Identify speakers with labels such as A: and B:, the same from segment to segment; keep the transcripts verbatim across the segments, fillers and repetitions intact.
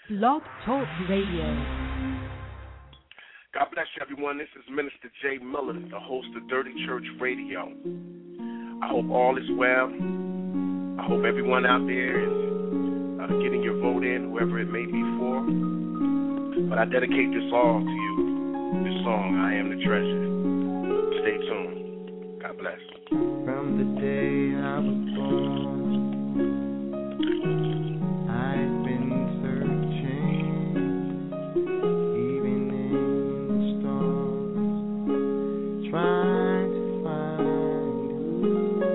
A: Blog Talk Radio.
B: God bless you, everyone. This is Minister Jay Miller, the host of Dirty Church Radio. I hope all is well. I hope everyone out there is uh, getting your vote in, whoever it may be for. But I dedicate this all to you, this song, I Am the Treasure. Stay tuned. God bless.
C: From the day I was born, I've been searching, even in the storms, trying to find who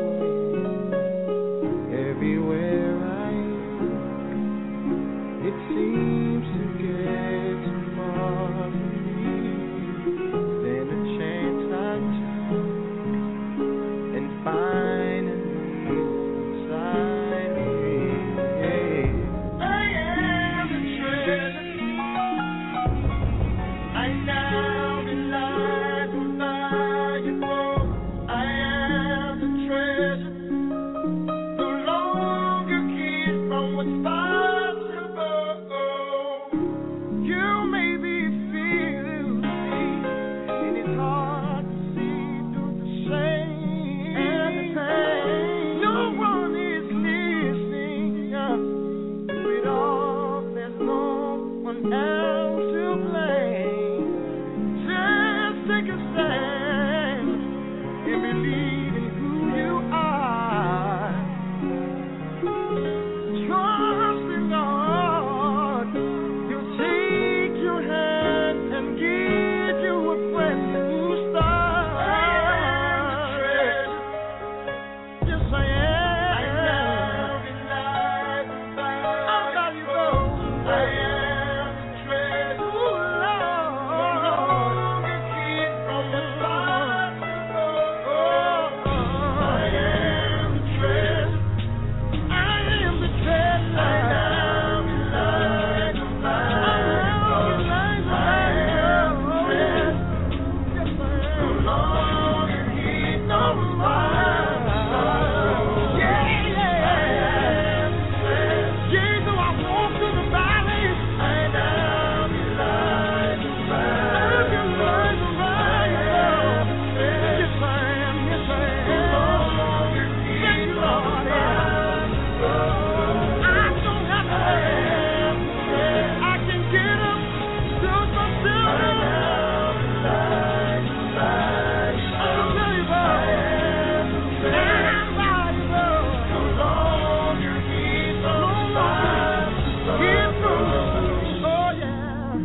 C: is. Everywhere I am, it seems to get too far from me. Then a chance I took, and finally inside me, I am the treasure. I now realize I'm valuable. I am the treasure. No longer keep from what's possible. You may be feeling me, and it's hard to see through the shame and the pain. No one is listening up to it all. There's no one else to blame. Just take a stand and believe in who you are. Trust in God. He'll take your hand and give you a brand new start. I am the treasure. Yes, I am. I'm valuable. I am the treasure. Ooh, Lord. No longer keep from what's possible. I am the treasure. I am the treasure. I am the light of life. I am the treasure. Yes, I am. No longer keep from what's possible. Yeah, yeah. I am the treasure. Yeah, though I walk through the valley, I am the light of life. I am the light of life. Yes, I am. Yes, I am. No longer keep from what's possible. I don't have to have. I can get up, do myself. I am the light of life. I'm valuable. I'm valuable. No longer keep from what's possible. Keep from. Oh yeah.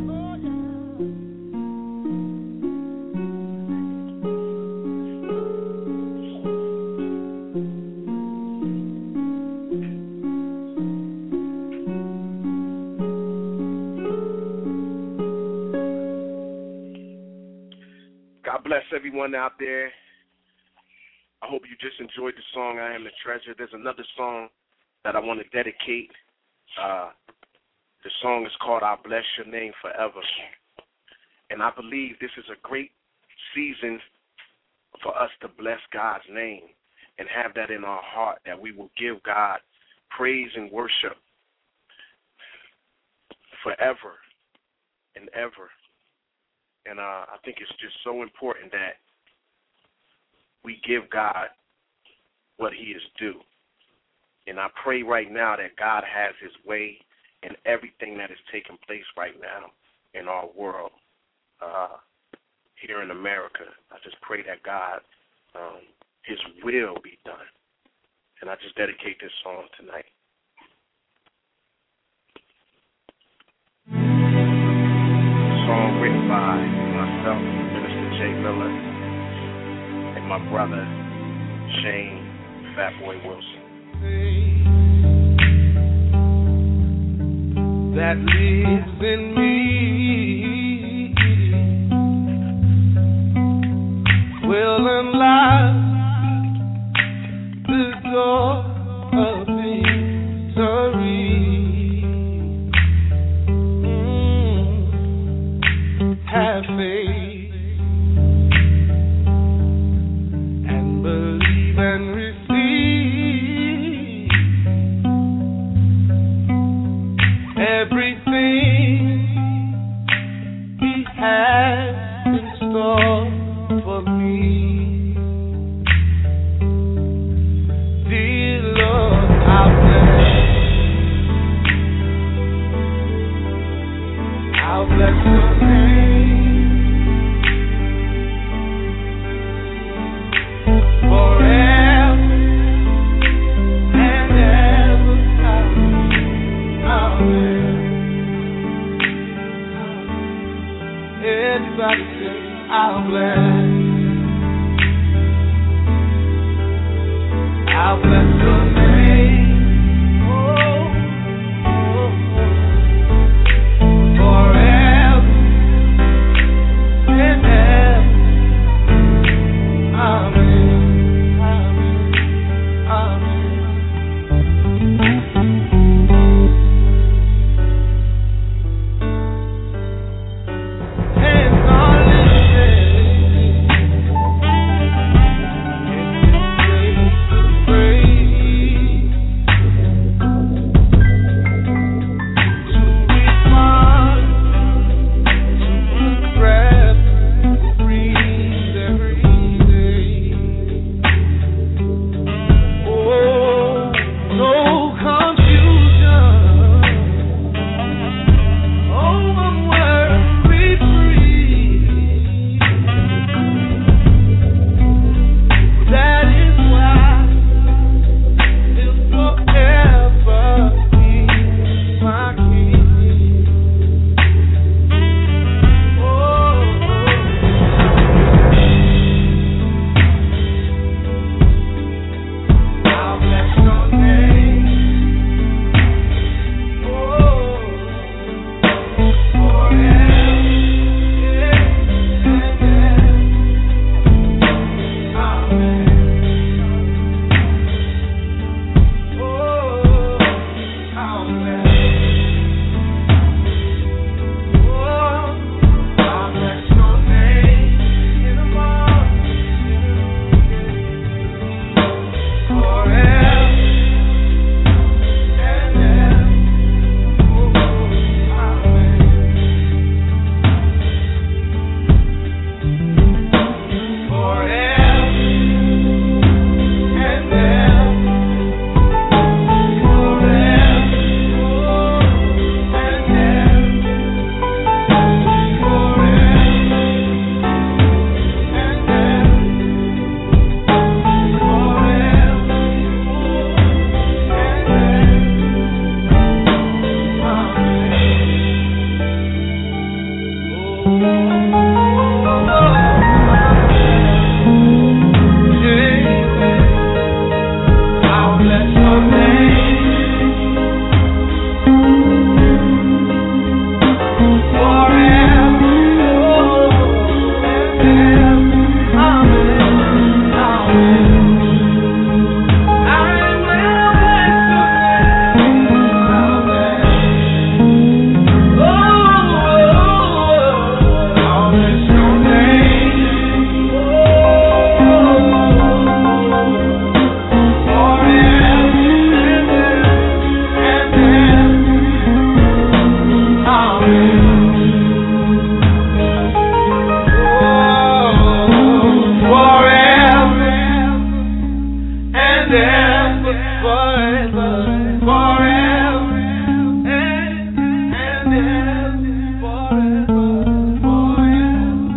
B: God bless everyone out there. I hope you just enjoyed the song, I Am the Treasure. There's another song that I want to dedicate. Uh, the song is called I'll Bless Your Name Forever. And I believe this is a great season for us to bless God's name and have that in our heart, that we will give God praise and worship forever and ever. And uh, I think it's just so important that we give God what he is due. And I pray right now that God has his way in everything that is taking place right now in our world, uh, here in America. I just pray that God, um, his will be done. And I just dedicate this song tonight. Song written by myself, Minister Jay Miller, and my brother, Shane Fatboy Wilson.
C: That lives in me will unlock the door of victory. Mm. Have faith and believe and receive. everything He has in store for me. Dear Lord, I'll bless, I'll bless Your name forever and ever. Amen. Everybody say, I'll bless, I'll bless Your name, oh, oh, oh, forever and ever. Amen, amen, amen. Hands are lifted in this place to praise, to respond to the breath we breathe every day. Oh, no confusion, oh, one worry free. That is why He'll forever be my King. Oh, I'll bless Your name, oh, forever and ever. Amen. Oh, I'll bless, oh, I'll bless Your name in the morning, forever and ever. Oh, amen. Forever and ever. I'll bless Your name forever and ever. Amen. Amen. I will bless Your name. Amen. Oh, I'll bless Your name. Oh, forever and ever and ever. Amen. Oh, forever and ever, forever, forever and and ever, forever, forever.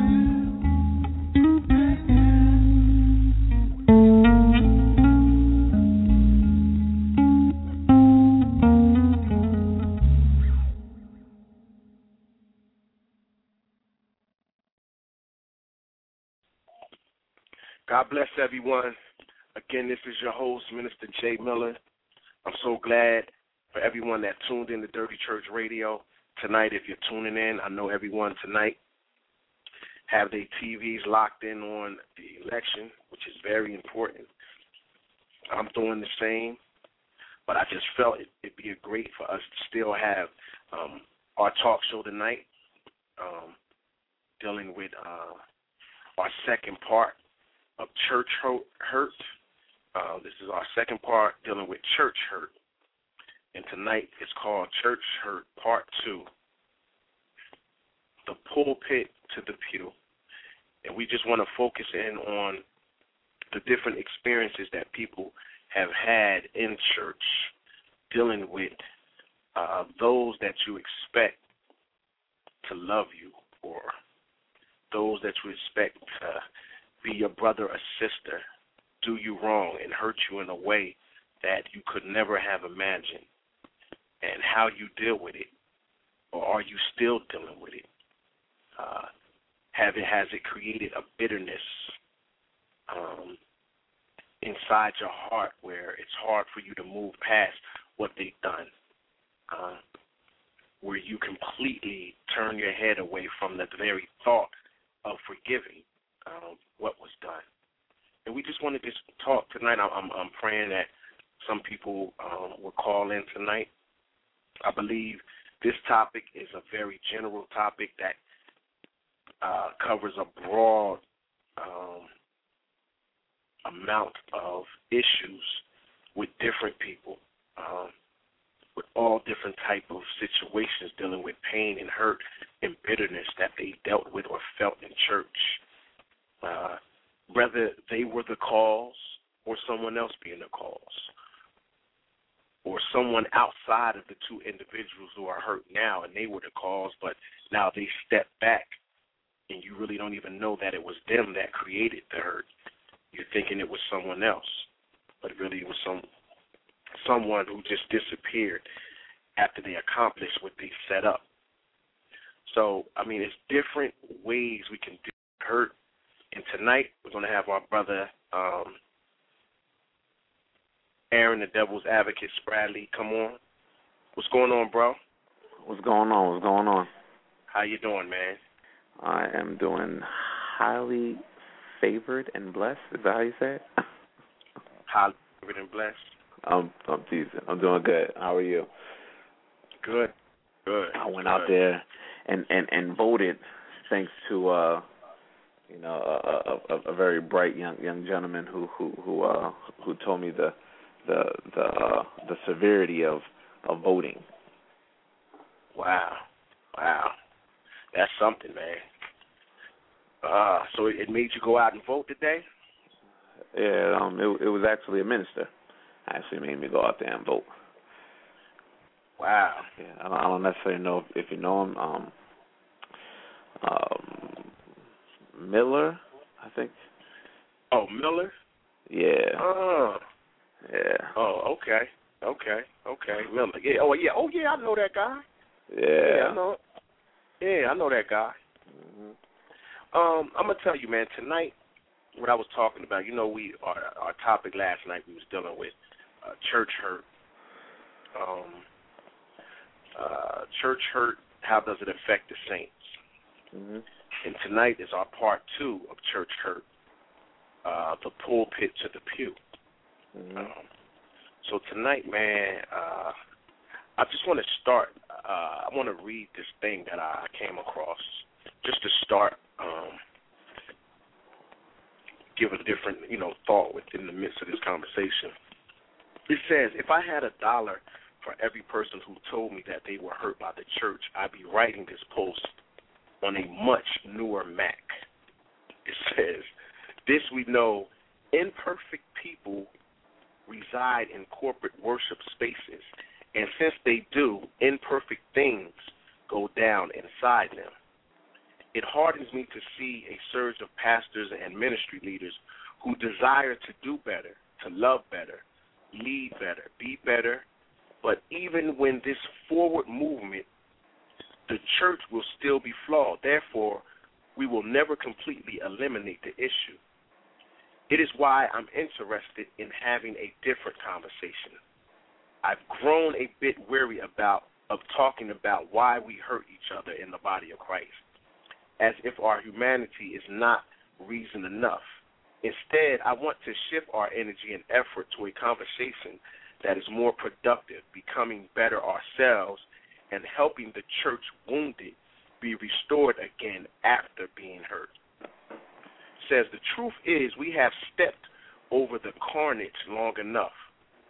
B: God bless everyone. Again, this is your host, Minister Jay Miller. I'm so glad for everyone that tuned in to Dirty Church Radio tonight. If you're tuning in, I know everyone tonight have their T Vs locked in on the election, which is very important. I'm doing the same, but I just felt it, it'd be great for us to still have um, our talk show tonight, um, dealing with uh, our second part of church hurt. Uh, this is our second part dealing with church hurt. And tonight it's called Church Hurt Part two, The Pulpit to the Pew. And we just want to focus in on the different experiences that people have had in church dealing with uh, those that you expect to love you, or those that you expect to be your brother or sister, do you wrong and hurt you in a way that you could never have imagined, and how you deal with it, or are you still dealing with it? Uh, have it has it created a bitterness um, inside your heart where it's hard for you to move past what they've done, uh, where you completely turn your head away from the very thought of forgiving um, what was done. And we just wanted to talk tonight. I'm, I'm praying that some people um, will call in tonight. I believe this topic is a very general topic that uh, covers a broad um, amount of issues with different people, um, with all different type of situations dealing with pain and hurt and bitterness that they dealt with or felt in church. Uh, whether they were the cause or someone else being the cause, or someone outside of the two individuals who are hurt now and they were the cause, but now they step back and you really don't even know that it was them that created the hurt. You're thinking it was someone else, but really it was some someone who just disappeared after they accomplished what they set up. So, I mean, it's different ways we can do hurt. And tonight we're going to have our brother um, Aaron, the Devil's Advocate Spradley, come on. What's going on, bro?
A: What's going on? What's going on?
B: How you doing, man?
A: I am doing highly favored and blessed. Is that how you say it?
B: Highly favored and blessed.
A: I'm I'm teasing. I'm doing good. How are you?
B: Good. Good.
A: I went
B: good.
A: out there and, and, and voted thanks to uh you know a, a, a very bright young young gentleman who who who uh who told me the the the uh, the severity of, of voting.
B: Wow. Wow. That's something, man. Uh, so it made you go out and vote today?
A: Yeah, um, it, it was actually a minister. Actually made me go out there and vote.
B: Wow.
A: Yeah, I don't, I don't necessarily know if, if you know him. Um, um, Miller, I think.
B: Oh, Miller?
A: Yeah.
B: Oh.
A: Yeah.
B: Oh, okay. Okay. Okay. Miller. Yeah. Oh, yeah. Oh, yeah. I know that guy.
A: Yeah.
B: Yeah, I know. Yeah, I know that guy.
A: Mm-hmm.
B: Um, I'm gonna tell you, man. Tonight, what I was talking about. You know, we our our topic last night we was dealing with uh, church hurt. Um, uh, church hurt. How does it affect the saints?
A: Mm-hmm.
B: And tonight is our part two of church hurt. Uh, the pulpit to the pew.
A: Mm-hmm.
B: Um, so tonight, man, uh, I just want to start. Uh, I want to read this thing that I came across just to start. Um, give a different, you know, thought within the midst of this conversation. It says, if I had a dollar for every person who told me that they were hurt by the church, I'd be writing this post on a much newer Mac. It says, this we know, imperfect people reside in corporate worship spaces, and since they do, imperfect things go down inside them. It hardens me to see a surge of pastors and ministry leaders who desire to do better, to love better, lead better, be better, but even when this forward movement, the church will still be flawed. Therefore, we will never completely eliminate the issue. It is why I'm interested in having a different conversation. I've grown a bit weary about of talking about why we hurt each other in the body of Christ, as if our humanity is not reason enough. Instead, I want to shift our energy and effort to a conversation that is more productive, becoming better ourselves, and helping the church wounded be restored again after being hurt. It says the truth is we have stepped over the carnage long enough.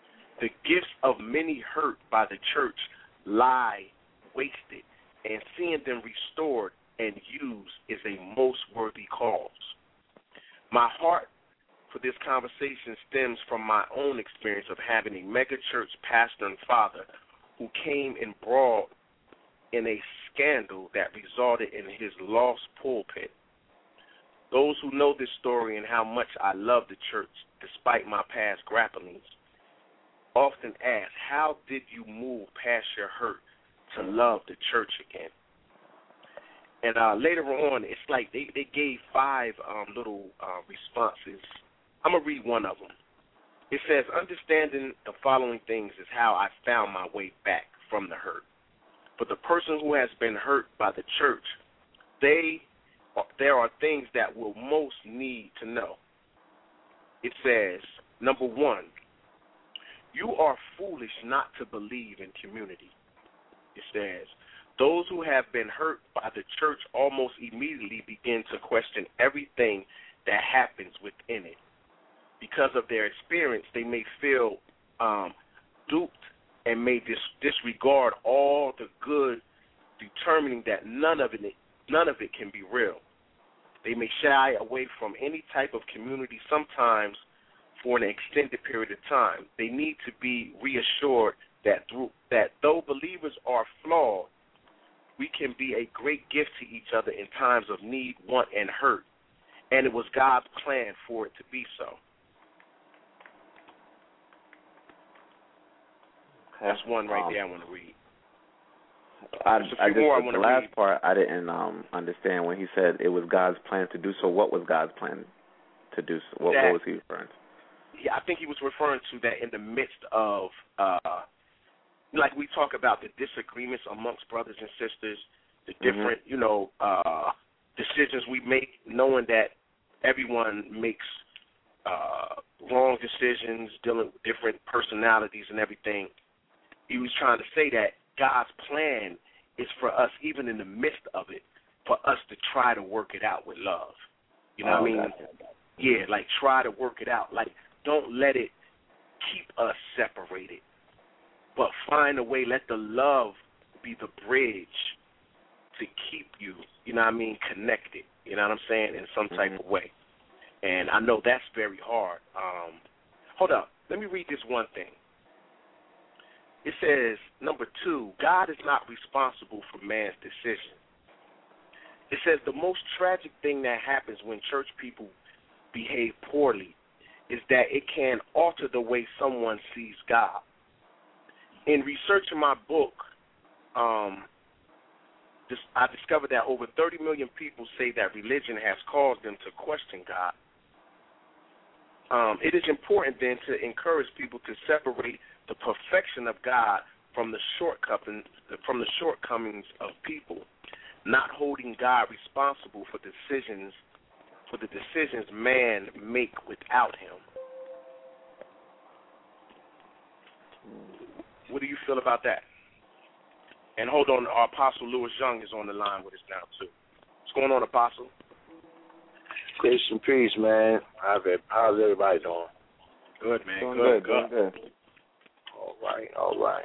B: The gifts of many hurt by the church lie wasted, and seeing them restored and used is a most worthy cause. My heart for this conversation stems from my own experience of having a megachurch pastor and father who came embroiled in a scandal that resulted in his lost pulpit. Those who know this story and how much I love the church, despite my past grapplings, often ask, how did you move past your hurt to love the church again? And uh, later on, it's like they, they gave five um, little uh, responses. I'm going to read one of them. It says, understanding the following things is how I found my way back from the hurt. For the person who has been hurt by the church, they there are things that will most need to know. It says, number one, you are foolish not to believe in community. It says, those who have been hurt by the church almost immediately begin to question everything that happens within it. Because of their experience, they may feel um, duped and may dis- disregard all the good, determining that none of it, none of it can be real. They may shy away from any type of community, sometimes for an extended period of time. They need to be reassured that through, that though believers are flawed, we can be a great gift to each other in times of need, want, and hurt. And it was God's plan for it to be so. Okay. That's one right um, there I want to read.
A: I, I just, more I the last read. part I didn't um, understand when he said it was God's plan to do so. What was God's plan to do so? What, that, what was he referring to?
B: Yeah, I think he was referring to that in the midst of, uh, like we talk about the disagreements amongst brothers and sisters, the different, mm-hmm. you know, uh, decisions we make, knowing that everyone makes uh, wrong decisions, dealing with different personalities and everything. He was trying to say that God's plan is for us, even in the midst of it, for us to try to work it out with love. You know oh, what I mean? Gotcha. Yeah, like try to work it out. Like don't let it keep us separated, but find a way, let the love be the bridge to keep you, you know what I mean, connected, you know what I'm saying, in some type mm-hmm. of way. And I know that's very hard. Um, hold up. Let me read this one thing. It says, number two, God is not responsible for man's decision. It says the most tragic thing that happens when church people behave poorly is that it can alter the way someone sees God. In researching my book, um, this, I discovered that over thirty million people say that religion has caused them to question God. Um, it is important then to encourage people to separate the perfection of God from the shortcomings from the shortcomings of people, not holding God responsible for decisions for the decisions man make without him. What do you feel about that? And hold on, our Apostle Louis Young is on the line with us now too. What's going on, Apostle?
D: Grace and peace, man. How's everybody doing?
B: Good, man.
A: Doing
B: good,
A: good. Doing good.
D: All right, all right.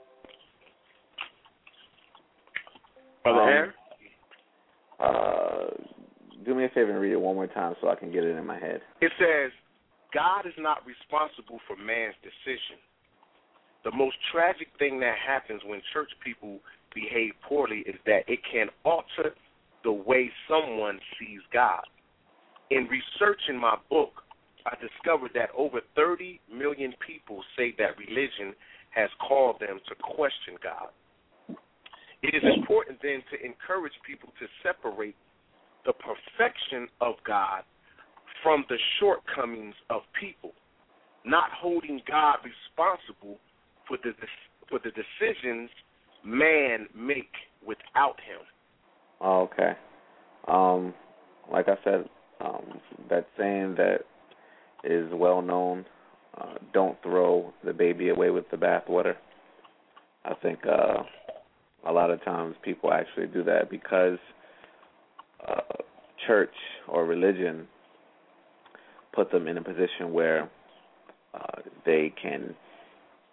B: Brother
A: um,
B: Aaron?
A: Uh, do me a favor and read it one more time so I can get it in my head.
B: It says, God is not responsible for man's decision. The most tragic thing that happens when church people behave poorly is that it can alter the way someone sees God. In researching my book, I discovered that over thirty million people say that religion has caused them to question God. It is important then to encourage people to separate the perfection of God from the shortcomings of people, not holding God responsible for the for the decisions man make without him.
A: Oh, okay. Um, like I said, um, that saying that is well known, uh, don't throw the baby away with the bathwater. I think uh, a lot of times people actually do that because uh, church or religion put them in a position where uh, they can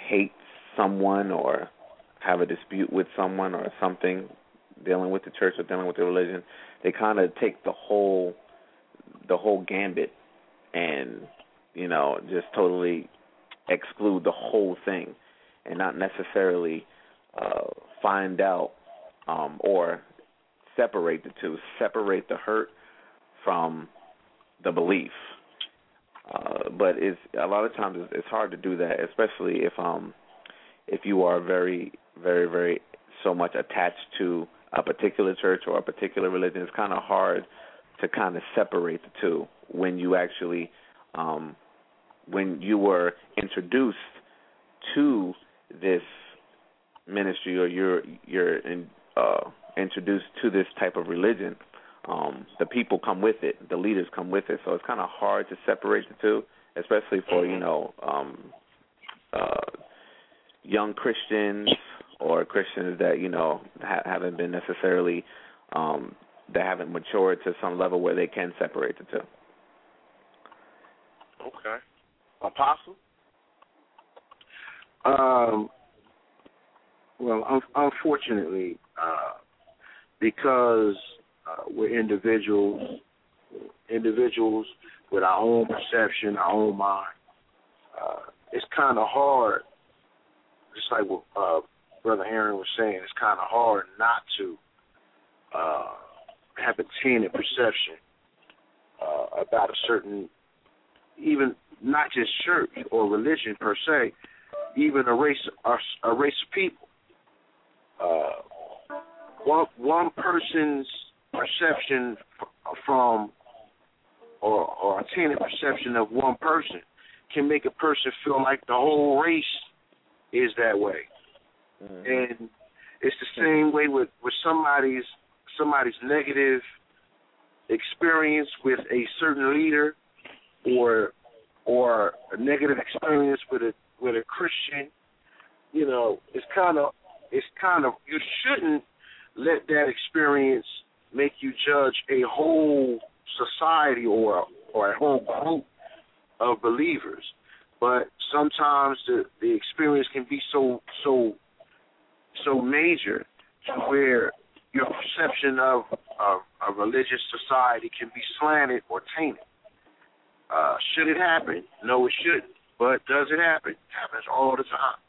A: hate someone or have a dispute with someone or something dealing with the church or dealing with the religion, they kind of take the whole the whole gambit and, you know, just totally exclude the whole thing and not necessarily uh, find out um, or separate the two, separate the hurt from the belief. Uh, but it's a lot of times it's, it's hard to do that, especially if um if you are very, very, very so much attached to a particular church or a particular religion. It's kind of hard to kind of separate the two when you actually um, when you were introduced to this ministry or you're you're in, uh, introduced to this type of religion. Um, the people come with it, the leaders come with it, so it's kind of hard to separate the two, especially for, you know, um, uh, young Christians or Christians that, you know, ha- haven't been necessarily, um, that haven't matured to some level where they can separate the two.
B: Okay. Apostle?
D: Um, well, un- unfortunately, uh, because uh, we're individuals, individuals with our own perception, our own mind, uh, it's kind of hard, just like what uh, Brother Aaron was saying, it's kind of hard not to uh, have a tainted perception uh, about a certain, even not just church or religion per se, even a race, a, a race of people. Uh, one one person's perception from, or, or a tainted perception of one person can make a person feel like the whole race is that way. Mm-hmm. And it's the same way with, with somebody's somebody's negative experience with a certain leader, or or a negative experience with a with a Christian. You know, it's kind of it's kind of you shouldn't let that experience make you judge a whole society or or a whole group of believers. But sometimes the, the experience can be so so so major to where your perception of, of a religious society can be slanted or tainted. Uh, should it happen? No, it shouldn't. But does it happen? It happens all the time.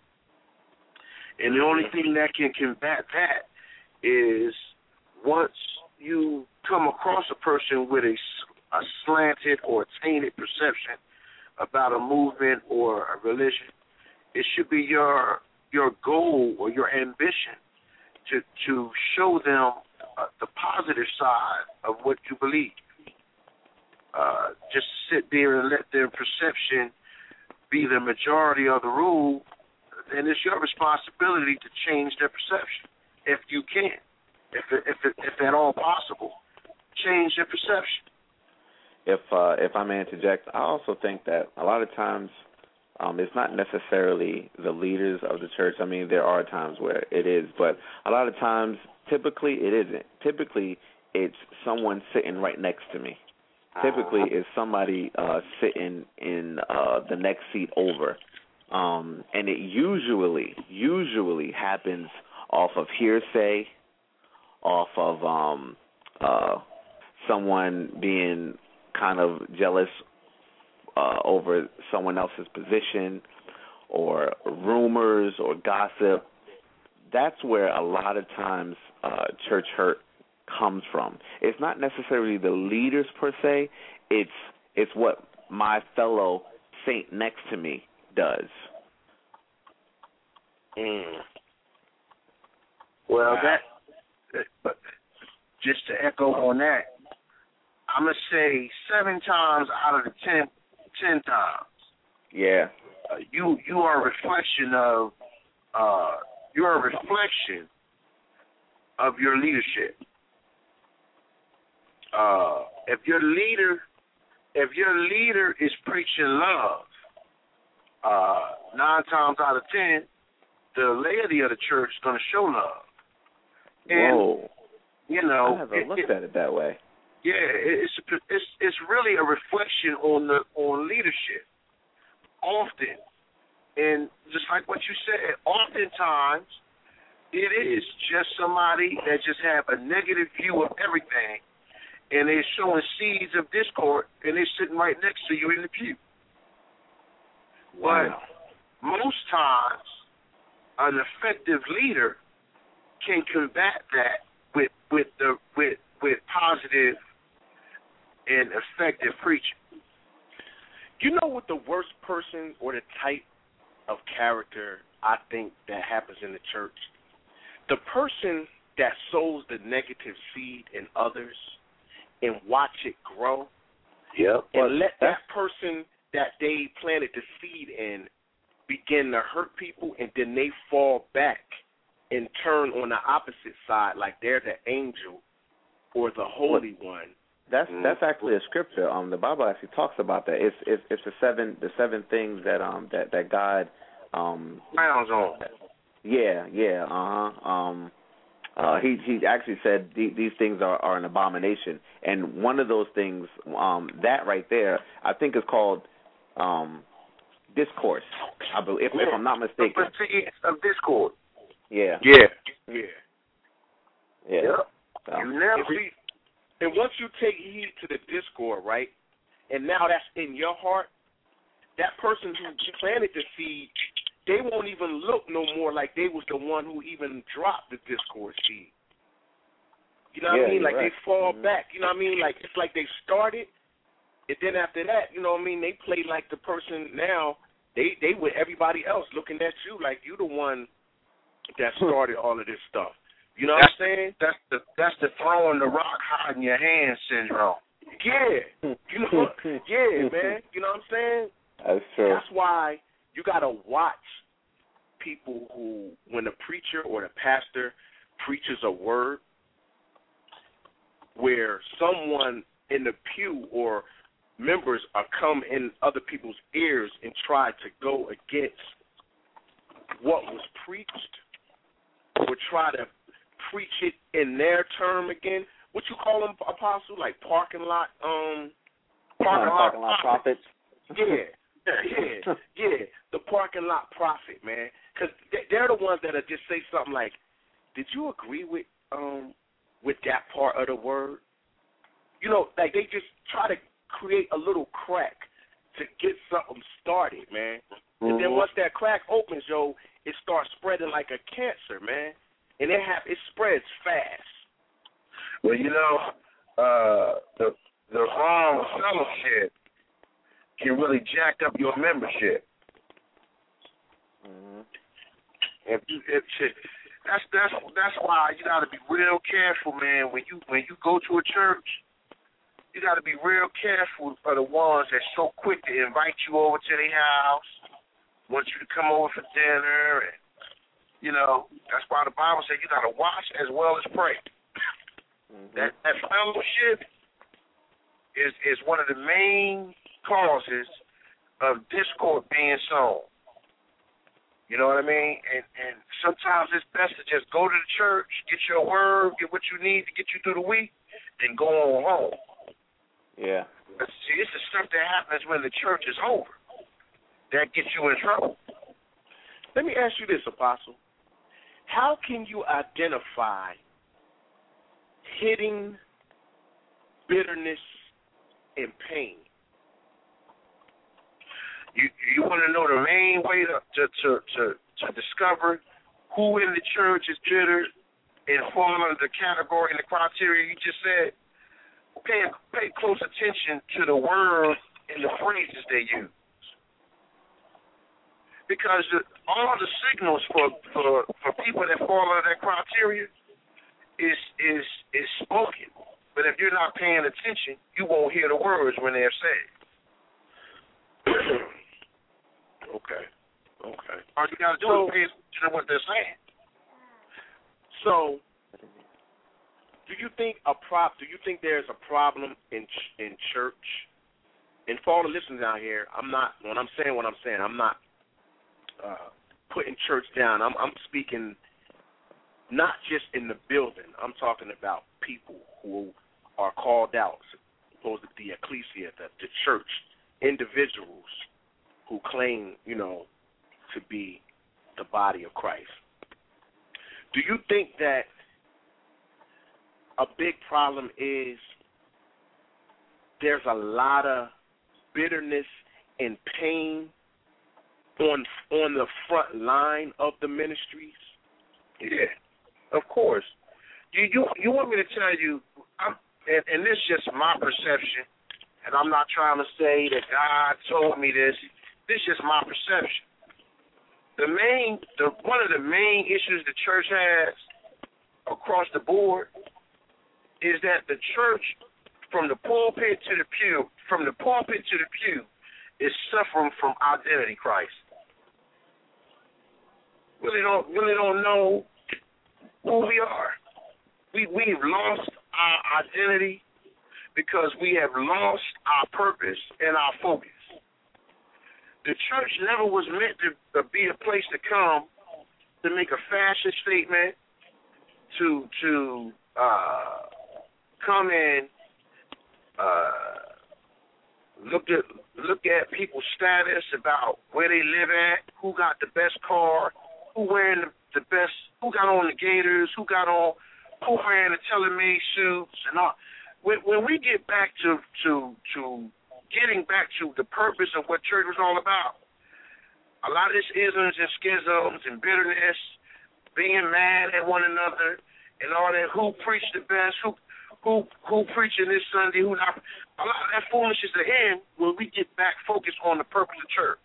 D: And the only thing that can combat that is once you come across a person with a, a slanted or tainted perception about a movement or a religion, it should be your your goal or your ambition to to show them uh, the positive side of what you believe. Uh, just sit there and let their perception be the majority of the rule, then it's your responsibility to change their perception if you can, if it, if it, if at all possible, change their perception.
A: If uh, if I may interject, I also think that a lot of times um, it's not necessarily the leaders of the church. I mean, there are times where it is, but a lot of times, typically, it isn't. Typically, it's someone sitting right next to me. Typically, it's somebody uh, sitting in uh, the next seat over. Um, and it usually, usually happens off of hearsay, off of um, uh, someone being kind of jealous uh, over someone else's position, or rumors or gossip. That's where a lot of times uh, church hurt comes from. It's not necessarily the leaders per se. It's it's what my fellow saint next to me does.
D: Mm. Well, wow. that, but just to echo on that, I'm gonna say seven times out of the ten, ten times.
A: Yeah.
D: Uh, you you are a reflection of uh, you're a reflection of your leadership. Uh, if your leader, if your leader is preaching love, uh, nine times out of ten, the laity of the church is going to show love. And,
A: Whoa!
D: You know,
A: I haven't looked
D: it,
A: at it that way.
D: Yeah, it's it's it's really a reflection on the on leadership. Often, And just like what you said, oftentimes it is just somebody that just have a negative view of everything, and they're showing seeds of discord, and they're sitting right next to you in the pew. Wow. But most times, an effective leader can combat that with with the with with positive and effective preaching.
B: You know what the worst person or the type of character I think that happens in the church? The person that sows the negative seed in others and watch it grow,
A: yep.
B: and let that person that they planted the seed in begin to hurt people, and then they fall back and turn on the opposite side like they're the angel or the Holy One.
A: That's that's actually a scripture. Um, the Bible actually talks about that. It's it's, it's the seven the seven things that um that that God um
D: frowns on.
A: Yeah, yeah, uh huh. Um, uh, he he actually said the, these things are, are an abomination, and one of those things, um, that right there, I think is called um, discourse. I believe, if, if I'm not mistaken.
D: Of discord.
A: Yeah.
B: Yeah. Yeah.
A: Yeah.
D: Yep.
A: So.
D: You never.
B: See, and once you take heed to the discord, right, and now that's in your heart, that person who planted the seed, they won't even look no more like they was the one who even dropped the discord seed. You know what
A: yeah,
B: I mean? Like
A: right.
B: they fall
A: mm-hmm.
B: back. You know what I mean? Like it's like they started, and then after that, you know what I mean? They play like the person now. They they with everybody else looking at you like you the one that started all of this stuff. You know
D: that's
B: what I'm saying?
D: The, that's the that's the throwing the rock high in your hand syndrome.
B: Yeah. You know. Yeah, man. You know what I'm saying?
A: That's true.
B: That's why you gotta watch people who, when the preacher or the pastor preaches a word, where someone in the pew or members are come in other people's ears and try to go against what was preached, or try to preach it in their term again. What you call them, Apostle? Like parking lot, um,
A: parking, uh, parking lot prophets.
B: Yeah, yeah, yeah. The parking lot prophet, man, because they're the ones that'll just say something like, "Did you agree with um with that part of the word?" You know, like they just try to create a little crack to get something started, man. Mm-hmm. And then once that crack opens, yo, it starts spreading like a cancer, man. And it ha- it spreads fast.
D: Well, you know, uh, the the wrong fellowship can really jack up your membership.
A: Mm-hmm.
D: If you, if shit, that's that's that's why you got to be real careful, man. When you when you go to a church, you got to be real careful for the ones that's so quick to invite you over to their house, want you to come over for dinner, and you know that's why the Bible says you got to watch as well as pray. Mm-hmm. That that fellowship is is one of the main causes of discord being sown. You know what I mean? And and sometimes it's best to just go to the church, get your word, get what you need to get you through the week, and go on home.
A: Yeah.
D: But see, it's the stuff that happens when the church is over that gets you in trouble.
B: Let me ask you this, Apostle. How can you identify hidden bitterness and pain?
D: You you want to know the main way to to, to to to discover who in the church is bitter and fall under the category and the criteria you just said? Pay pay close attention to the words and the phrases they use, because the, all the signals for, for, for people that fall under that criteria is is is spoken. But if you're not paying attention, you won't hear the words when they're said.
B: Okay. Okay.
D: All you got to do so, is pay attention to what they're saying.
B: So, do you think a prop? Do you think there's a problem in in church? And for all the listeners out here, I'm not. When I'm saying what I'm saying, I'm not uh, putting church down. I'm I'm speaking not just in the building. I'm talking about people who are called out, supposed to be the ecclesia, the, the church, individuals who claim, you know, to be the body of Christ. Do you think that a big problem is there's a lot of bitterness and pain on on the front line of the ministries?
D: Yeah, of course. You you you want me to tell you, I'm, and, and this is just my perception, and I'm not trying to say that God told me this. This is just my perception. The main, the one of the main issues the church has across the board is that the church, from the pulpit to the pew, from the pulpit to the pew, is suffering from identity crisis. Really don't really don't know who we are. We we've lost our identity because we have lost our purpose and our focus. The church never was meant to, to be a place to come to make a fashion statement, to to uh, come in, uh, look at look at people's status about where they live at, who got the best car, who wearing the, the best, who got on the gaiters, who got on, who wearing the tailor-made suits, and all. When, when we get back to to to getting back to the purpose of what church was all about, a lot of this isms and schisms and bitterness, being mad at one another, and all that. Who preached the best? Who who who preaching this Sunday? Who not? A lot of that foolishness to end when we get back focused on the purpose of church.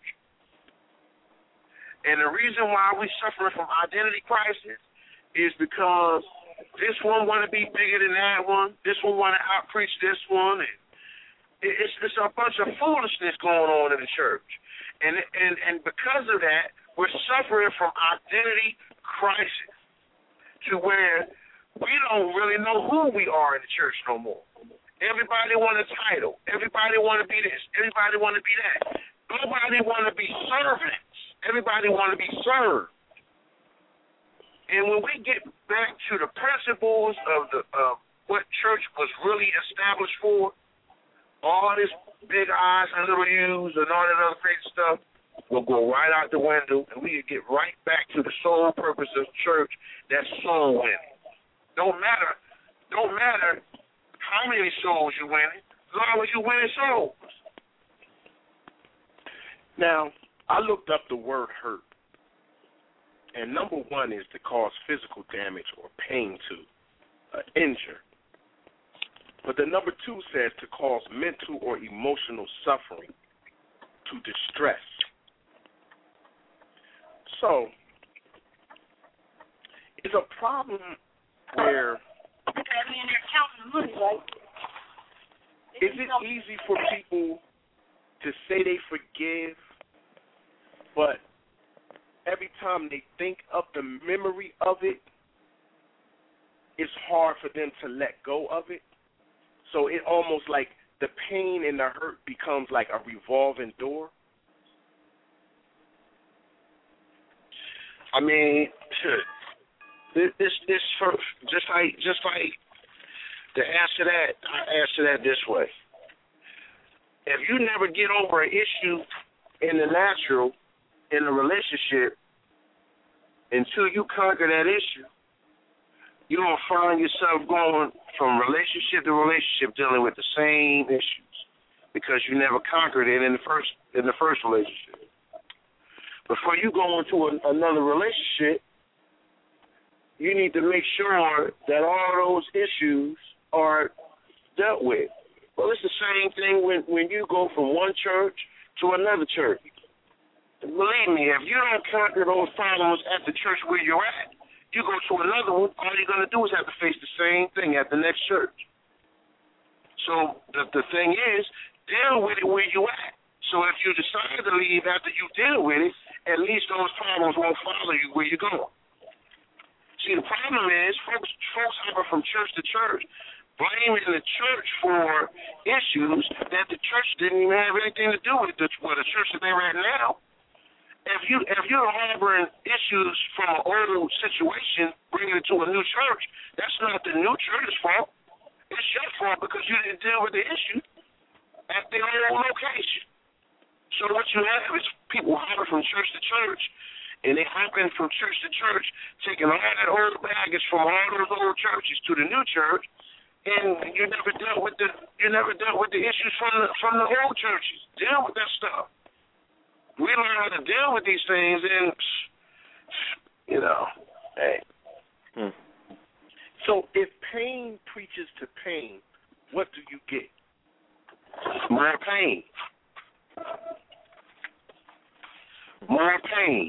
D: And the reason why we suffering from identity crisis is because this one want to be bigger than that one. This one want to out-preach this one. And it's, it's a bunch of foolishness going on in the church. And, and, and because of that, we're suffering from identity crisis to where we don't really know who we are in the church no more. Everybody want a title. Everybody want to be this. Everybody want to be that. Nobody want to be servants. Everybody want to be served. And when we get back to the principles of the of what church was really established for, all this big I's and little U's and all that other crazy stuff will go right out the window, and we can get right back to the sole purpose of church, that's soul winning. Don't matter, don't matter how many souls you winning, as long as you winning souls.
B: Now, I looked up the word hurt, and number one is to cause physical damage or pain to, uh, injure. But the number two says to cause mental or emotional suffering, to distress. So, it's a problem where is it easy for people to say they forgive, but every time they think of the memory of it, it's hard for them to let go of it? So it almost like the pain and the hurt becomes like a revolving door?
D: I mean, this this, this first, just like just like to answer that, I answer that this way. If you never get over an issue in the natural, in a relationship, until you conquer that issue, you're going to find yourself going from relationship to relationship dealing with the same issues because you never conquered it in the first in the first relationship. Before you go into a, another relationship, you need to make sure that all those issues are dealt with. Well, it's the same thing when, when you go from one church to another church. Believe me, if you don't conquer those problems at the church where you're at, you go to another one, all you're going to do is have to face the same thing at the next church. So the, the thing is, deal with it where you're at. So if you decide to leave after you deal with it, at least those problems won't follow you where you're going. See, the problem is folks, folks hop from church to church, blaming the church for issues that the church didn't even have anything to do with, the, with the church that they're at now. If you if you're harboring issues from an old situation, bringing it to a new church, that's not the new church's fault. It's your fault because you didn't deal with the issue at their old location.
E: So what you have is people hopping from church to church, and they hopping from church to church, taking all that old baggage from all those old churches to the new church, and you never dealt with the you never dealt with the issues from the from the old churches. Deal with that stuff. We learn how to deal with these things, and you know, hey.
B: Hmm. So if pain preaches to pain, what do you get?
E: More pain. More pain.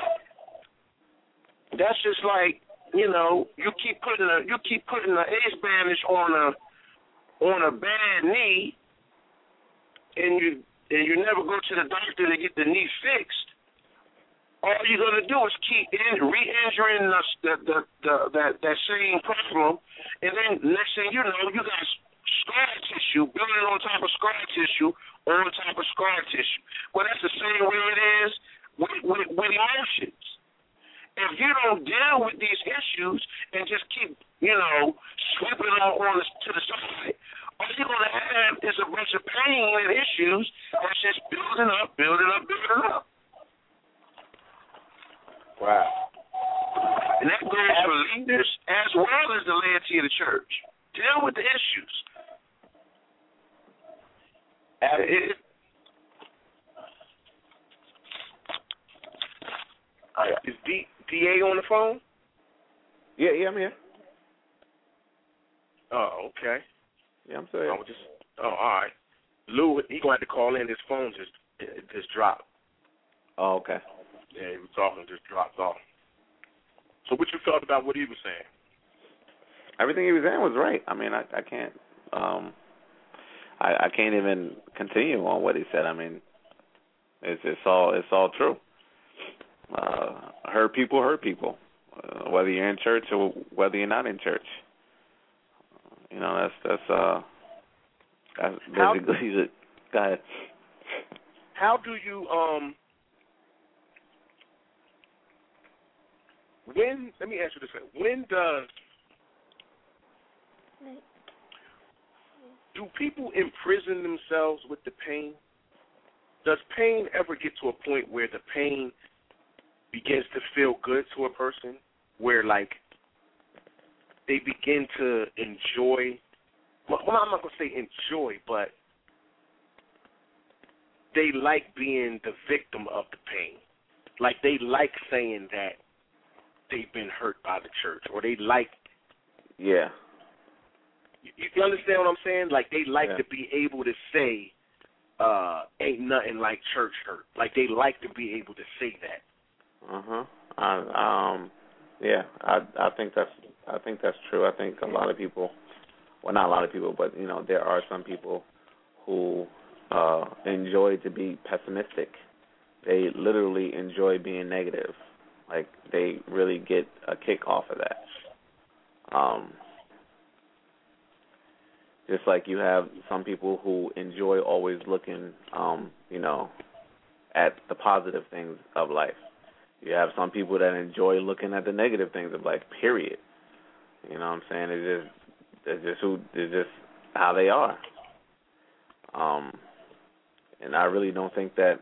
E: That's just like, you know, you keep putting a you keep putting an ace bandage on a on a bad knee, and you and you never go to the doctor to get the knee fixed. All you're gonna do is keep in, re-injuring the, the, the, the, that that same problem, and then next thing you know, you got scar tissue building on top of scar tissue on top of scar tissue. Well, that's the same way it is with, with, with emotions. If you don't deal with these issues and just keep, you know, sweeping them on the, to the side, all you're going to have is a bunch of pain and issues that's just building up, building up, building up.
B: Wow.
E: And that goes for leaders as well as the laity of the church. Deal with the issues. It,
B: Is D, D A on the phone?
A: Yeah, yeah, I'm here.
B: Oh, okay.
A: Yeah, I'm sorry.
B: I was just, oh, all right. Lou, he going to have to call in. His phone just it just dropped.
A: Oh, okay.
B: Yeah, he was talking, just dropped off. So what you felt about what he was saying?
A: Everything he was saying was right. I mean, I, I can't, um, I, I can't even continue on what he said. I mean, it's it's all it's all true. Uh, hurt people hurt people, uh, whether you're in church or whether you're not in church. You know, that's that's uh, that's basically it. Go ahead.
B: How do you um? When let me ask you this: when does do people imprison themselves with the pain? Does pain ever get to a point where the pain begins to feel good to a person, where like they begin to enjoy? Well, I'm not gonna say enjoy, but they like being the victim of the pain. Like they like saying that they've been hurt by the church, or they like.
A: Yeah.
B: You, you understand what I'm saying? Like they like
A: yeah.
B: to be able to say, uh, "Ain't nothing like church hurt." Like they like to be able to say that.
A: Uh huh. I, um. Yeah. I I think that's I think that's true. I think a lot of people, well, not a lot of people, but you know, there are some people who uh, enjoy to be pessimistic. They literally enjoy being negative. Like they really get a kick off of that. Um. Just like you have some people who enjoy always looking, um, you know, at the positive things of life. You have some people that enjoy looking at the negative things of life, period. You know what I'm saying? It's just, it's just who, it's just how they are. Um, and I really don't think that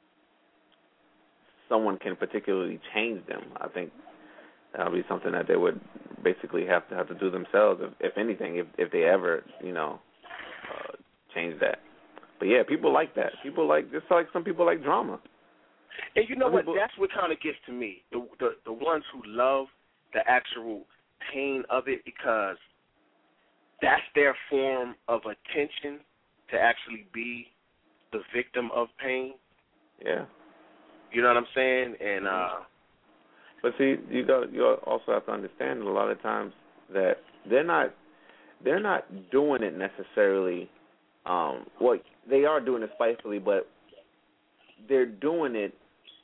A: someone can particularly change them. I think that'll be something that they would basically have to have to do themselves, if, if anything, if if they ever, you know, uh, change that. But yeah, people like that. People like, just like some people like drama.
B: And you know
A: some
B: what?
A: people,
B: That's what kind of gets to me. The, the the ones who love the actual pain of it, because that's their form of attention to actually be the victim of pain.
A: Yeah.
B: You know what I'm saying? And uh.
A: But see, you got you also have to understand a lot of times that they're not they're not doing it necessarily. Um, well, they are doing it spitefully, but they're doing it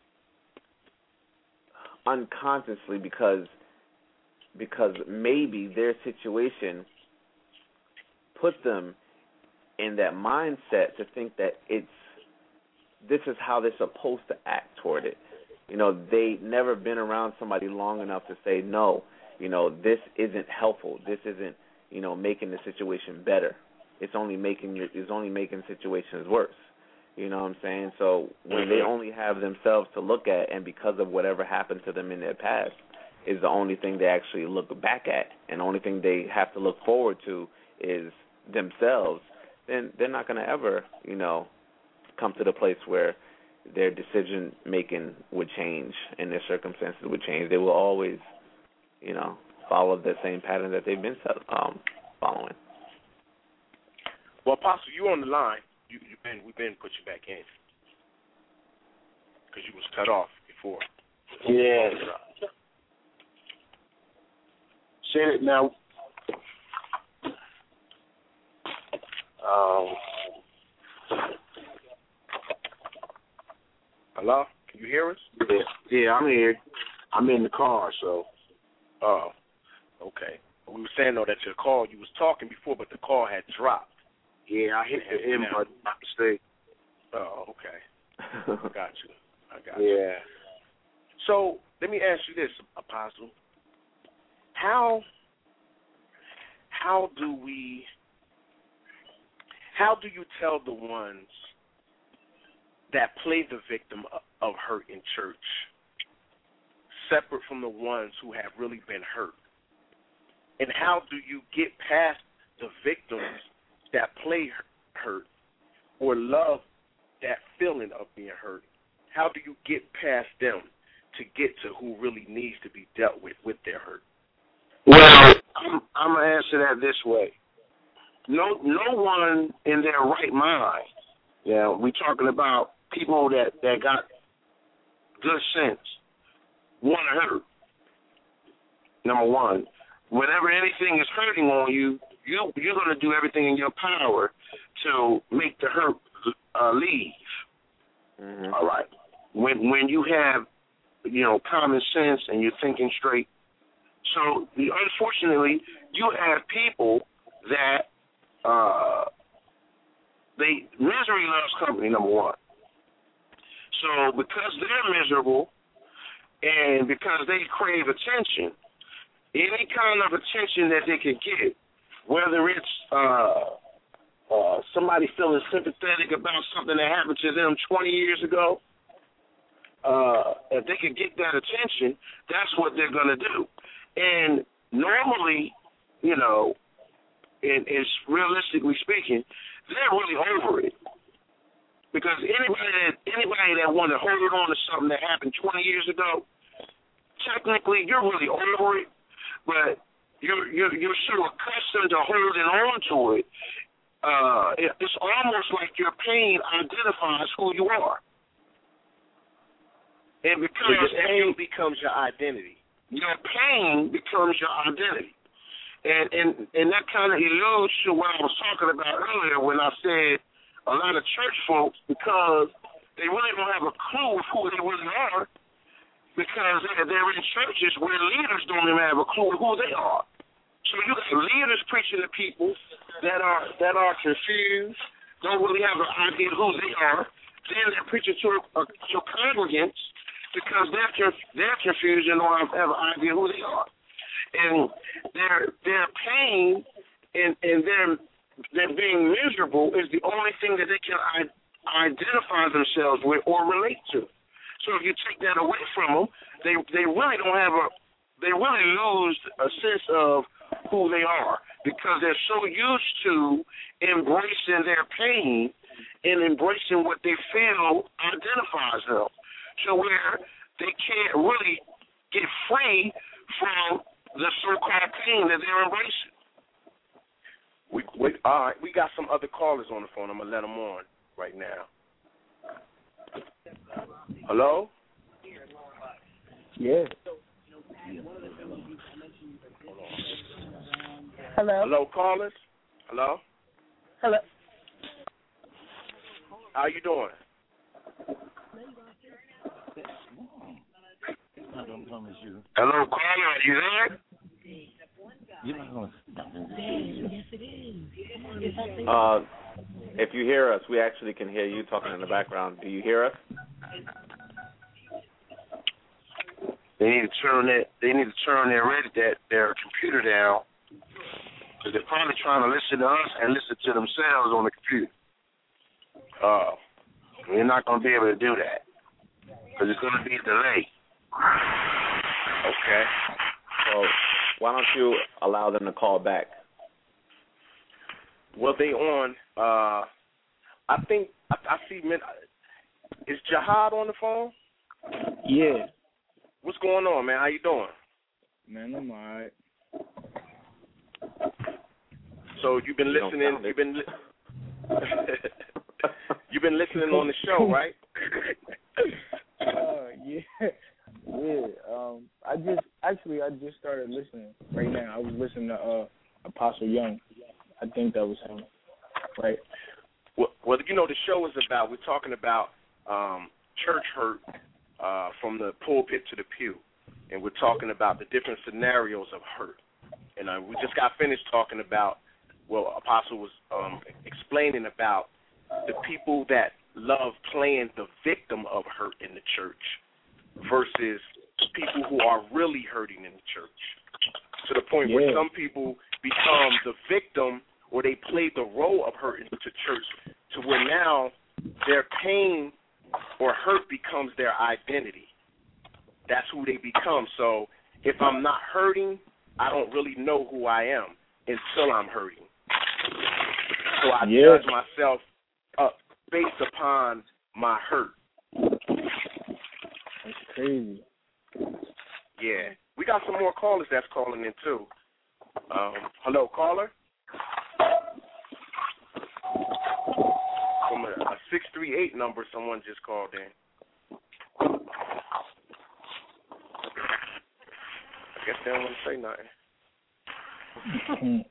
A: unconsciously because because maybe their situation put them in that mindset to think that it's this is how they're supposed to act toward it. You know, they never been around somebody long enough to say, no, you know, this isn't helpful. This isn't, you know, making the situation better. It's only making it's only making situations worse. You know what I'm saying? So when they only have themselves to look at, and because of whatever happened to them in their past, is the only thing they actually look back at, and the only thing they have to look forward to is themselves, then they're not going to ever, you know, come to the place where their decision making would change and their circumstances would change. They will always, you know, follow the same pattern that they've been um, following.
B: Well, Apostle, you on the line. You, you've been, we've been put you back in because you was cut off before.
E: Yeah. Say it now. Um.
B: Hello? Can you hear us?
E: Yeah, yeah, I'm here. I'm in the car, so.
B: Oh, okay. We were saying, though, that your call, you was talking before, but the call had dropped.
E: Yeah, I hit the end button by mistake.
B: Oh, okay. I got you. I got you.
E: Yeah.
B: So let me ask you this, Apostle. How how do we how do you tell the ones that play the victim of hurt in church separate from the ones who have really been hurt? And how do you get past the victims that play hurt or love that feeling of being hurt? How do you get past them to get to who really needs to be dealt with with their hurt?
E: Well, I'm, I'm going to answer that this way. No no one in their right mind, you know, we're talking about people that, that got good sense, want to hurt. Number one, whenever anything is hurting on you, you you're going to do everything in your power to make the hurt uh, leave.
A: Mm-hmm.
E: All right. When when you have, you know, common sense and you're thinking straight. So the, unfortunately, you have people that uh, they misery loves company. Number one. So because they're miserable and because they crave attention, any kind of attention that they can get, whether it's uh, uh, somebody feeling sympathetic about something that happened to them twenty years ago, uh, if they can get that attention, that's what they're going to do. And normally, you know, and it's realistically speaking, they're really over it. Because anybody that anybody that want to hold on to something that happened twenty years ago, technically you're really over it, but you're you're, you're so accustomed to holding on to it. Uh, it, it's almost like your pain identifies who you are, and because
B: so your pain
E: pain
B: becomes your identity.
E: Your pain becomes your identity, and and and that kind of alludes to what I was talking about earlier when I said a lot of church folks, because they really don't have a clue of who they really are, because they're in churches where leaders don't even have a clue of who they are. So you got leaders preaching to people that are that are confused, don't really have an idea of who they are. Then they're preaching to uh, to congregants because they're they're confused and don't have, have an idea who they are, and their their pain and and their That being miserable is the only thing that they can I- identify themselves with or relate to. So if you take that away from them, they they really don't have a they really lose a sense of who they are because they're so used to embracing their pain and embracing what they feel identifies them. So where they can't really get free from the so-called pain that they're embracing.
B: We, we all right. We got some other callers on the phone. I'm gonna let them on right now. Hello.
F: Yeah. Hello.
B: Hello, callers. Hello.
F: Hello.
B: How you doing?
G: I don't promise you.
E: Hello, caller. Are you there?
G: You're not going to stop
F: Yes, it is.
A: Uh, if you hear us, we actually can hear you talking in the background. Do you hear us?
E: They need to turn that. They need to turn their that their computer down because they're probably trying to listen to us and listen to themselves on the computer.
B: Oh,
E: You're not going to be able to do that because it's going to be a delay.
B: Okay.
A: So why don't you allow them to call back?
B: Well, they on. Uh, I think I, I see. Men, is Jihad on the phone?
H: Yeah.
B: What's going on, man? How you doing?
H: Man, I'm alright.
B: So you've been listening. You've been. Li- you've been listening on the show, right?
H: Uh, yeah. Yeah. Um, I just actually I just started listening right now. I was listening to uh, Apostle Young. I think that was him, right?
B: Well, well, you know, the show is about. We're talking about um, church hurt uh, from the pulpit to the pew, and we're talking about the different scenarios of hurt. And uh, we just got finished talking about. Well, Apostle was um, explaining about the people that love playing the victim of hurt in the church versus people who are really hurting in the church. To the point
H: yeah.
B: where some people become the victim or they play the role of hurt into church to where now their pain or hurt becomes their identity. That's who they become. So if I'm not hurting, I don't really know who I am until I'm hurting. So I
H: yeah.
B: judge myself up based upon my hurt.
H: That's crazy.
B: Yeah. We got some more callers that's calling in, too. Um, hello, caller? From a, a six three eight number, someone just called in. I guess they don't want to say nothing.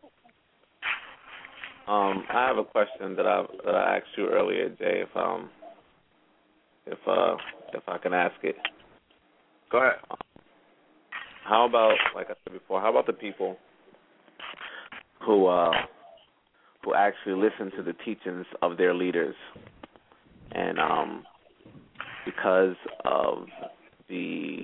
A: um, I have a question that I that I asked you earlier, Jay. If um, if uh, if I can ask it.
B: Go ahead.
A: How about, like I said before, how about the people who uh, who actually listen to the teachings of their leaders, and um, because of the,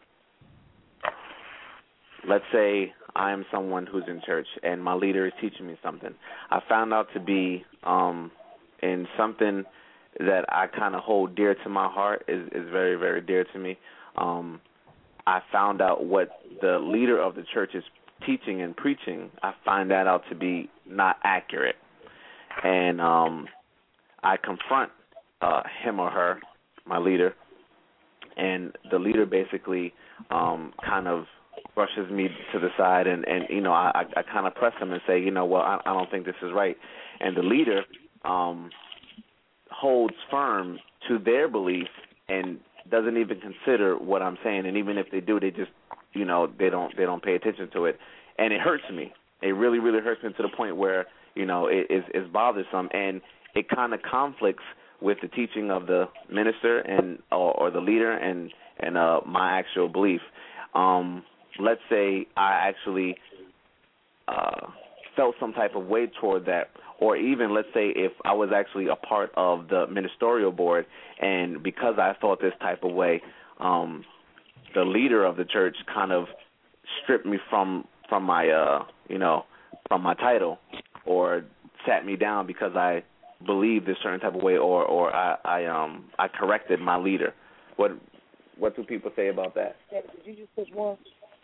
A: let's say I am someone who's in church and my leader is teaching me something. I found out to be um, in something that I kind of hold dear to my heart, is, is very, very dear to me. Um, I found out what the leader of the church is teaching and preaching. I find that out to be not accurate. And um, I confront uh, him or her, my leader, and the leader basically um, kind of brushes me to the side, and, and you know, I, I kind of press him and say, you know, well, I, I don't think this is right. And the leader um, holds firm to their belief and doesn't even consider what I'm saying, and even if they do, they just, you know, they don't they don't pay attention to it, and it hurts me. It really, really hurts me to the point where, you know, it is it's bothersome, and it kind of conflicts with the teaching of the minister and or, or the leader and and uh, my actual belief. Um, let's say I actually uh, felt some type of way toward that. Or even, let's say, if I was actually a part of the ministerial board, and because I thought this type of way, um, the leader of the church kind of stripped me from from my, uh, you know, from my title, or sat me down because I believed this certain type of way, or or I, I um I corrected my leader. What what do people say about that?
F: Did you just put one?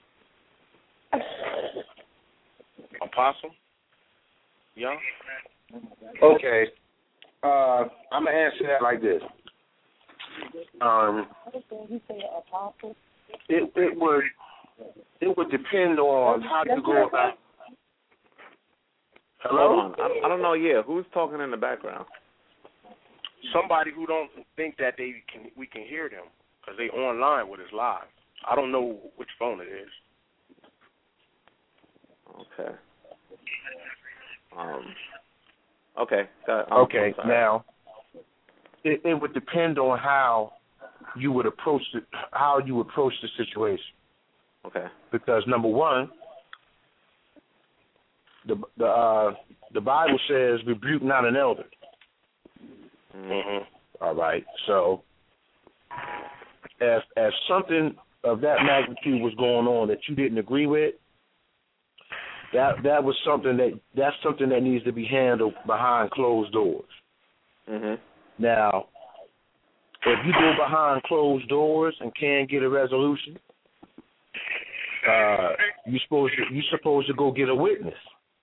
B: Apostle? Yeah.
E: Okay. Uh, I'm going to answer that like this. Um, it, it would it would depend on how you go about. Hello?
A: Hold on. I, I don't know. Yeah, who's talking in the background?
B: Somebody who don't think that they can we can hear them because they online with us live. I don't know which phone it is.
A: Okay. Um. Okay. Uh, I'm,
E: okay.
A: I'm
E: now, it, it would depend on how you would approach the how you approach the situation.
A: Okay.
E: Because number one, the the uh, the Bible says, "Rebuke not an elder."
B: Mm-hmm.
E: All right. So, as as something of that magnitude was going on that you didn't agree with, that that was something that that's something that needs to be handled behind closed doors.
A: Mhm.
E: Now, if you go behind closed doors and can't get a resolution, uh, you supposed to you supposed to go get a witness.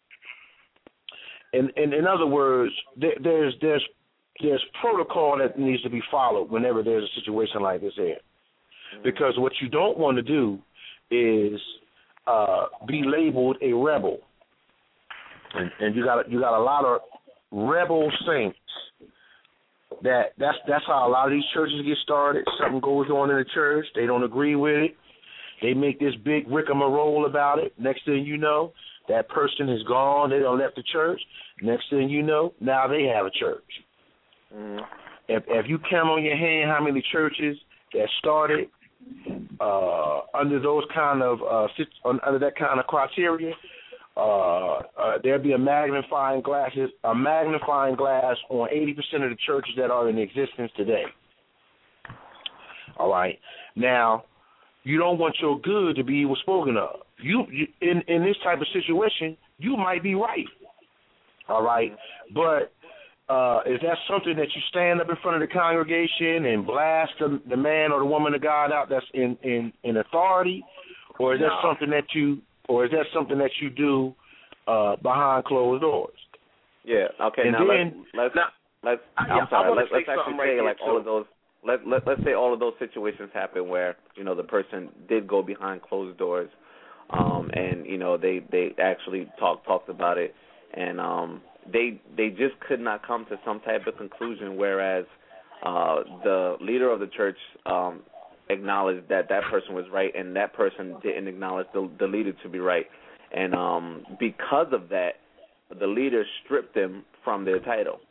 E: And, and in other words, there, there's there's there's protocol that needs to be followed whenever there's a situation like this here, because what you don't want to do is uh, be labeled a rebel, and, and you got you got a lot of rebel saints. That that's that's how a lot of these churches get started. Something goes on in the church, they don't agree with it. They make this big rigmarole about it. Next thing you know, that person is gone. They done left the church. Next thing you know, now they have a church. Mm. If, if you count on your hand how many churches that started uh, under those kind of uh, under that kind of criteria, uh, uh, there'd be a magnifying glasses a magnifying glass on eighty percent of the churches that are in existence today. All right, now you don't want your good to be evil spoken of. You, you in in this type of situation, you might be right. All right, but uh, is that something that you stand up in front of the congregation and blast the, the man or the woman of God out that's in, in, in authority, or is no. that something that you or is that something that you do uh, behind closed doors?
A: Yeah. Okay.
E: And
A: now
E: then,
A: let's let's,
E: now,
A: let's
E: I,
A: I'm sorry.
E: I
A: Let's, let's actually say
E: right
A: like
E: here,
A: all
E: too.
A: of those. Let, let let's say all of those situations happen where you know the person did go behind closed doors, um, and you know they, they actually talked talked about it, and um, they they just could not come to some type of conclusion. Whereas uh, the leader of the church um, acknowledged that that person was right, and that person didn't acknowledge the, the leader to be right, and um, because of that, the leader stripped them from their title.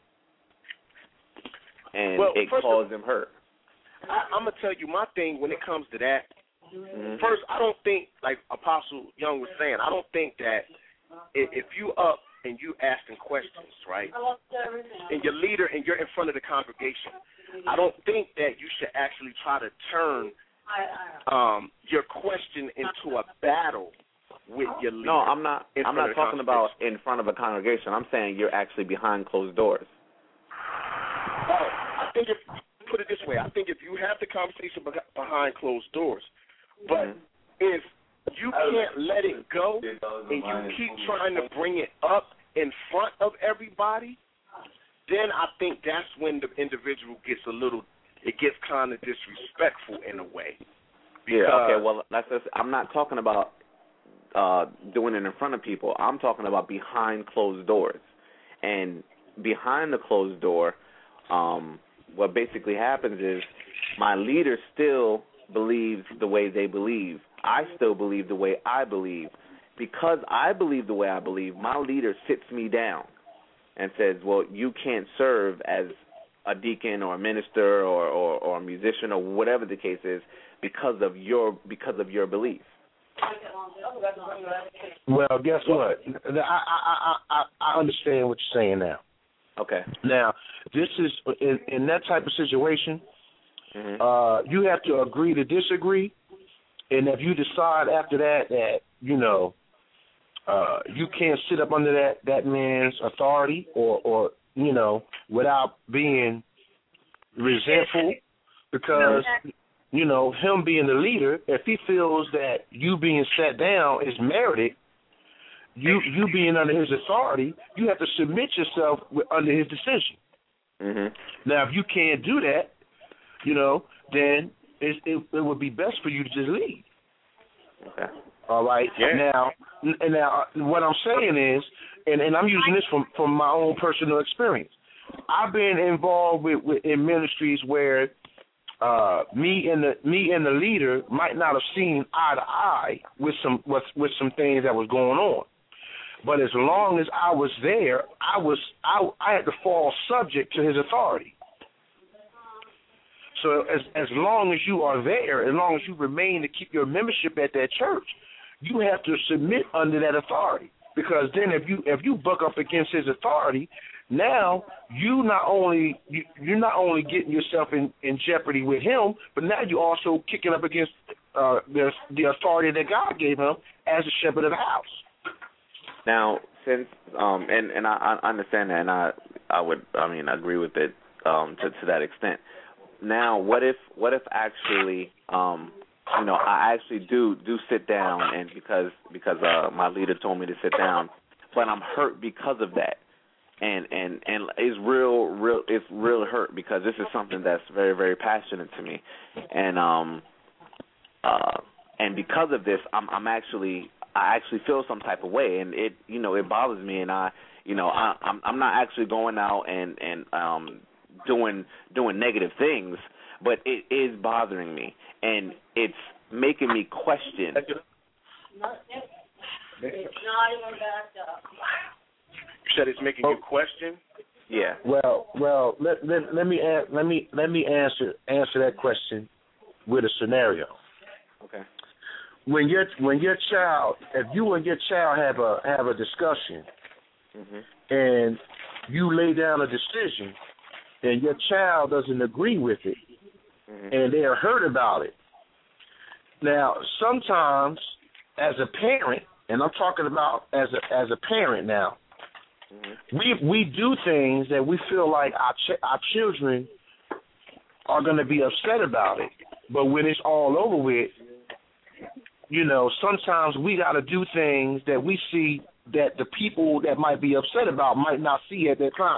A: And
B: well,
A: it caused them hurt.
B: I, I'm going to tell you my thing when it comes to that.
A: Mm-hmm.
B: First, I don't think, like Apostle Young was saying, I don't think that if, if you up and you asking questions, right, and your leader and you're in front of the congregation, I don't think that you should actually try to turn um, your question into a battle with your leader.
A: No, I'm not. I'm not talking about in front of a congregation. I'm saying you're actually behind closed doors.
B: Oh, I think if put it this way, I think if you have the conversation behind closed doors, but mm-hmm. if you can't let it go and you keep trying to bring it up in front of everybody, then I think that's when the individual gets a little, it gets kind of disrespectful in a way.
A: Yeah. Okay. Well, that's just, I'm not talking about uh, doing it in front of people. I'm talking about behind closed doors, and behind the closed door. Um, what basically happens is my leader still believes the way they believe. I still believe the way I believe. Because I believe the way I believe, my leader sits me down and says, well, you can't serve as a deacon or a minister or, or, or a musician or whatever the case is because of your because of your belief.
E: Well, guess what? I, I, I, I understand what you're saying now.
A: Okay.
E: Now, this is in, in that type of situation. Mm-hmm. Uh, you have to agree to disagree, and if you decide after that that you know uh, you can't sit up under that, that man's authority, or, or you know without being resentful, because you know him being the leader, if he feels that you being sat down is merited. You you being under his authority, you have to submit yourself with, under his decision. Mm-hmm. Now, if you can't do that, you know, then it, it, it would be best for you to just leave.
A: Okay.
E: All right.
A: Yeah.
E: Now, and now what I'm saying is, and, and I'm using this from, from my own personal experience. I've been involved with, with in ministries where uh, me and the me and the leader might not have seen eye to eye with some with, with some things that was going on. But as long as I was there, I was I, I had to fall subject to his authority. So as as long as you are there, as long as you remain to keep your membership at that church, you have to submit under that authority. Because then if you if you buck up against his authority, now you not only you, you're not only getting yourself in, in jeopardy with him, but now you're also kicking up against uh, the the authority that God gave him as the shepherd of the house.
A: Now, since um, and and I, I understand that, and I I would I mean I agree with it um, to to that extent. now what if what if actually um you know I actually do do sit down, and because because uh my leader told me to sit down, but I'm hurt because of that, and and and it's real real it's real hurt because this is something that's very very passionate to me, and um uh and because of this I'm I'm actually I actually feel some type of way, and it you know it bothers me, and I you know I I'm I'm not actually going out and and um doing doing negative things, but it is bothering me, and it's making me question.
B: You said it's making you question?
A: Yeah.
I: Well, well, let let, let me a- let me let me answer answer that question with a scenario.
A: Okay.
I: When your when your child, if you and your child have a have a discussion,
A: Mm-hmm.
I: and you lay down a decision, and your child doesn't agree with it,
A: Mm-hmm.
I: and they are hurt about it. Now, sometimes as a parent, and I'm talking about as a as a parent now,
A: Mm-hmm.
I: we we do things that we feel like our ch- our children are going to be upset about it. But when it's all over with, you know, sometimes we got to do things that we see that the people that might be upset about might not see at that time.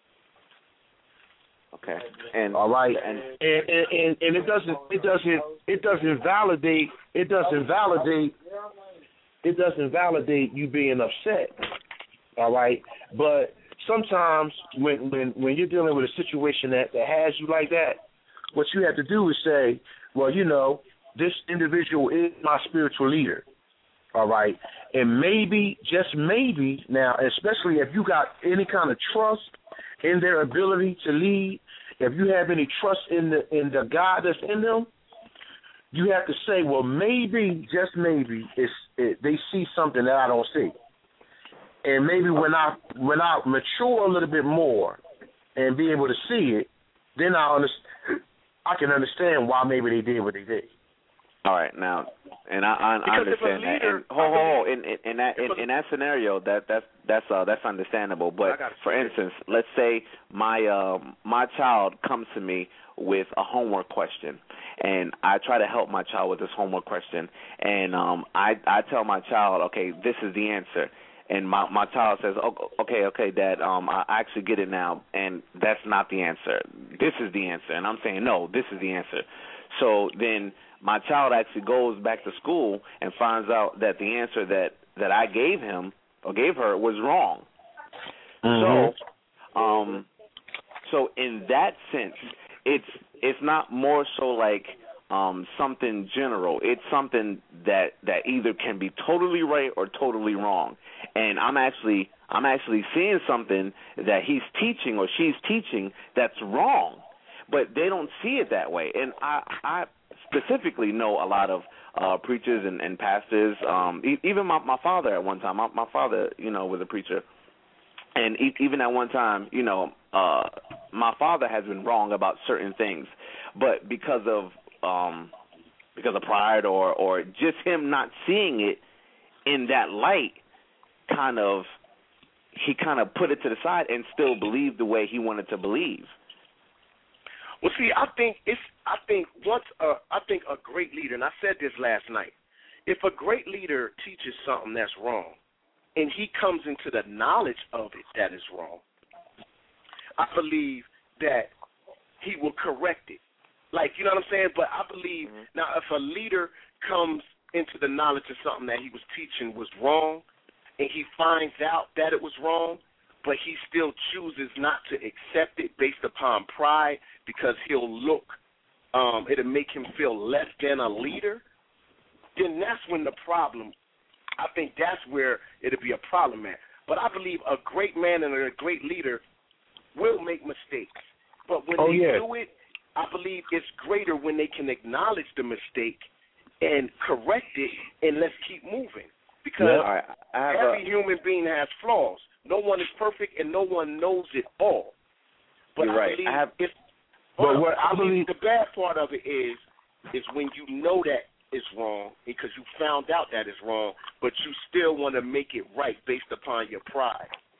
A: Okay. And
I: all right,
A: and
I: and, and, and, and it doesn't it doesn't it doesn't validate it doesn't validate it doesn't validate you being upset. All right, but sometimes when when when you're dealing with a situation that, that has you like that, what you have to do is say, well, you know, this individual is my spiritual leader. All right, and maybe, just maybe, now, especially if you got any kind of trust in their ability to lead, if you have any trust in the in the God that's in them, you have to say, well, maybe, just maybe, it's it, they see something that I don't see, and maybe when I when I mature a little bit more and be able to see it, then I understand. I can understand why maybe they did what they did.
A: All right, now, and I, I, I understand
B: leader,
A: that. And hold, hold, in, in, in that in, in that scenario, that that's that's uh, that's understandable. But for instance, let's say my uh, my child comes to me with a homework question, and I try to help my child with this homework question, and um, I I tell my child, okay, this is the answer. And my my child says, oh, okay, okay, Dad, um, I actually get it now, and that's not the answer. This is the answer. And I'm saying, no, this is the answer. So then my child actually goes back to school and finds out that the answer that, that I gave him or gave her was wrong.
I: Mm-hmm.
A: So, um, so in that sense, it's it's not more so like um, something general. It's something that, that either can be totally right or totally wrong. And I'm actually I'm actually seeing something that he's teaching or she's teaching that's wrong, but they don't see it that way. And I, I specifically know a lot of uh, preachers and, and pastors. Um, e- even my, my father at one time. My, my father, you know, was a preacher, and e- even at one time, you know, uh, my father has been wrong about certain things, but because of um, because of pride or or just him not seeing it in that light, kind of he kind of put it to the side and still believed the way he wanted to believe.
B: Well, see, I think it's I think once a, I think a great leader, and I said this last night, if a great leader teaches something that's wrong, and he comes into the knowledge of it that is wrong, I believe that he will correct it. Like, you know what I'm saying? But I believe mm-hmm. now if a leader comes into the knowledge of something that he was teaching was wrong, and he finds out that it was wrong, but he still chooses not to accept it based upon pride because he'll look, um, it'll make him feel less than a leader, then that's when the problem, I think that's where it'll be a problem at. But I believe a great man and a great leader will make mistakes. But when
I: oh,
B: they
I: yeah.
B: do it, I believe it's greater when they can acknowledge the mistake and correct it, and let's keep moving. Because
A: yeah, right. I have
B: every
A: a,
B: human being has flaws. No one is perfect, and no one knows it all. But
A: you're
B: I
A: right.
B: believe
A: I have,
B: if,
I: but what
B: I
I: I
B: believe
I: believe
B: the bad part of it is is when you know that it's wrong because you found out that it's wrong, but you still want to make it right based upon your pride.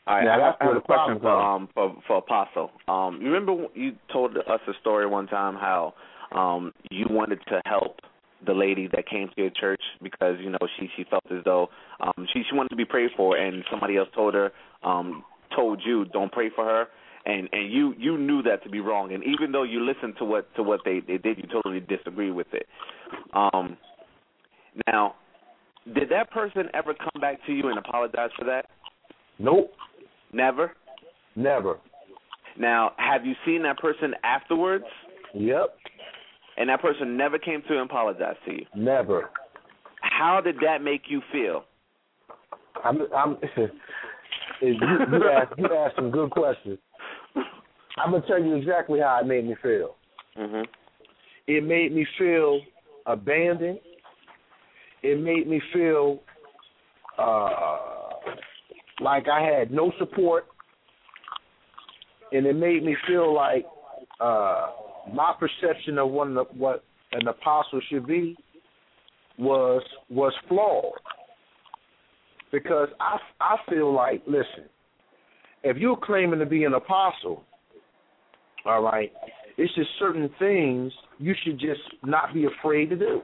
A: All right,
I: Now,
A: I,
I: that's
A: I have
I: where
A: a
I: the
A: question
I: problem
A: for
I: comes.
A: um for for Apostle. Um, you remember you told us a story one time how um you wanted to help the lady that came to your church because you know she she felt as though um she she wanted to be prayed for, and somebody else told her um told you don't pray for her, and and you you knew that to be wrong, and even though you listened to what to what they they did, you totally disagree with it. Um, now, did that person ever come back to you and apologize for that?
I: Nope.
A: Never?
I: Never.
A: Now, have you seen that person afterwards?
I: Yep.
A: And that person never came to and apologized to you?
I: Never.
A: How did that make you feel?
I: I'm. I'm you, you asked. You asked some good questions. I'm gonna tell you exactly how it made me feel.
A: Mhm.
I: It made me feel abandoned. It made me feel uh, like I had no support, and it made me feel like uh, my perception of what an, what an apostle should be was was flawed. Because I, I feel like, listen, if you're claiming to be an apostle, all right, it's just certain things you should just not be afraid to do.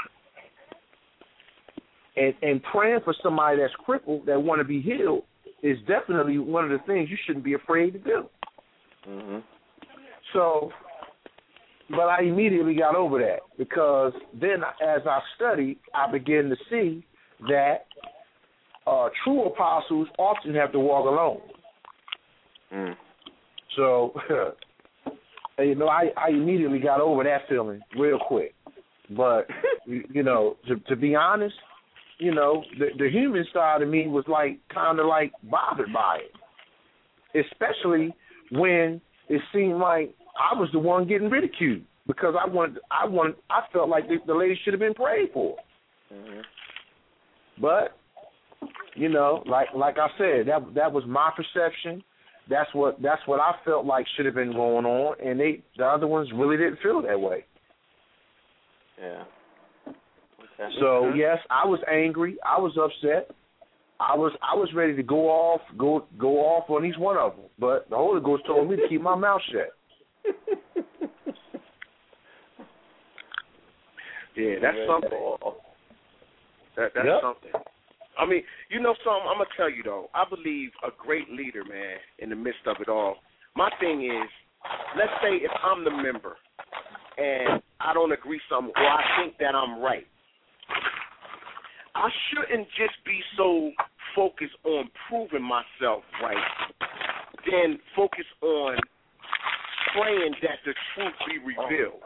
I: And and praying for somebody that's crippled that want to be healed is definitely one of the things you shouldn't be afraid to do.
A: Mhm.
I: So, but I immediately got over that because then as I studied, I began to see that uh, true apostles often have to walk alone.
A: Mm.
I: So, you know, I, I immediately got over that feeling real quick. But, you know, to, to be honest, you know, the, the human side of me was like kind of like bothered by it, especially when it seemed like I was the one getting ridiculed because I wanted, I wanted, I felt like the, the lady should have been prayed for.
A: Mhm.
I: But, you know, like like I said, that that was my perception. That's what that's what I felt like should have been going on, and they the other ones really didn't feel that way.
A: Yeah. Okay.
I: So yes, I was angry. I was upset. I was I was ready to go off go go off on each one of them, but the Holy Ghost told me to keep my mouth shut.
B: Yeah, that's something. That that's
I: yep.
B: something. I mean, you know something, I'm going to tell you, though. I believe a great leader, man, in the midst of it all. My thing is, let's say if I'm the member and I don't agree something or I think that I'm right, I shouldn't just be so focused on proving myself right, then focus on praying that the truth be revealed.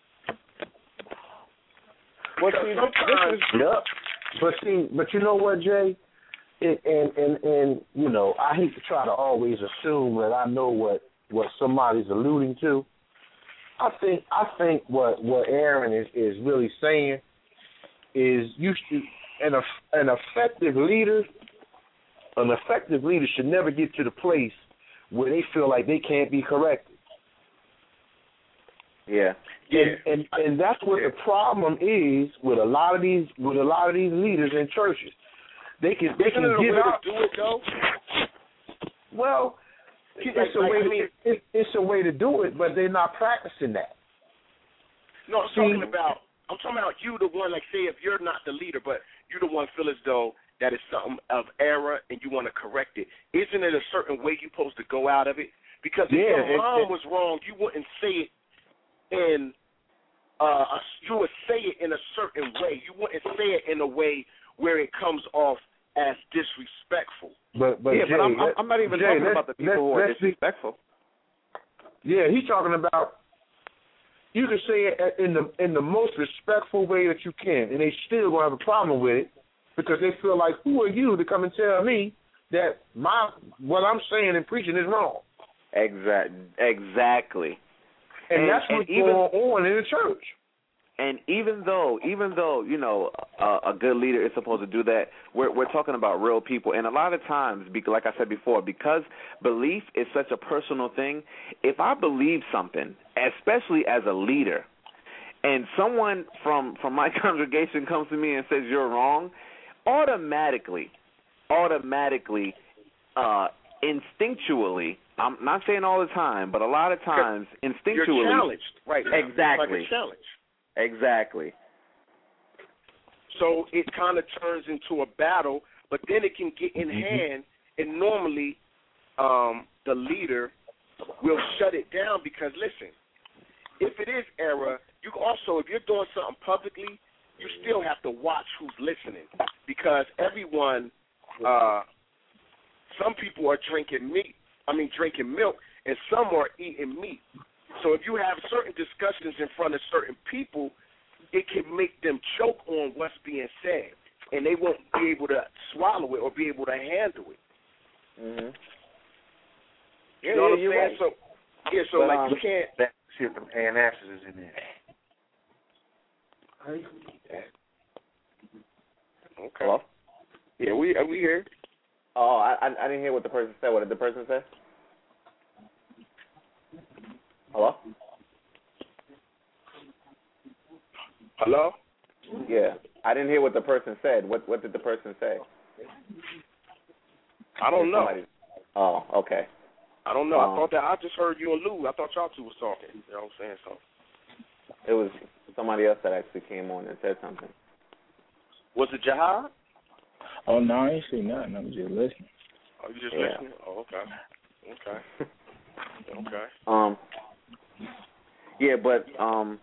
I: Well, see, this is, yep. But see, but you know what, Jay? It, and, and, and, you know, I hate to try to always assume that I know what, what somebody's alluding to. I think I think what, what Aaron is, is really saying is you should, an, an effective leader, an effective leader should never get to the place where they feel like they can't be corrected.
A: Yeah.
B: Yeah.
I: And, and and that's what the problem is with a lot of these with a lot of these leaders in churches. They can they
B: Isn't
I: can
B: it a
I: give
B: way
I: out.
B: to do it, though?
I: Well, it's
B: like,
I: a
B: like,
I: way
B: I
I: to,
B: mean,
I: it, it's a way to do it, but they're not practicing that.
B: No, I'm
I: See,
B: talking about I'm talking about you, the one. Like, say if you're not the leader, but you're the one feel as though that is something of error and you want to correct it. Isn't it a certain way you're supposed to go out of it? Because if
I: Yeah,
B: your
I: it-
B: mom
I: it-
B: was wrong, you wouldn't say it in. Uh, you would say it in a certain way. You wouldn't say it in a way where it comes off as disrespectful.
I: But but
A: yeah,
I: Jay,
A: but I'm,
I: let,
A: I'm not even
I: Jay,
A: talking
I: let's,
A: about the people
I: let's,
A: who are
I: let's be,
A: disrespectful.
I: yeah, he's talking about. You can say it in the in the most respectful way that you can, and they still gonna have a problem with it because they feel like, who are you to come and tell me that my what I'm saying and preaching is wrong?
A: Exact, exactly.
I: And,
A: And-
I: that's
A: and
I: what's
A: even-
I: going on in the church.
A: And even though, even though you know, a, a good leader is supposed to do that, we're we're talking about real people. And a lot of times, because, like I said before, because belief is such a personal thing. If I believe something, especially as a leader, and someone from from my congregation comes to me and says you're wrong, automatically, automatically, uh, instinctually, I'm not saying all the time, but a lot of times, instinctually.
B: You're challenged right now.
A: Exactly.
B: It's like a challenge.
A: Exactly.
B: So it kind of turns into a battle, but then it can get in
A: Mm-hmm.
B: hand, and normally um, the leader will shut it down because, listen, if it is error, you also, if you're doing something publicly, you still have to watch who's listening because everyone, uh, some people are drinking meat, I mean drinking milk, and some are eating meat. So if you have certain discussions in front of certain people, it can make them choke on what's being said, and they won't be able to swallow it or be able to handle it.
A: Mm-hmm.
B: You know what
A: yeah,
B: I'm saying?
A: right.
B: So, yeah, so
A: but,
B: like
A: um,
B: you can't.
I: That shit from antacids is in there.
B: Okay.
A: Hello?
B: Yeah, we are we here?
A: Oh, I I didn't hear what the person said. What did the person say? Hello?
B: Hello?
A: Yeah, I didn't hear what the person said. What what did the person say?
B: I don't know.
A: Somebody... Oh, okay.
B: I don't know.
A: Um,
B: I thought that I just heard you and Lou. I thought y'all two was talking. You know what I'm saying? So
A: it was somebody else that actually came on and said something.
B: was it Jihad?
H: Oh no, I ain't see nothing. I'm just listening.
B: Oh, you just
A: Yeah.
B: listening? Oh, okay. Okay. Okay.
A: Um. Yeah, but um.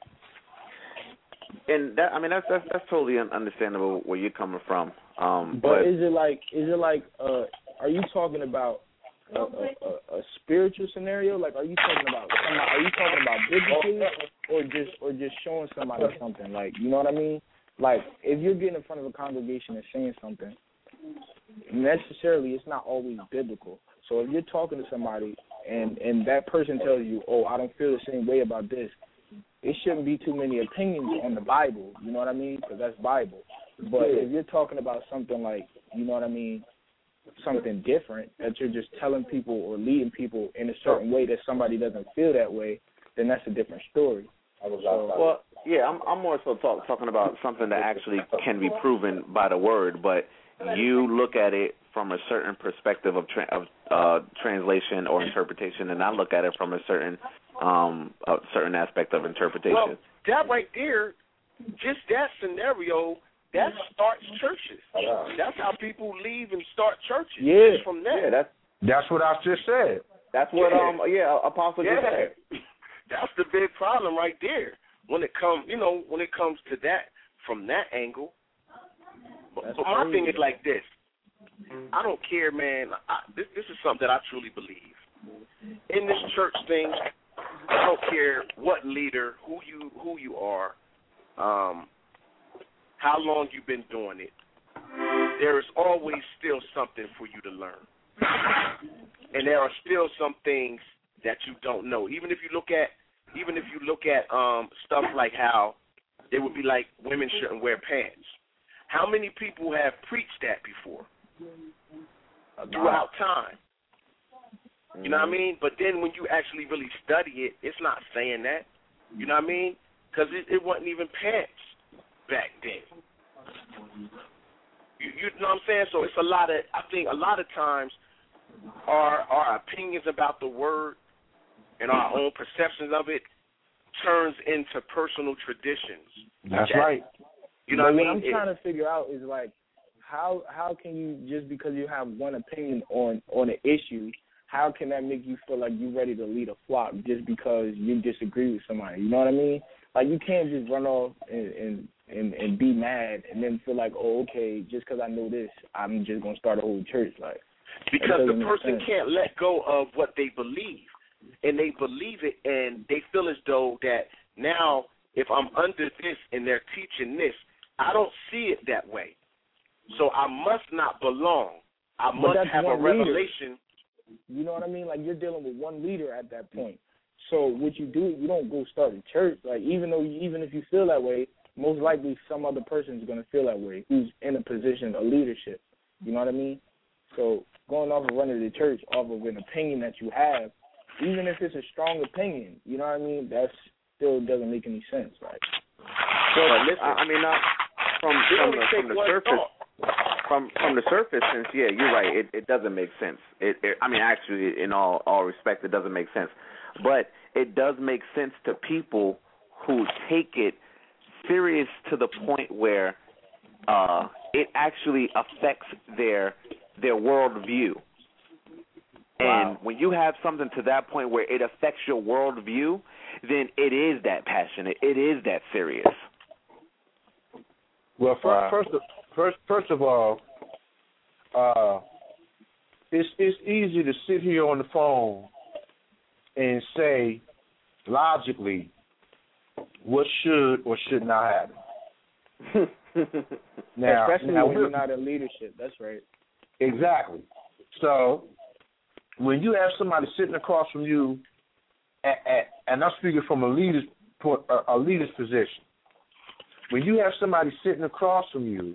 A: And that I mean that's that's that's totally un- understandable where you're coming from. Um.
H: But,
A: But,
H: is it like is it like uh are you talking about a, a, a, a spiritual scenario? Like are you talking about somebody, are you talking about biblically or just or just showing somebody something? Like you know what I mean? Like if you're getting in front of a congregation and saying something, necessarily it's not always biblical. So if you're talking to somebody and and that person tells you, oh, I don't feel the same way about this, it shouldn't be too many opinions on the Bible. You know what I mean? Because that's Bible. But if you're talking about something like, you know what I mean, something different that you're just telling people or leading people in a certain way that somebody doesn't feel that way, then that's a different story. So,
A: well, yeah, I'm I'm more so talk, talking about something that actually can be proven by the word, but you look at it from a certain perspective of tra- of uh, translation or interpretation, and I look at it from a certain um a certain aspect of interpretation.
B: Well, that right there, just that scenario, that starts churches. That's how people leave and start churches.
H: Yeah.
B: Just from that.
A: Yeah, that's
I: That's what I just said.
A: that's what
B: Yeah.
A: um yeah Apostle just
B: Yeah.
A: said.
B: That's the big problem right there. When it comes, you know, when it comes to that from that angle. But,
H: That's
B: but my
H: crazy.
B: thing is like this. I don't care, man. I, this this is something that I truly believe. In this church thing, I don't care what leader, who you who you are, um, how long you've been doing it. There is always still something for you to learn, and there are still some things that you don't know. Even if you look at, even if you look at um, stuff like how it would be like women shouldn't wear pants. How many people have preached that before? Throughout time. You know what I mean? But then when you actually really study it, it's not saying that. You know what I mean? Because it, it wasn't even pants back then. You, you know what I'm saying? So it's a lot of, I think a lot of times our our opinions about the word and our own perceptions of it turns into personal traditions.
I: That's
B: that,
I: right.
B: You know
H: but
B: what I mean?
H: What I'm
B: It,
H: trying to figure out is like, how how can you, just because you have one opinion on on an issue, how can that make you feel like you're ready to lead a flock just because you disagree with somebody? You know what I mean? Like you can't just run off and and and, and be mad and then feel like, oh, okay, just because I know this, I'm just gonna start a whole church. Like
B: because the person
H: sense.
B: can't let go of what they believe, and they believe it, and they feel as though that now if I'm under this and they're teaching this, I don't see it that way. So I must not belong. I
H: But
B: must
H: that's
B: have a
H: one leader.
B: revelation.
H: You know what I mean? Like you're dealing with one leader at that point. So what you do, you don't go start a church. Like even though, you, even if you feel that way, most likely some other person is going to feel that way who's in a position of leadership. You know what I mean? So going off of running the church off of an opinion that you have, even if it's a strong opinion, you know what I mean? That still doesn't make any sense. Like,
A: But listen, I, I mean, not from
B: It
A: from
B: only
A: the,
B: takes
A: from the
B: one
A: surface.
B: thought.
A: from from the surface, since yeah, you're right. It it doesn't make sense. It, it I mean, actually, in all all respect, it doesn't make sense. But it does make sense to people who take it serious to the point where uh, it actually affects their their worldview.
H: Wow.
A: And when you have something to that point where it affects your worldview, then it is that passionate. It is that serious.
I: Well, first,
H: Wow.
I: first, of, first, first of all, uh, it's it's easy to sit here on the phone and say logically what should or should not happen. now,
H: Especially
I: now
H: when
I: we're-
H: you're not in leadership. That's right.
I: Exactly. So when you have somebody sitting across from you, at, at, and I'm speaking from a leader's point, a, a leader's position. When you have somebody sitting across from you,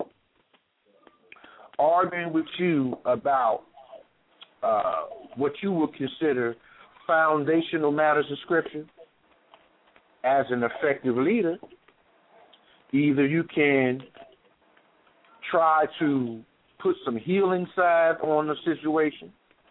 I: arguing with you about uh, what you would consider foundational matters of Scripture, as an effective leader, either you can try to put some healing side on the situation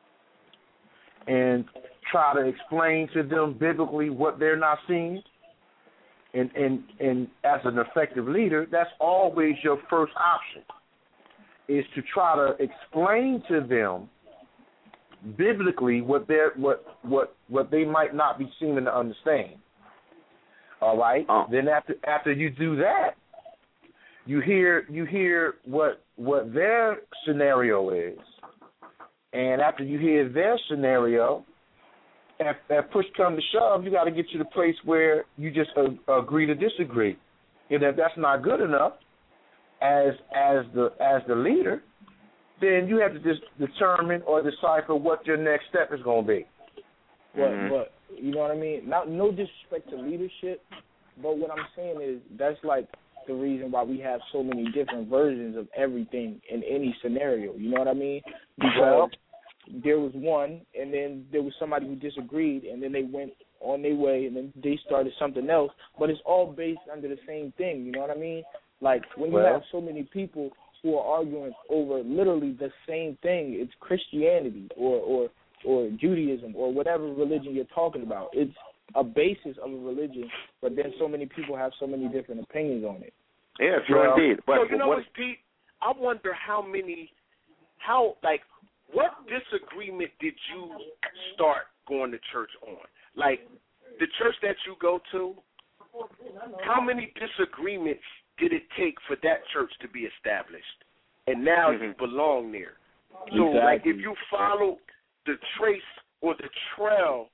I: and try to explain to them biblically what they're not seeing. And, and, and as an effective leader, that's always your first option, is to try to explain to them biblically what they're what what what they might not be seeming to understand. All right.
A: Oh.
I: Then after after you do that, you hear you hear what what their scenario is, and after you hear their scenario, if, if push comes to shove, you got to get to the place where you just uh, agree to disagree. And if that's not good enough, as as the as the leader, then you have to just determine or decipher what your next step is going to be.
H: But,
A: Mm-hmm.
H: but you know what I mean? Not no disrespect to leadership, but what I'm saying is that's like the reason why we have so many different versions of everything in any scenario. You know what I mean? Because there was one, and then there was somebody who disagreed, and then they went on their way, and then they started something else. But it's all based under the same thing. You know what I mean? Like when you
I: Well,
H: have so many people who are arguing over literally the same thing, it's Christianity or or or Judaism or whatever religion you're talking about. It's a basis of a religion, but then so many people have so many different opinions on it.
A: Yeah, sure
I: Well,
A: indeed. But
B: so you know
A: what,
B: what's Pete? I wonder how many, how like, what disagreement did you start going to church on? Like, the church that you go to, how many disagreements did it take for that church to be established? And now
A: Mhm.
B: you belong there. So,
H: Exactly.
B: like, if you follow the trace or the trail,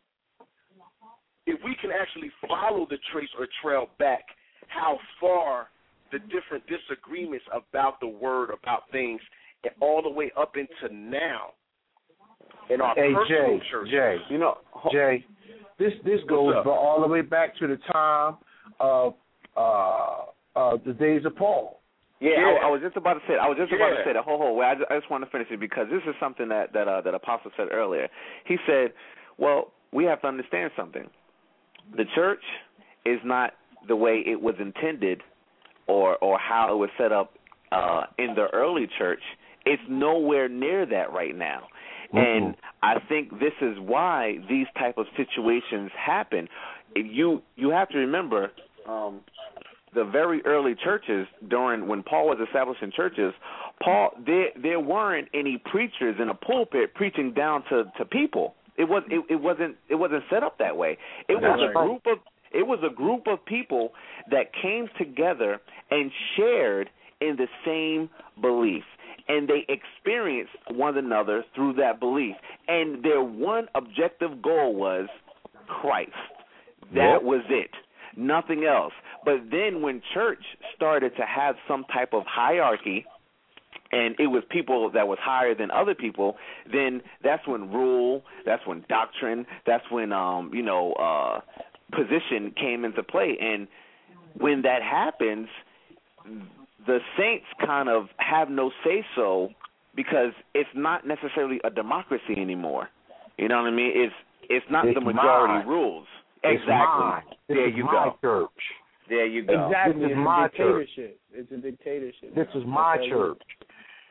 B: if we can actually follow the trace or trail back, how far the different disagreements about the word, about things, and all the way up into now in our
I: Hey,
B: personal
I: Jay,
B: church.
I: Jay,
A: you know, ho-
I: Jay, this this goes
B: up?
I: ba- all the way back to the time of uh, uh, the days of Paul.
A: Yeah,
B: Yeah.
A: I, I was just about to say. I was just about to
B: Yeah.
A: say that. Hold, hold. Wait, I just, I just want to finish it because this is something that that uh, that Apostle said earlier. He said, "Well, we have to understand something. The church is not the way it was intended, or or how it was set up uh, in the early church. It's nowhere near that right now." And I think this is why these type of situations happen. You you have to remember. Um, The very early churches, during when Paul was establishing churches, Paul there there weren't any preachers in a pulpit preaching down to, to people. It was it, it wasn't it wasn't set up that way. It was
H: That's
A: a
H: right.
A: group of it was a group of people that came together and shared in the same belief, and they experienced one another through that belief. And their one objective goal was Christ. That
I: Yep.
A: was it. Nothing else. But then when church started to have some type of hierarchy, and it was people that was higher than other people, then that's when rule, that's when doctrine, that's when, um, you know, uh, position came into play. And when that happens, the saints kind of have no say-so because it's not necessarily a democracy anymore. You know what I mean? It's it's not
I: It's
A: the majority
I: mine.
A: rules.
I: It's
A: Exactly.
I: mine. This
A: There
I: is
A: you
I: my
A: go.
I: church.
A: There you go.
H: Exactly.
I: This is
H: it's
I: my
H: a dictatorship. It's a dictatorship.
I: This is my
H: Okay.
I: church.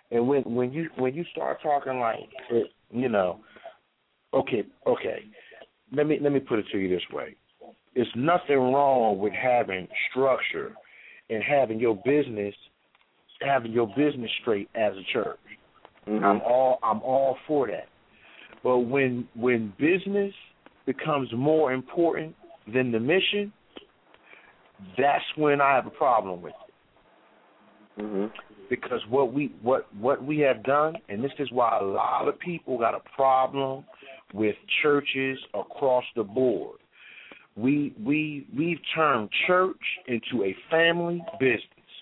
I: And when when you when you start talking like, you know, okay, okay, let me let me put it to you this way: there's nothing wrong with having structure and having your business having your business straight as a church. Mm-hmm. I'm all I'm all for that. But when when business becomes more important than the mission, that's when I have a problem with it. Mm-hmm. Because what we what what we have done, and this is why a lot of people got a problem with churches across the board. We we we've turned church into a family business.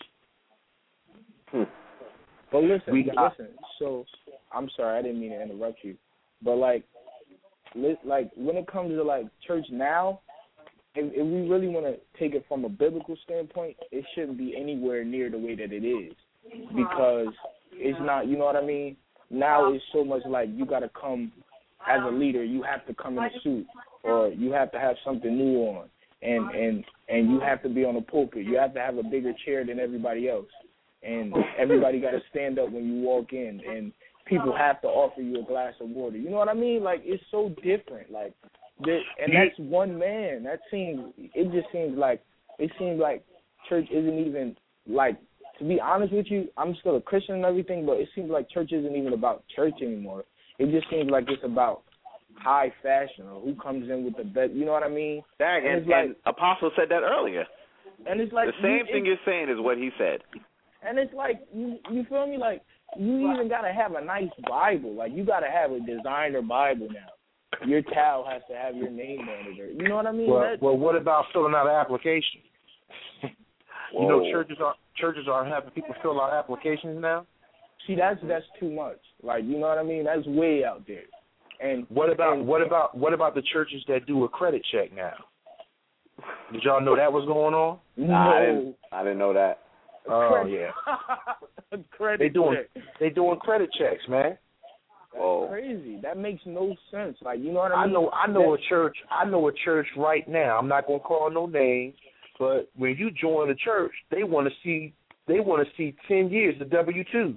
H: Hmm. But listen,
I: we got,
H: listen. So I'm sorry, I didn't mean to interrupt you, but like, li- like when it comes to like church now, if, if we really want to take it from a biblical standpoint, it shouldn't be anywhere near the way that it is, because it's not. You know what I mean? Now it's so much like you got to come as a leader. You have to come in a suit, or you have to have something new on, and and and you have to be on a pulpit. You have to have a bigger chair than everybody else. And everybody got to stand up when you walk in, and people have to offer you a glass of water. You know what I mean? Like, it's so different. Like, and that's one man. That seems, it just seems like, it seems like church isn't even, like, to be honest with you, I'm still a Christian and everything, but it seems like church isn't even about church anymore. It just seems like it's about high fashion, or who comes in with the best, you know what I mean?
A: Dang, and, and,
H: like,
A: and Apostle said that earlier.
H: And it's like,
A: the same
H: you,
A: thing you're saying is what he said.
H: And it's like, you, you feel me? Like, you even got to have a nice Bible. Like, you got to have a designer Bible now. Your towel has to have your name on it. Or, you know what I mean?
I: Well,
H: that,
I: well, what about filling out an application? You know, churches are churches are having people fill out applications now.
H: See, that's that's too much. Like, you know what I mean? That's way out there. And
I: what about
H: and,
I: what about what about the churches that do a credit check now? Did y'all know that was going on?
H: No,
A: I didn't. I didn't know that.
I: Oh uh, yeah,
H: credit
I: they doing
H: check.
I: they doing credit checks, man.
H: That's oh. crazy. That makes no sense. Like, you know what I mean?
I: I know I know that, a church. I know a church right now. I'm not gonna call no names, but when you join a church, they want to see they want to see ten years of W twos.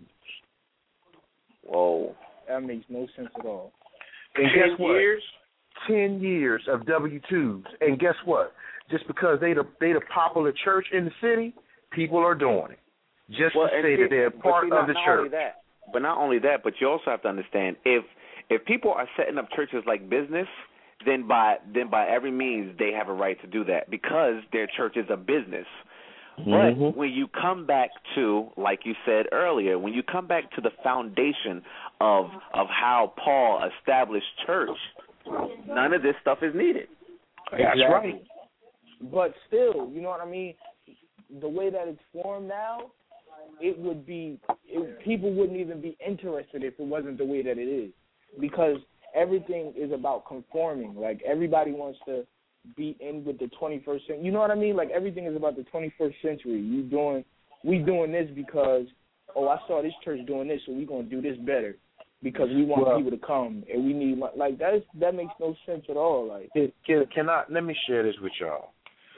A: Whoa,
H: that makes no sense at all.
I: And
B: ten
I: guess what?
B: years?
I: Ten years of W twos, and guess what? Just because they the they the popular church in the city, people are doing it. Just
A: well,
I: to say
A: see,
I: that they're part
A: see, not,
I: of the
A: not
I: church.
A: Only that, but not only that, but you also have to understand, if if people are setting up churches like business, then by then by every means they have a right to do that, because their church is a business.
I: Mm-hmm.
A: But when you come back to, like you said earlier, when you come back to the foundation of of how Paul established church, none of this stuff is needed.
I: That's
H: exactly.
I: right.
H: But still, you know what I mean? The way that it's formed now, it would be, it, people wouldn't even be interested if it wasn't the way that it is. Because everything is about conforming. Like, everybody wants to be in with the twenty-first century. You know what I mean? Like, everything is about the twenty-first century. You doing, we doing this because, oh, I saw this church doing this, so we're going to do this better because we want well, people to come, and we need, like, that is, that makes no sense at all. Like,
I: can, can I, let me share this with y'all.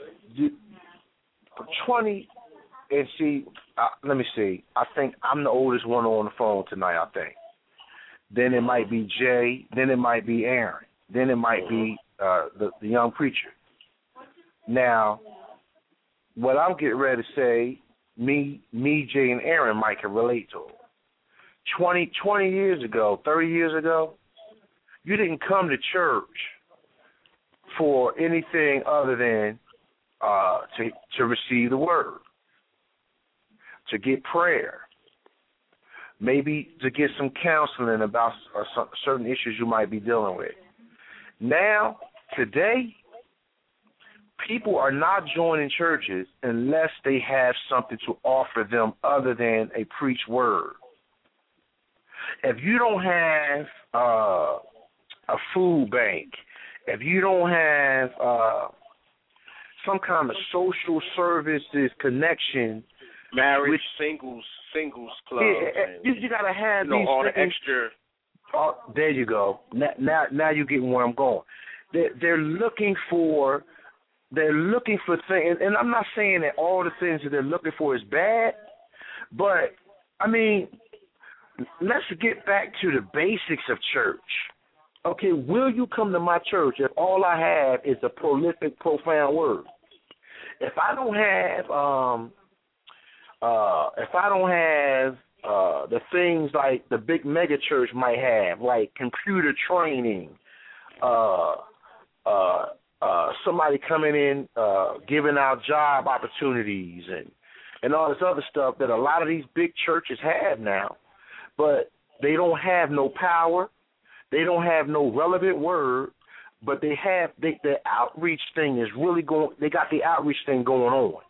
I: twenty, and see, uh, let me see. I think I'm the oldest one on the phone tonight, I think. Then it might be Jay. Then it might be Aaron. Then it might be uh, the, the young preacher. Now, what I'm getting ready to say, me, me, Jay, and Aaron might can relate to. twenty, twenty years ago, thirty years ago, you didn't come to church for anything other than uh, to to receive the word, to get prayer, maybe to get some counseling about uh, some, certain issues you might be dealing with. Now, today, people are not joining churches unless they have something to offer them other than a preached word. If you don't have uh, a food bank, if you don't have uh, some kind of social services connection,
B: marriage,
I: which,
B: singles, singles club,
I: yeah, you, you got to have
B: you know,
I: these
B: all the
I: things.
B: extra.
I: Oh, there you go. Now, now, now you're getting where I'm going. They're, they're looking for, they're looking for things, and I'm not saying that all the things that they're looking for is bad, but I mean, let's get back to the basics of church. Okay, will you come to my church if all I have is a prolific, profound word? If I don't have, um, uh, if I don't have uh, the things like the big mega church might have, like computer training, uh, uh, uh, somebody coming in uh, giving out job opportunities and and all this other stuff that a lot of these big churches have now, but they don't have no power. They don't have no relevant word, but they have they, the outreach thing is really going. They got the outreach thing going on.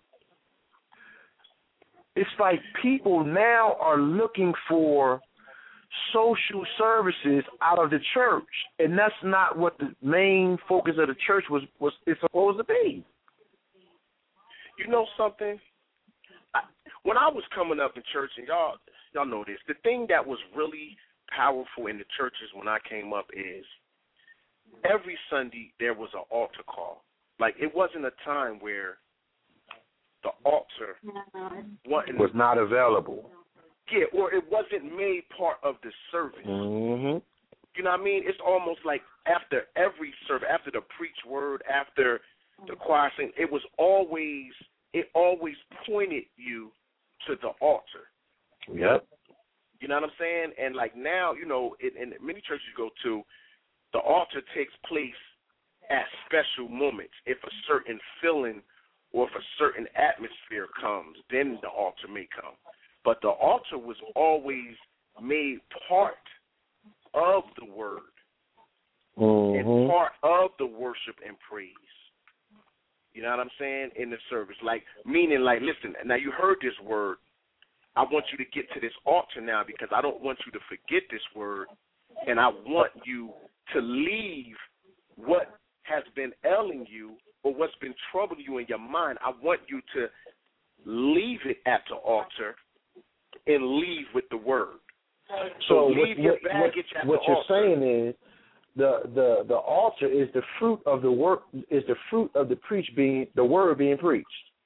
I: It's like people now are looking for social services out of the church, and that's not what the main focus of the church was was is supposed to be.
B: You know something? I, when I was coming up in church, and y'all y'all know this, the thing that was really powerful in the churches when I came up is every Sunday there was an altar call. Like, it wasn't a time where the altar
I: was not available.
B: Yeah, or it wasn't made part of the service.
I: Mm-hmm.
B: You know what I mean? It's almost like after every service, after the preached word, after the choir sing, it was always, it always pointed you to the altar.
I: Yep.
B: You know what I'm saying? And like now, you know, in, in many churches you go to, the altar takes place at special moments. If a certain feeling or if a certain atmosphere comes, then the altar may come. But the altar was always made part of the word
I: mm-hmm.
B: and part of the worship and praise. You know what I'm saying? In the service. Like, meaning like, listen, now you heard this word. I want you to get to this altar now because I don't want you to forget this word, and I want you to leave what has been ailing you or what's been troubling you in your mind. I want you to leave it at the altar and leave with the word.
I: So,
B: so leave
I: what,
B: your
I: what,
B: baggage
I: what,
B: at
I: what
B: the
I: you're
B: altar.
I: saying is the, the the altar is the fruit of the work is the fruit of the preach being the word being preached.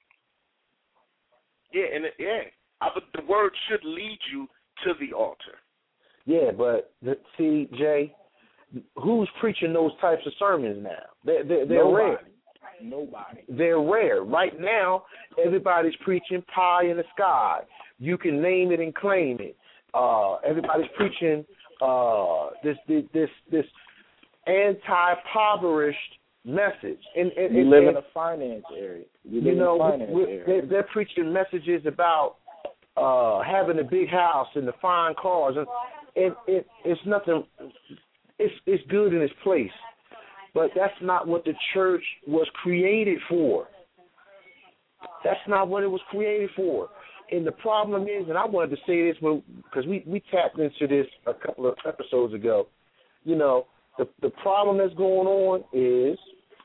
B: Yeah, and it, yeah. I, but the word should lead you to the altar.
I: Yeah, but the, see, Jay, who's preaching those types of sermons now? They're, they're, they're
H: Nobody.
I: rare.
H: Nobody.
I: They're rare. Right now, everybody's preaching pie in the sky. You can name it and claim it. Uh, everybody's preaching uh, this this this, this anti-impoverished message. And, and,
H: you
I: and,
H: live
I: and,
H: in a finance area. You,
I: you know,
H: in a finance
I: we're,
H: area.
I: they're, they're preaching messages about uh, having a big house and the fine cars, and, and it, it's nothing. It's it's good in its place, but that's not what the church was created for. That's not what it was created for. And the problem is, and I wanted to say this because we, we tapped into this a couple of episodes ago. You know, the the problem that's going on is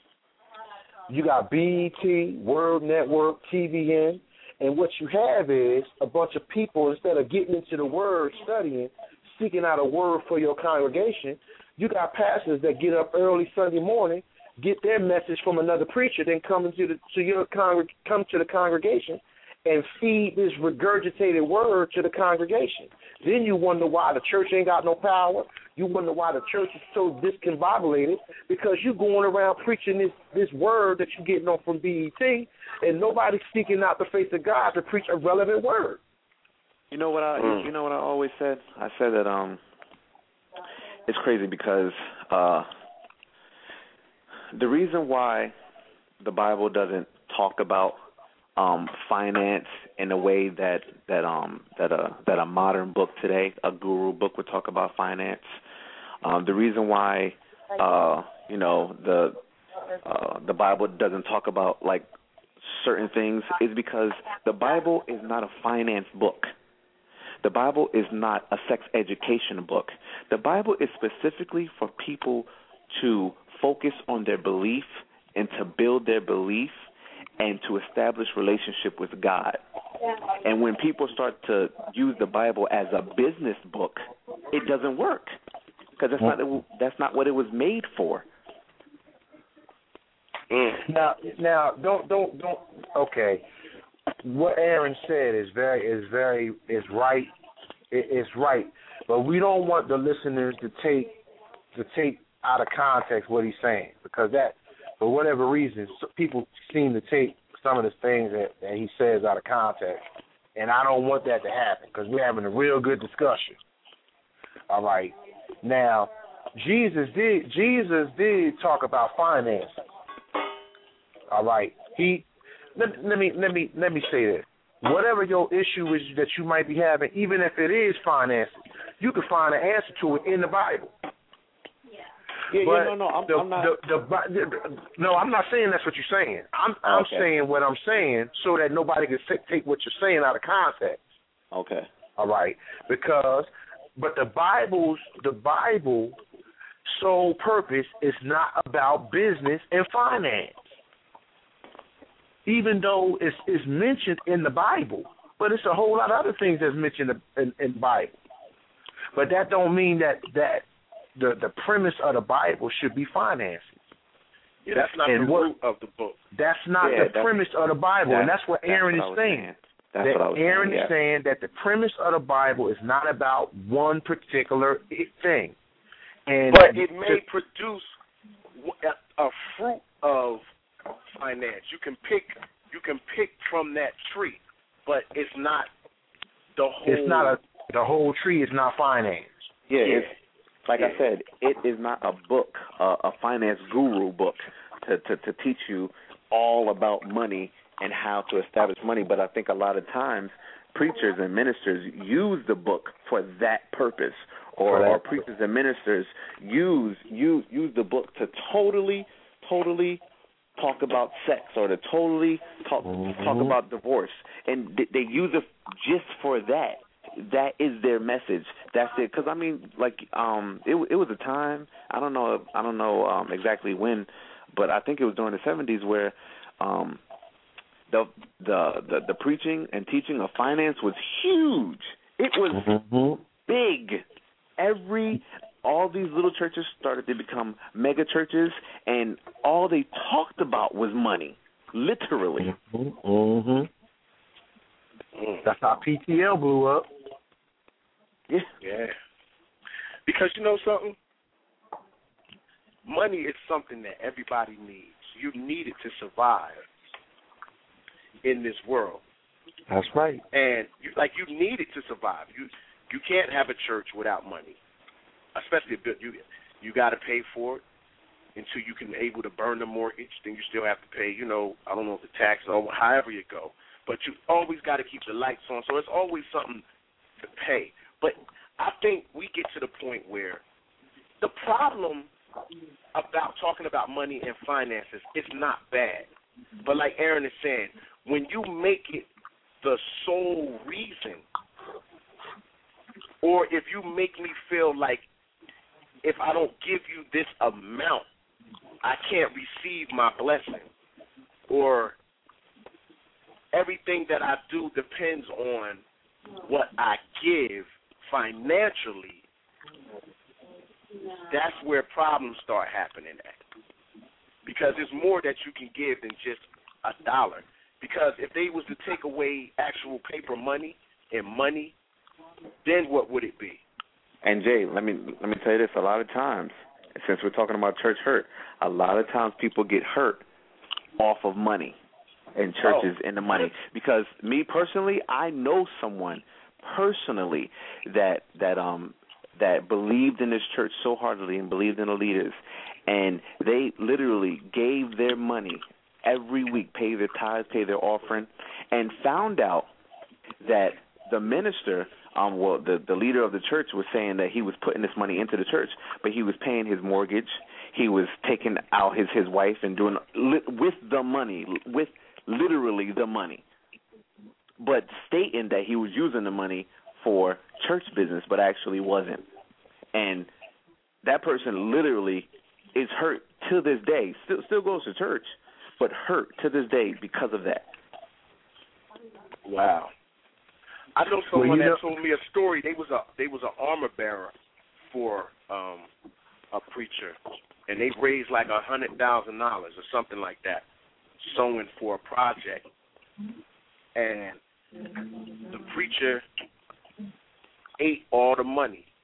I: you got B E T, World Network, T V N, and what you have is a bunch of people, instead of getting into the Word, studying, seeking out a word for your congregation, you got pastors that get up early Sunday morning, get their message from another preacher, then come into the to your congreg- come to the congregation and feed this regurgitated word to the congregation. Then you wonder why the church ain't got no power. You wonder why the church is so discombobulated, because you're going around preaching this, this word that you're getting on from B E T, and nobody's seeking out the face of God to preach a relevant word.
A: You know what I mm. you know what I always said? I said that um it's crazy because uh the reason why the Bible doesn't talk about um finance in a way that that um that a that a modern book today, a guru book, would talk about finance. Um the reason why uh you know the uh the Bible doesn't talk about like certain things is because the Bible is not a finance book. The Bible is not a sex education book. The Bible is specifically for people to focus on their belief and to build their belief and to establish relationship with God. And when people start to use the Bible as a business book, it doesn't work, because that's not that's not what it was made for.
I: Now, now, don't, don't, don't. Okay, what Aaron said is very, is very, is right. It, it's right. but we don't want the listeners to take to take out of context what he's saying, because that, for whatever reason, people seem to take some of the things that, that he says out of context, and I don't want that to happen because we're having a real good discussion. All right, now Jesus did Jesus did talk about finances. All right, he let, let me let me let me say this. Whatever your issue is that you might be having, even if it is finances, you can find an answer to it in the Bible.
A: Yeah,
I: but
A: yeah, no, no, I'm,
I: the,
A: I'm not.
I: The, the, the, no, I'm not saying that's what you're saying. I'm, I'm
A: okay.
I: saying what I'm saying so that nobody can take what you're saying out of context.
A: Okay.
I: All right, because but the Bible's the Bible sole purpose is not about business and finance, even though it's, it's mentioned in the Bible. But it's a whole lot of other things that's mentioned in, in the Bible. But that don't mean that that. The the premise of the Bible should be finances.
B: Yeah, that's not
I: and
B: the
I: what,
B: root of the book.
I: That's not
A: yeah,
I: the
A: that's,
I: premise of the Bible,
A: that's,
I: and that's what Aaron
A: that's what
I: is saying.
A: saying. That's
I: that
A: what I was
I: Aaron
A: saying,
I: is
A: yeah.
I: saying that the premise of the Bible is not about one particular thing. And
B: but it may to, produce a, a fruit of finance. You can pick you can pick from that tree, but it's not the whole.
I: It's not a the whole tree is not finance.
A: Yeah,
B: yeah.
A: it's like I said, it is not a book, uh, a finance guru book to, to, to teach you all about money and how to establish money. But I think a lot of times preachers and ministers use the book for that purpose, or, or preachers and ministers use use use the book to totally, totally talk about sex, or to totally talk mm-hmm. talk about divorce, and they, they use it just for that. That is their message. That's it. Because I mean, like, um, it it was a time. I don't know. I don't know um, exactly when, but I think it was during the seventies where um, the, the the the preaching and teaching of finance was huge. It was
I: mm-hmm.
A: big. Every all these little churches started to become mega churches, and all they talked about was money, literally.
I: Mm-hmm. Mm-hmm. That's how P T L blew up.
A: Yeah.
B: Yeah. Because you know something? Money is something that everybody needs. You need it to survive in this world.
I: That's right.
B: And you, like you need it to survive. You you can't have a church without money, especially if you you got to pay for it until you can able to burn the mortgage. Then you still have to pay. You know, I don't know if the tax or however you go. But you always got to keep the lights on, so it's always something to pay. But I think we get to the point where the problem about talking about money and finances is not bad. But like Aaron is saying, when you make it the sole reason, or if you make me feel like if I don't give you this amount, I can't receive my blessing, or everything that I do depends on what I give financially, that's where problems start happening at. Because there's more that you can give than just a dollar. Because if they was to take away actual paper money and money, then what would it be?
A: And Jay, let me let me tell you this, a lot of times, since we're talking about church hurt, a lot of times people get hurt off of money. And churches
B: oh.
A: and the money, because me personally, I know someone personally that that um that believed in this church so heartily and believed in the leaders, and they literally gave their money every week, pay their tithes, pay their offering, and found out that the minister, um, well, the the leader of the church was saying that he was putting this money into the church, but he was paying his mortgage, he was taking out his his wife and doing with the money with. Literally the money, but stating that he was using the money for church business, but actually wasn't. And that person literally is hurt to this day, still still goes to church, but hurt to this day because of that.
B: Wow. I know someone
I: well,
B: that
I: know-
B: told me a story. They was a they was an armor bearer for um, a preacher, and they raised like a hundred thousand dollars or something like that, sewing for a project. And the preacher ate all the money.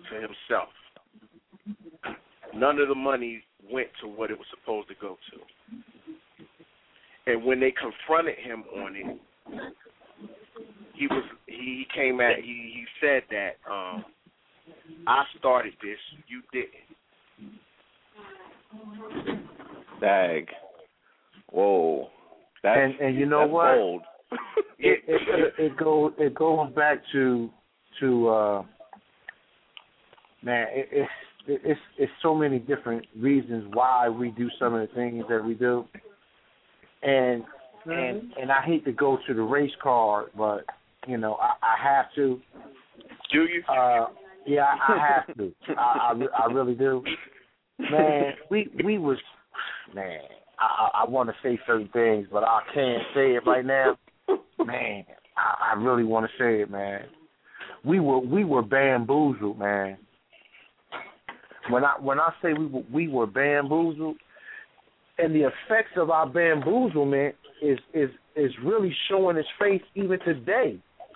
B: to himself. None of the money went to what it was supposed to go to. And when they confronted him on it, he was he came at he, he said that um, I started this, you didn't.
A: Dag. Whoa. That's,
I: and and you know
A: that's
I: what?
A: bold.
I: it, it, it, it goes it goes back to to uh, man. It, it, it, it's it's so many different reasons why we do some of the things that we do, and mm-hmm. and and I hate to go to the race card, but you know I, I have to.
B: Do you?
I: Uh, yeah, I, I have to. I, I I really do. Man, we we was man. I, I want to say certain things, but I can't say it right now. Man, I, I really want to say it, man. We were we were bamboozled, man. When I when I say we were, we were bamboozled, and the effects of our bamboozlement is is is really showing its face even today.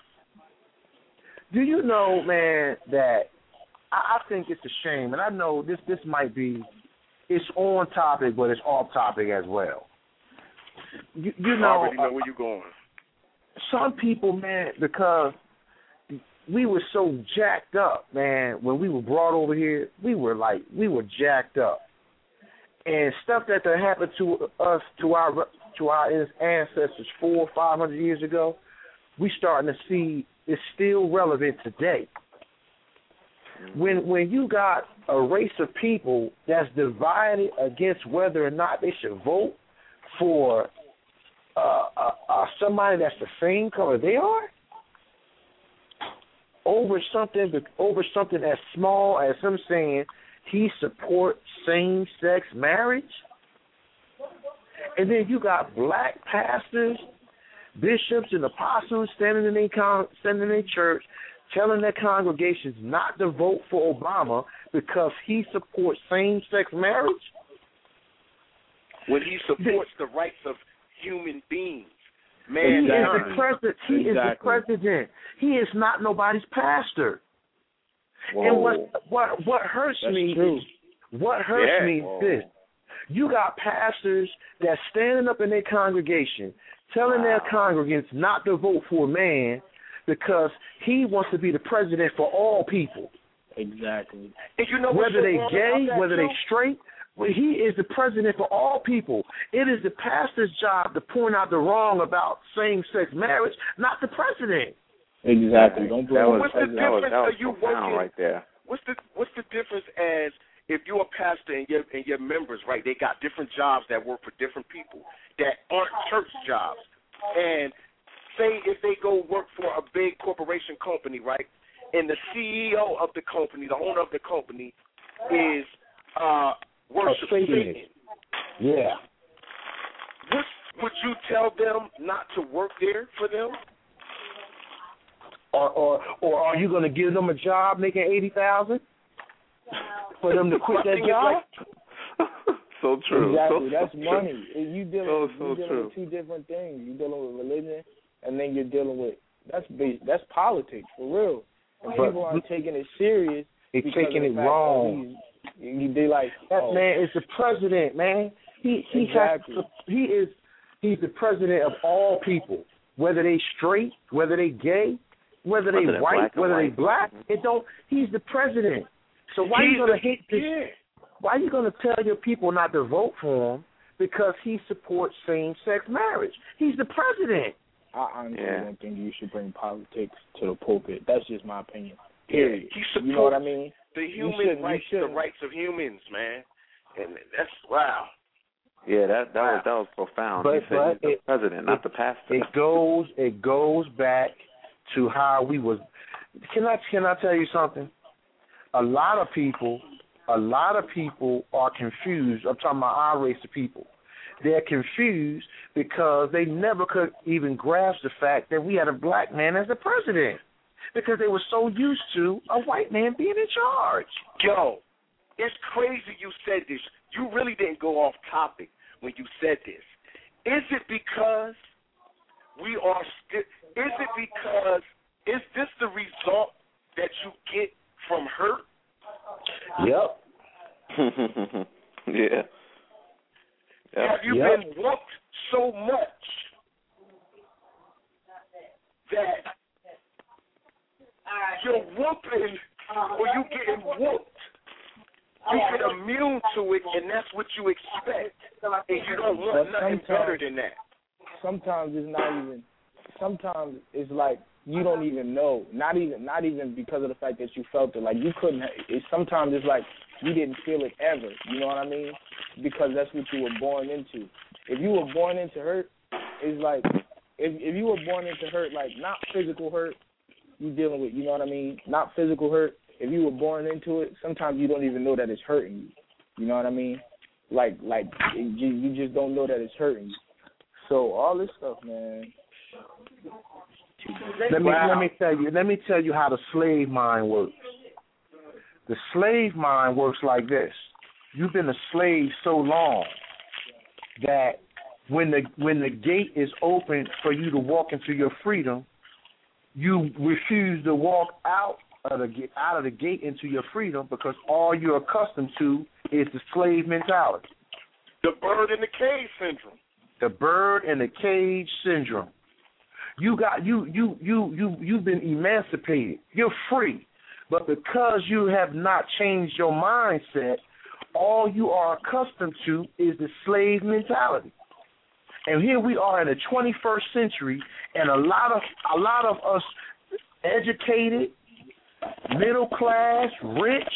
I: Do you know, man, that I, I think it's a shame, and I know this this might be. It's on topic, but it's off topic as well. You, you know,
B: I already know
I: uh,
B: where you're going.
I: Some people, man, because we were so jacked up, man, when we were brought over here, we were like, we were jacked up. And stuff that, that happened to us, to our to our ancestors four or five hundred years ago, we starting to see is still relevant today. When when you got a race of people that's divided against whether or not they should vote for uh, uh, uh, somebody that's the same color they are, over something over something as small as him saying he supports same-sex marriage, and then you got black pastors, bishops, and apostles standing in their con- standing in their church, telling their congregations not to vote for Obama because he supports same-sex marriage?
B: When he supports the rights of human beings.
I: Man, he
B: exactly.
I: is the president. He exactly. is the president. He is not nobody's pastor.
A: Whoa.
I: And what what what hurts
H: That's
I: me
H: true.
I: is what hurts
B: yeah.
I: me
A: Whoa.
I: is this. You got pastors that's standing up in their congregation telling
A: wow.
I: their congregants not to vote for a man because he wants to be the president for all people.
H: Exactly.
B: And you know
I: whether they
B: so
I: gay, whether
B: too?
I: they straight, well, he is the president for all people. It is the pastor's job to point out the wrong about same-sex marriage, not the president.
H: Exactly. Don't
A: that was,
B: what's the
A: that was,
B: difference?
A: that was
B: Are you
A: profound
B: working?
A: right there.
B: What's the what's the difference as if you're a pastor and your and your members, right? They got different jobs that work for different people that aren't church jobs, and say if they go work for a big corporation company, right? And the C E O of the company, the owner of the company, is uh, worship Satan.
I: Yeah.
B: Would, would you tell them not to work there for them?
I: Or or, or are you going to give them a job making eighty thousand for them to quit that job?
A: So true.
H: Exactly.
A: So,
H: That's
A: so
H: money. You dealing,
A: so, so
H: you dealing
A: true.
H: with two different things. You're dealing with religion, and then you're dealing with that's base, that's politics for real. And
I: but
H: people aren't taking it serious.
I: They're taking it wrong.
H: You, they like
I: that
H: oh.
I: man is the president, man. He he
H: exactly.
I: has to, he is he's the president of all people, whether they straight, whether they gay, whether they
A: President
I: white,
A: black
I: whether they
A: white.
I: black. It don't. He's the president. So why are you gonna hate this?
B: Yeah.
I: Why are you gonna tell your people not to vote for him because he supports same-sex marriage? He's the president.
H: I honestly
A: yeah.
H: don't think you should bring politics to the pulpit. That's just my opinion.
B: Period.
H: Yeah.
B: He supports
H: you know what I mean?
B: the human rights, the rights of humans, man. And that's wow.
A: Yeah, that that
B: wow.
A: was that was profound.
I: But,
A: he said
I: but
A: he's the
I: it,
A: president,
I: it,
A: not the pastor.
I: It goes it goes back to how we was. Can I can I tell you something? A lot of people, a lot of people are confused. I'm talking about our race of people. They're confused because they never could even grasp the fact that we had a black man as the president because they were so used to a white man being in charge.
B: Yo, it's crazy you said this. You really didn't go off topic when you said this. Is it because we are st- is it because is this the result that you get from hurt
I: Yep.
A: yeah. Yep.
B: Have you
I: Yep.
B: been whooped so much that you're whooping or you getting whooped? You get immune to it, and that's what you expect, and you don't want
H: But
B: nothing better than that.
H: Sometimes it's not even. Sometimes it's like you don't even know. Not even. Not even because of the fact that you felt it. Like you couldn't. It's, sometimes it's like you didn't feel it ever. You know what I mean? Because that's what you were born into. If you were born into hurt, it's like if if you were born into hurt, like not physical hurt, you dealing with. You know what I mean? Not physical hurt. If you were born into it, sometimes you don't even know that it's hurting you. You know what I mean? Like, like it, you, you just don't know that it's hurting you. So all this stuff, man.
I: Let me
H: Wow.
I: let me tell you. Let me tell you how the slave mind works. The slave mind works like this. You've been a slave so long that when the when the gate is open for you to walk into your freedom, you refuse to walk out of the out of the gate into your freedom because all you're accustomed to is the slave mentality.
B: The bird in the cage syndrome.
I: The bird in the cage syndrome. You got you you you you you've been emancipated. You're free. But because you have not changed your mindset, all you are accustomed to is the slave mentality. And here we are in the twenty-first century, and a lot of a lot of us educated, middle class, rich,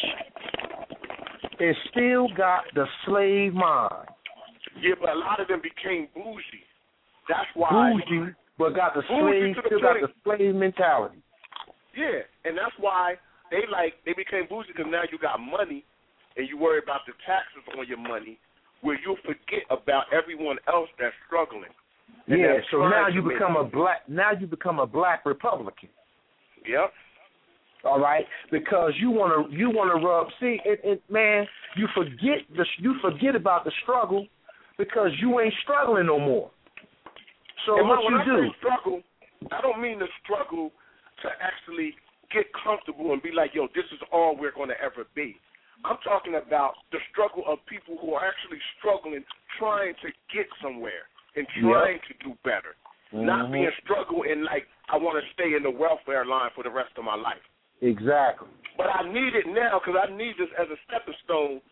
I: and still got the slave mind.
B: Yeah, but a lot of them became bougie. That's why.
I: Bougie, but got the
B: Bougie
I: slave,
B: to the
I: still got
B: point.
I: the slave mentality.
B: Yeah, and that's why they like they became bougie because now you got money, and you worry about the taxes on your money, where you'll forget about everyone else that's struggling. And
I: Yeah,
B: that's
I: so now
B: trying
I: you
B: to make
I: become a
B: it.
I: black. Now you become a black Republican.
B: Yep.
I: All right, because you want to you want to rub. See, it, it, man, you forget the you forget about the struggle because you ain't struggling no more. So
B: and
I: what
B: when
I: you
B: I
I: do?
B: say struggle, I don't mean the struggle to actually get comfortable and be like, yo, this is all we're going to ever be. I'm talking about the struggle of people who are actually struggling, trying to get somewhere and trying
I: Yep.
B: to do better.
I: Mm-hmm.
B: Not being struggle and like, I want to stay in the welfare line for the rest of my life.
I: Exactly.
B: But I need it now because I need this as a stepping stone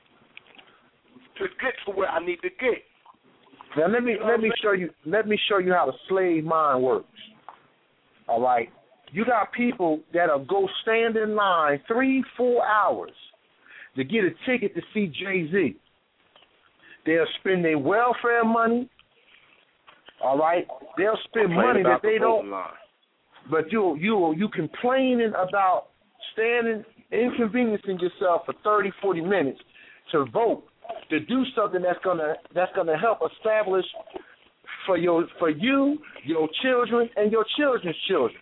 B: to get to where I need to get.
I: Now let me let me show you let me show you how the slave mind works. All right, you got people that'll go stand in line three, four hours to get a ticket to see Jay-Z. They'll spend their welfare money. All right, they'll spend
B: Complain
I: money
B: about
I: that they
B: the voting
I: don't.
B: line.
I: But you you you complaining about standing, inconveniencing yourself for thirty, forty minutes to vote, to do something that's gonna that's gonna help establish for your for you, your children, and your children's children.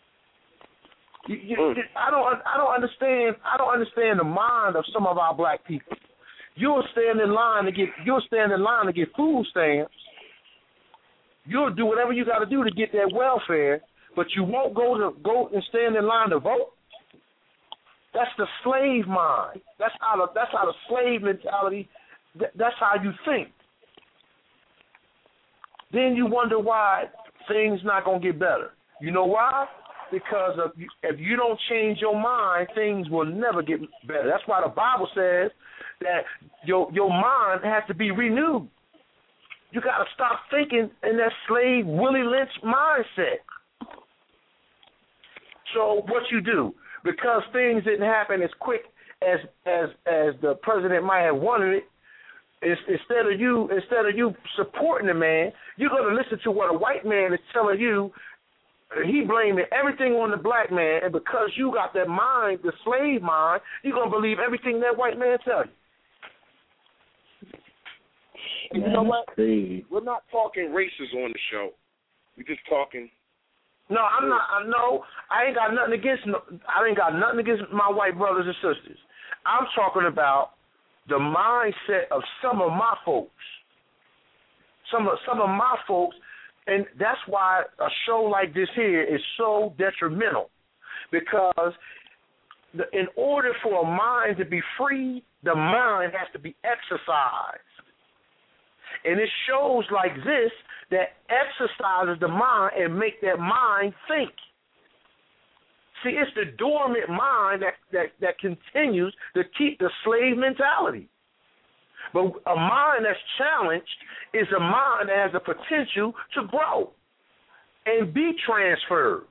I: You, you,
B: Mm.
I: I don't I don't understand I don't understand the mind of some of our black people. You'll stand in line to get you'll stand in line to get food stamps. You'll do whatever you got to do to get that welfare, but you won't go to go and stand in line to vote. That's the slave mind. That's how the, that's how the slave mentality. That's how you think. Then you wonder why things not gonna get better. You know why? Because of, if you don't change your mind, things will never get better. That's why the Bible says that your your mind has to be renewed. You got to stop thinking in that slave Willie Lynch mindset. So what you do, because things didn't happen as quick as as as the president might have wanted it, is, instead of you instead of you supporting the man, you're going to listen to what a white man is telling you. He blaming everything on the black man, and because you got that mind, the slave mind, you're going to believe everything that white man tells you.
B: And you know what? We're not talking races on the show. We're just talking.
I: No, I'm not. I know I ain't got nothing against. No, I ain't got nothing against my white brothers and sisters. I'm talking about the mindset of some of my folks. Some of some of my folks, and that's why a show like this here is so detrimental, because the, in order for a mind to be free, the mind has to be exercised. And it shows like this that exercises the mind and make that mind think. See, it's the dormant mind that, that, that continues to keep the slave mentality. But a mind that's challenged is a mind that has the potential to grow and be transferred.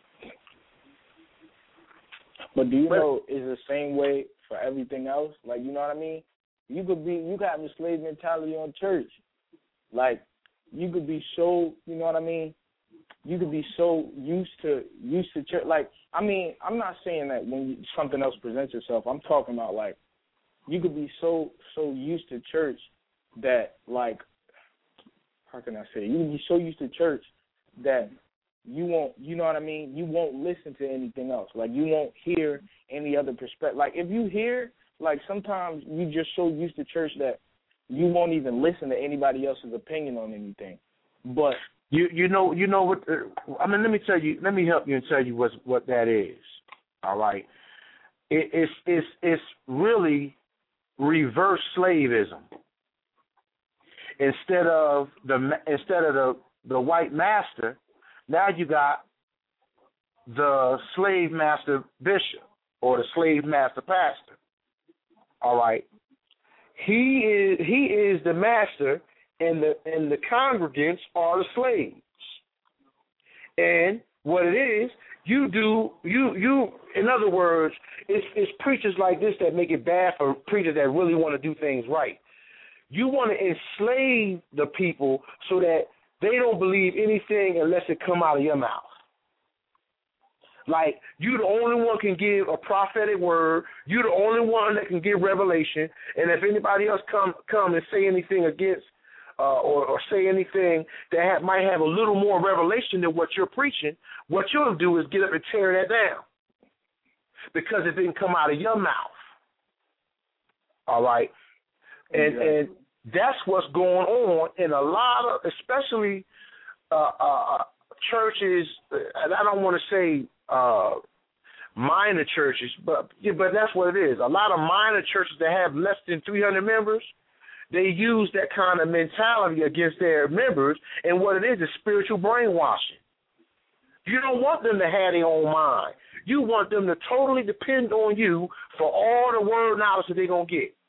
H: But do you but, know it's the same way for everything else? Like, you know what I mean? You could be, you could have a slave mentality on church. Like, you could be so, you know what I mean? You could be so used to used to church. Like, I mean, I'm not saying that when you, something else presents itself. I'm talking about like, you could be so so used to church that like, how can I say? You can be so used to church that you won't, you know what I mean? You won't listen to anything else. Like, you won't hear any other perspective. Like, if you hear, like, sometimes you just so used to church that you won't even listen to anybody else's opinion on anything. But
I: you you know you know what? Uh, I mean, let me tell you. Let me help you and tell you what what that is. All right, it, it's it's it's really reverse slavism. Instead of the instead of the the white master, now you got the slave master bishop or the slave master pastor. All right. He is he is the master, and the and the congregants are the slaves. And what it is, you do you you in other words, it's it's preachers like this that make it bad for preachers that really want to do things right. You want to enslave the people so that they don't believe anything unless it come out of your mouth. Like, you the only one can give a prophetic word. You the only one that can give revelation. And if anybody else come come and say anything against uh, or, or say anything that have, might have a little more revelation than what you're preaching, what you'll do is get up and tear that down because it didn't come out of your mouth. All right? And, yeah. and that's what's going on in a lot of, especially uh, uh, churches, and I don't want to say uh, minor churches, but yeah, but that's what it is. A lot of minor churches that have less than three hundred members, they use that kind of mentality against their members, and what it is is spiritual brainwashing. You don't want them to have their own mind. You want them to totally depend on you for all the word knowledge that they're going to get.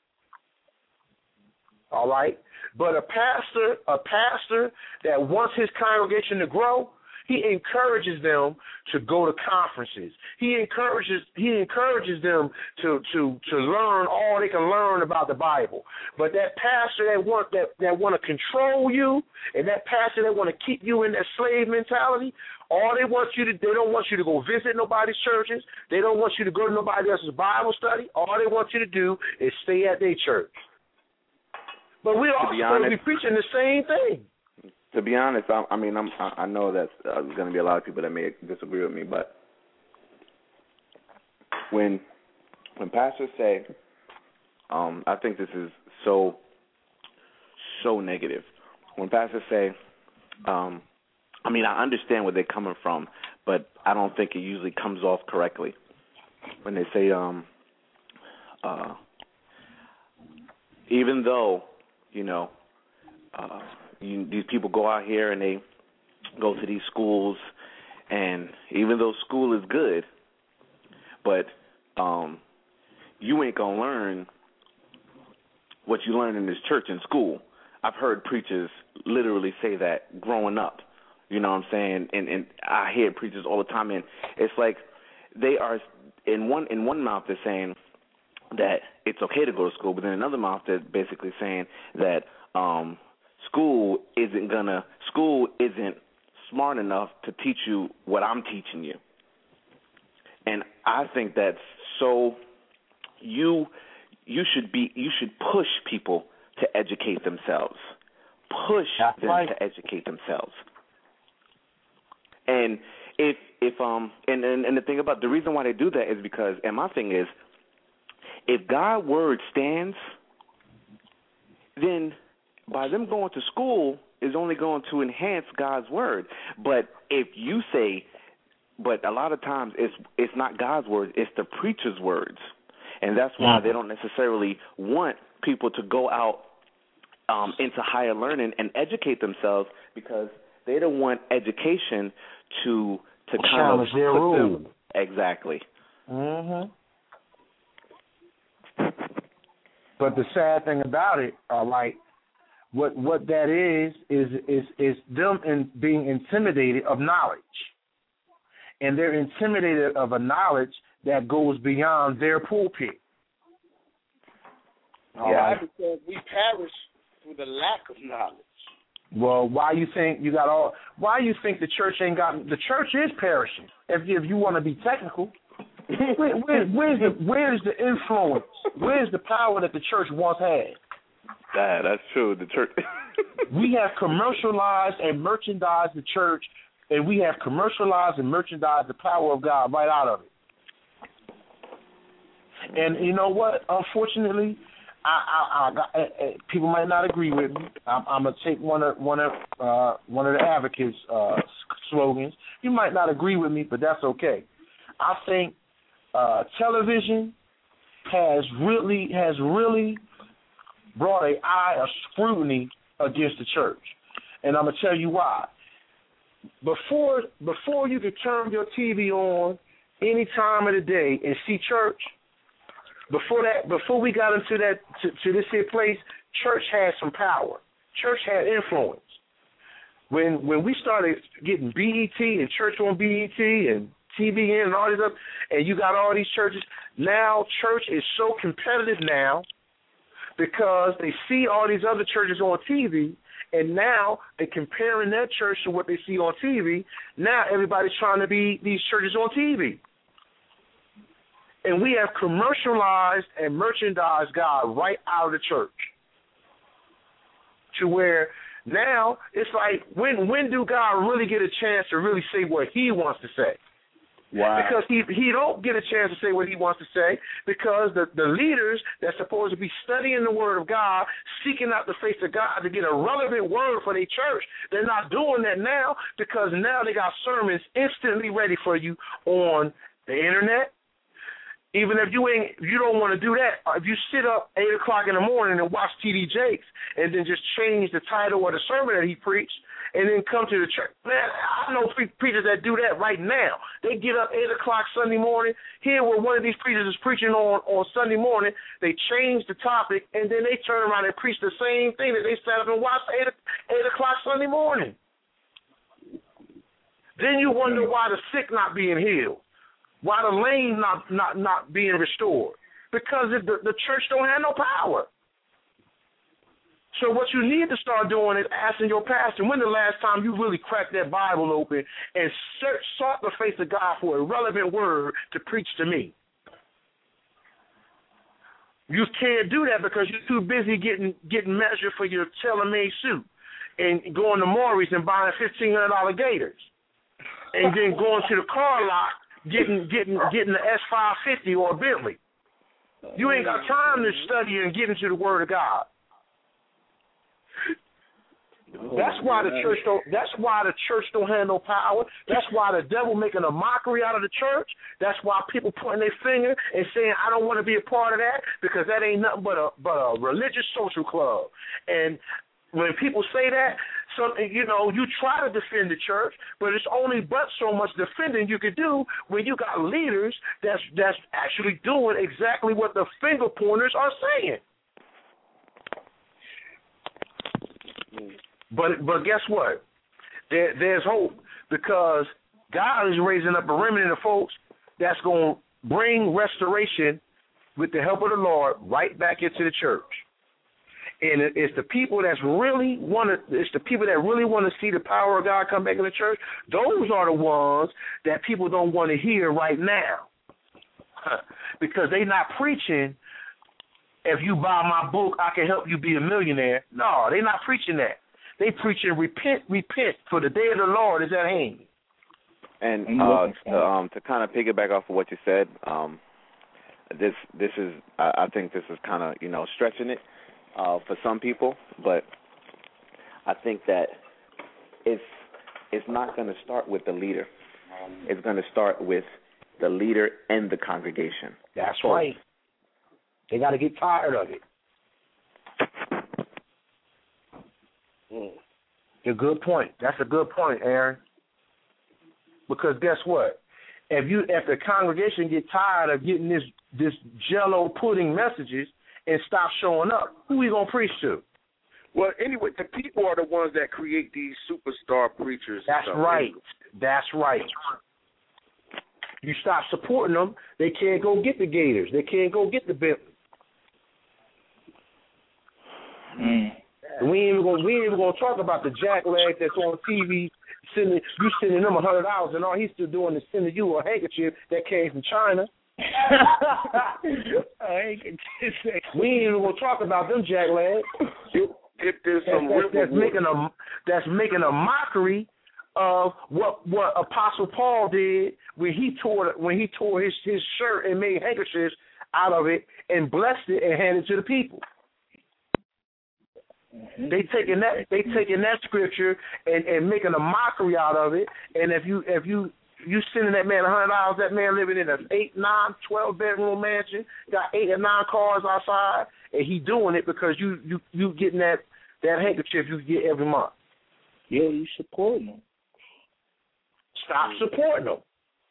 I: All right? But a pastor, a pastor that wants his congregation to grow, he encourages them to go to conferences. He encourages he encourages them to, to, to learn all they can learn about the Bible. But that pastor that want that, that want to control you, and that pastor that want to keep you in that slave mentality, all they want you to they don't want you to go visit nobody's churches. They don't want you to go to nobody else's Bible study. All they want you to do is stay at their church. But we're all supposed to be preaching the same thing.
A: To be honest, I, I mean, I'm, I know that uh, there's going to be a lot of people that may disagree with me, but when when pastors say, um, I think this is so so negative. When pastors say, um, I mean, I understand where they're coming from, but I don't think it usually comes off correctly. When they say, um, uh, even though, you know, uh, You, these people go out here and they go to these schools, and even though school is good, but um, you ain't going to learn what you learn in this church in school. I've heard preachers literally say that growing up, you know what I'm saying? And, and I hear preachers all the time, and it's like they are, in one in one mouth they're saying that it's okay to go to school, but in another mouth they're basically saying that um, School isn't gonna. School isn't smart enough to teach you what I'm teaching you, and I think that's so. You, you should be. You should push people to educate themselves. Push that's them right. to educate themselves. And if if um and, and and the thing about the reason why they do that is because, and my thing is, if God's word stands, then by them going to school is only going to enhance God's word. But if you say but a lot of times it's it's not God's words, it's the preacher's words, and that's why
I: Mm-hmm.
A: they don't necessarily want people to go out um, into higher learning and educate themselves, because they don't want education to to kind
I: challenge
A: of
I: their
A: put
I: rule.
A: them exactly.
I: Mm-hmm. But the sad thing about it, uh, like what what that is is is is them in being intimidated of knowledge, and they're intimidated of a knowledge that goes beyond their pulpit. All
E: yeah,
I: right?
E: because we perish through the lack of knowledge.
I: Well, why you think you got all? Why you think the church ain't got? The church is perishing. If if you want to be technical, where, where, where's the where's the influence? Where's the power that the church once had?
A: Yeah, that's true. The church.
I: We have commercialized and merchandised the church, and we have commercialized and merchandised the power of God right out of it. And you know what? Unfortunately, I, I, I, I people might not agree with me. I'm, I'm gonna take one of one of uh, one of the advocates' uh, slogans. You might not agree with me, but that's okay. I think uh, television has really has really brought an eye of scrutiny against the church, and I'm gonna tell you why. Before before you could turn your T V on any time of the day and see church, before that before we got into that to, to this here place, church had some power. Church had influence. When when we started getting B E T and church on B E T and T V N and all these other, and you got all these churches, now church is so competitive now because they see all these other churches on T V, and now they're comparing their church to what they see on T V. Now everybody's trying to be these churches on T V. And we have commercialized and merchandised God right out of the church, to where now it's like, when when do God really get a chance to really say what he wants to say?
A: Wow.
I: Because he he don't get a chance to say what he wants to say, because the, the leaders that's supposed to be studying the word of God, seeking out the face of God to get a relevant word for their church, they're not doing that now, because now they got sermons instantly ready for you on the internet. Even if you ain't, if you don't want to do that, if you sit up eight o'clock in the morning and watch T D Jakes and then just change the title of the sermon that he preached and then come to the church, man, I know pre- preachers that do that right now. They get up eight o'clock Sunday morning, hear what one of these preachers is preaching on on Sunday morning, they change the topic, and then they turn around and preach the same thing that they sat up and watched eight, eight o'clock Sunday morning. Then you wonder why the sick not being healed. Why the lame not, not, not being restored? Because the, the church don't have no power. So what you need to start doing is asking your pastor, when the last time you really cracked that Bible open and search, sought the face of God for a relevant word to preach to me? You can't do that because you're too busy getting getting measured for your tailor-made suit and going to Maury's and buying fifteen hundred dollars Gators, and then going to the car lot Getting getting getting the S five fifty or a Bentley. You ain't got time to study and get into the Word of God. That's why the church don't. That's why the church don't have no power. That's why the devil making a mockery out of the church. That's why people pointing their finger and saying, "I don't want to be a part of that because that ain't nothing but a but a religious social club." And when people say that, so, you know, you try to defend the church, but it's only but so much defending you can do when you got leaders that's that's actually doing exactly what the finger pointers are saying. But but guess what? There, there's hope, because God is raising up a remnant of folks that's going to bring restoration with the help of the Lord right back into the church. And it's the people that's really want to. It's the people that really want to see the power of God come back in the church. Those are the ones that people don't want to hear right now, because they not preaching. If you buy my book, I can help you be a millionaire. No, they not preaching that. They preaching repent, repent, for the day of the Lord is at hand.
A: And uh, to, um, to kind of piggyback off of what you said, um, this this is I, I think this is kind of you know stretching it. Uh, for some people, but I think that it's it's not going to start with the leader. it's going to start with the leader and the congregation.
I: That's
A: so,
I: right. They got to get tired of it. Mm. A good point. That's a good point, Aaron. Because guess what? If you if the congregation get tired of getting this this Jello pudding messages and stop showing up, who we gonna preach to?
B: Well, anyway, the people are the ones that create these superstar preachers.
I: That's right. That's right. You stop supporting them, they can't go get the Gators. They can't go get the Bentley.
H: Mm.
I: We ain't even gonna we ain't even gonna talk about the jackleg that's on T V sending you sending them a hundred dollars and all he's still doing is sending you a handkerchief that came from China. We ain't even gonna talk about them jacklegs.
B: If there's some
I: that's, that's, that's making a that's making a mockery of what what Apostle Paul did when he tore when he tore his, his shirt and made handkerchiefs out of it and blessed it and handed it to the people. They taking that they taking that scripture and, and making a mockery out of it. And if you if you you sending that man a hundred dollars, that man living in an eight, nine, twelve bedroom mansion, got eight or nine cars outside, and he doing it because you you you getting that that handkerchief you get every month.
H: Yeah, you supporting them.
I: Stop supporting them.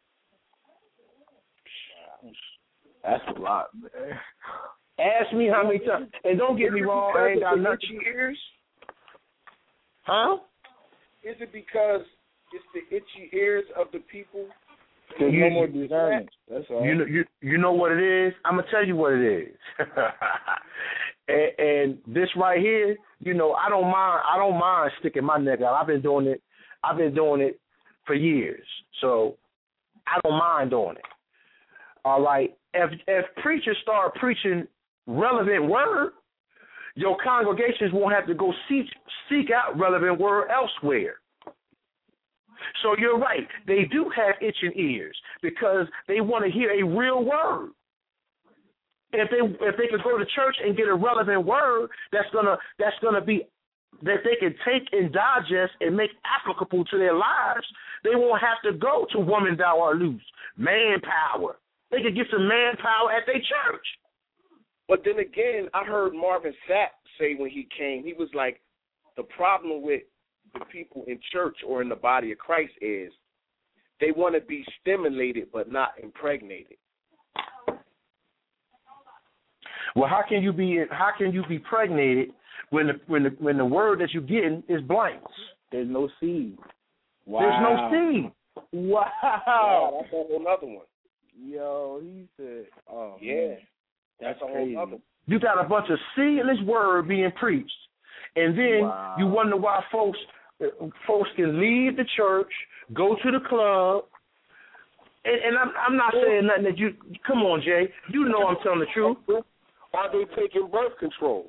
H: That's a lot, man.
I: Ask me how many times, and don't get me wrong, I ain't got nothing.
B: Ears?
I: Huh?
B: Is it because it's the itchy ears of the people?
H: There's no more discernment. That's all.
I: You know, you you know what it is. I'm gonna tell you what it is. and, and this right here, you know, I don't mind. I don't mind sticking my neck out. I've been doing it. I've been doing it for years, so I don't mind doing it. All right. If if preachers start preaching relevant word, your congregations won't have to go seek seek out relevant word elsewhere. So you're right. They do have itching ears because they want to hear a real word. If they if they could go to church and get a relevant word that's gonna that's gonna be that they can take and digest and make applicable to their lives, they won't have to go to Woman Thou Art Loose, manpower. They could get some manpower at their church.
B: But then again, I heard Marvin Sapp say when he came, he was like, the problem with the people in church or in the body of Christ is they want to be stimulated but not impregnated.
I: Well, how can you be how can you be pregnated when the when the when the word that you're getting is blanks?
H: There's no seed. Wow.
I: There's no seed.
H: Wow.
B: wow. That's a whole other one.
H: Yo, he said, oh,
B: yeah,
H: man.
B: that's, that's a
H: crazy.
B: whole other one.
I: You got a bunch of seedless word being preached, and then
H: wow.
I: you wonder why folks folks can leave the church, go to the club, and, and I'm I'm not saying nothing that you. Come on, Jay, you know I'm telling the truth.
B: Are they taking birth control?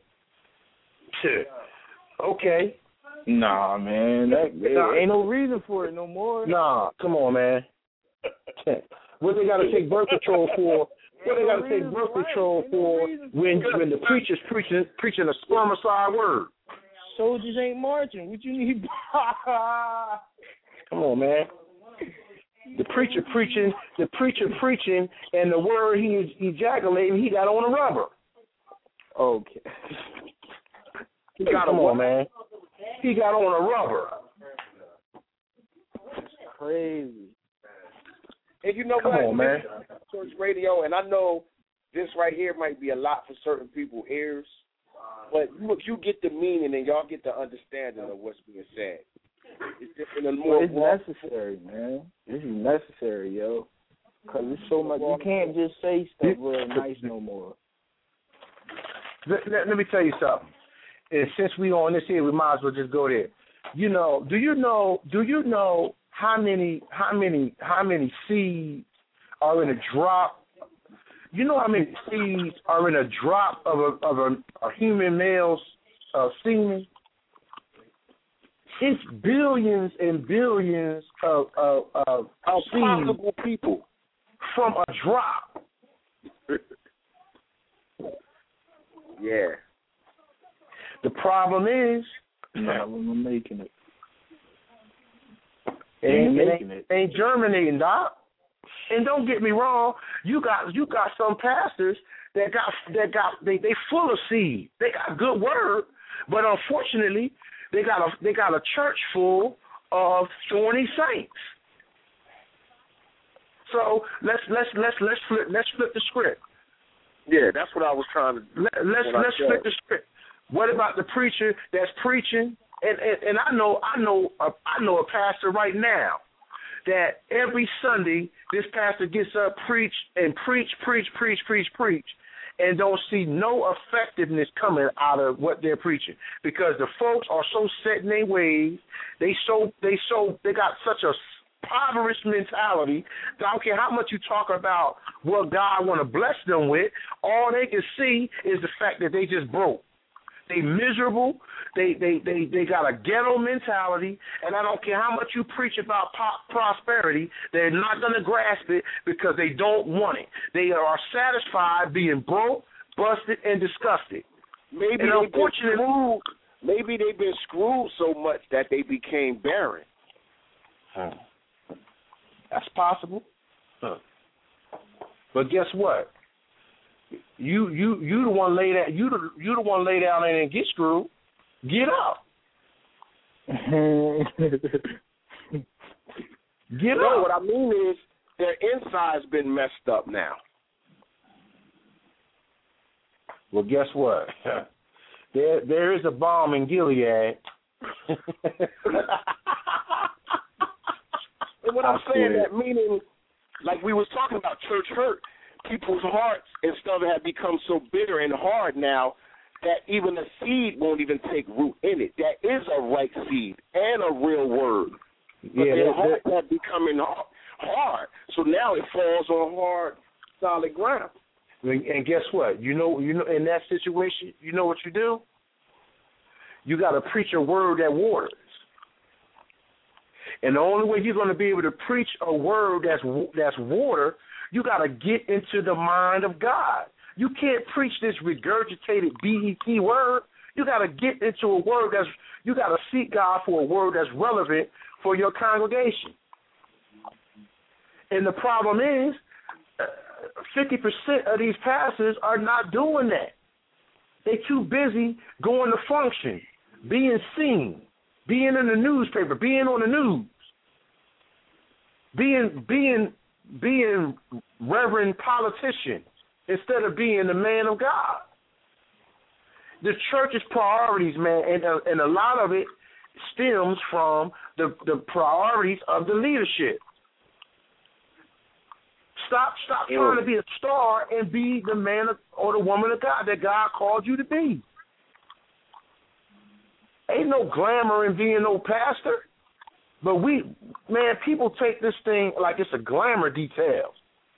I: Okay.
H: Nah, man, that, there ain't no reason for it no more.
I: Nah, come on, man. What they got to take birth control for? What they got to take birth control for when when the preacher's preaching preaching a spermicide word?
H: Soldiers ain't marching. What you need?
I: Come on, man. The preacher preaching, the preacher preaching, and the word he is ejaculating, he got on a rubber.
H: Okay.
I: He got Come on, man. He got on a rubber.
H: That's crazy.
B: And you know
I: Come
B: what?
I: on, man.
B: Church radio, and I know this right here might be a lot for certain people's ears, but you, you get the meaning and y'all get the understanding of what's being said. It's just in a more
H: it's necessary, man. This is necessary, yo. Because it's so much. You can't just say stuff real nice no more.
I: Let, let, let me tell you something. And since we on this here, we might as well just go there. You know, do you know? Do you know how many, how many, how many seeds are in a drop? You know how many seeds are in a drop of a of a, a human male's uh, semen? It's billions and billions of of, of, of
B: possible people
I: from a drop.
B: Yeah.
I: The problem is,
H: no, I'm making it.
I: It ain't, it ain't, ain't germinating, Doc. And don't get me wrong, you got you got some pastors that got that got they they full of seed. They got good word, but unfortunately, they got a they got a church full of thorny saints. So let's let's let's let's flip let's flip the script.
E: Yeah, that's what I was trying to do.
I: Let, let's let's flip the script. What about the preacher that's preaching? And and, and I know I know a, I know a pastor right now that every Sunday this pastor gets up, preach and preach, preach, preach, preach, preach, and don't see no effectiveness coming out of what they're preaching because the folks are so set in their ways. They so they so they got such a impoverished mentality. I don't care how much you talk about what God want to bless them with. All they can see is the fact that they just broke. They miserable. They they they they got a ghetto mentality, and I don't care how much you preach about po- prosperity, they're not going to grasp it because they don't want it. They are satisfied being broke, busted, and disgusted.
E: Maybe
I: and
E: they've been screwed. Maybe they've been screwed so much that they became barren.
I: Huh. That's possible. Huh. But guess what? You you you the one lay that you the you the one lay down there and get screwed. Get up. Get
E: no,
I: up.
E: What I mean is their inside's been messed up now.
I: Well, guess what? There there is a bomb in Gilead.
E: And what I'm saying, that meaning, like we was talking about church hurt, people's hearts and stuff have become so bitter and hard now that even a seed won't even take root in it. That is a right seed and a real word. But
I: yeah,
E: their hearts have becoming hard. So now it falls on hard, solid ground.
I: And guess what? You know, you know, in that situation, you know what you do? You got to preach a word that waters. And the only way you're going to be able to preach a word that's that's water, you got to get into the mind of God. You can't preach this regurgitated B E T word. You got to get into a word that's, you got to seek God for a word that's relevant for your congregation. And the problem is, fifty percent of these pastors are not doing that. They're too busy going to function, being seen, being in the newspaper, being on the news, being being being reverend politicians instead of being the man of God. The church's priorities, man, and uh, and a lot of it stems from the the priorities of the leadership. Stop, stop
E: mm.
I: trying to be a star and be the man of, or the woman of God that God called you to be. Ain't no glamour in being no pastor. But we, man, people take this thing like it's a glamour detail.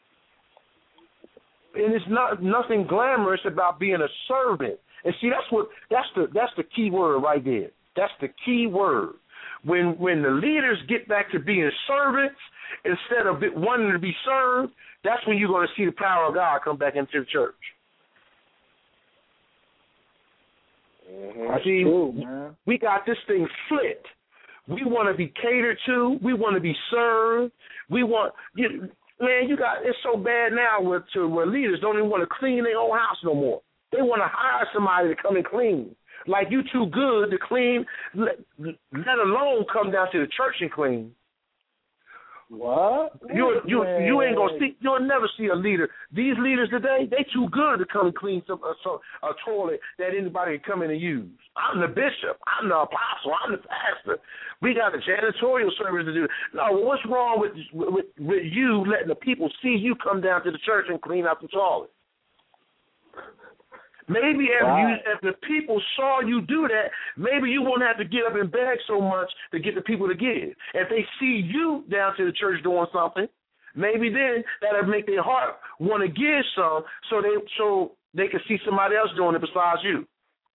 I: And it's not nothing glamorous about being a servant. And see, that's what that's the that's the key word right there. That's the key word. When when the leaders get back to being servants instead of wanting to be served, that's when you're going to see the power of God come back into the church.
H: Mm-hmm.
I: I see.
H: True, man.
I: We got this thing flipped. We want to be catered to. We want to be served. We want, you, man, you got, it's so bad now where, to, where leaders don't even want to clean their own house no more. They want to hire somebody to come and clean. Like you too good to clean, let, let alone come down to the church and clean.
H: What?
I: You you you ain't gonna see. You'll never see a leader. These leaders today, they too good to come and clean some a, a toilet that anybody can come in and use. I'm the bishop. I'm the apostle. I'm the pastor. We got a janitorial service to do. No, what's wrong with with with you letting the people see you come down to the church and clean out the toilet? Maybe if,
H: wow.
I: you, if the people saw you do that, maybe you won't have to get up and beg so much to get the people to give. If they see you down to the church doing something, maybe then that'll make their heart want to give some, so they so they can see somebody else doing it besides you.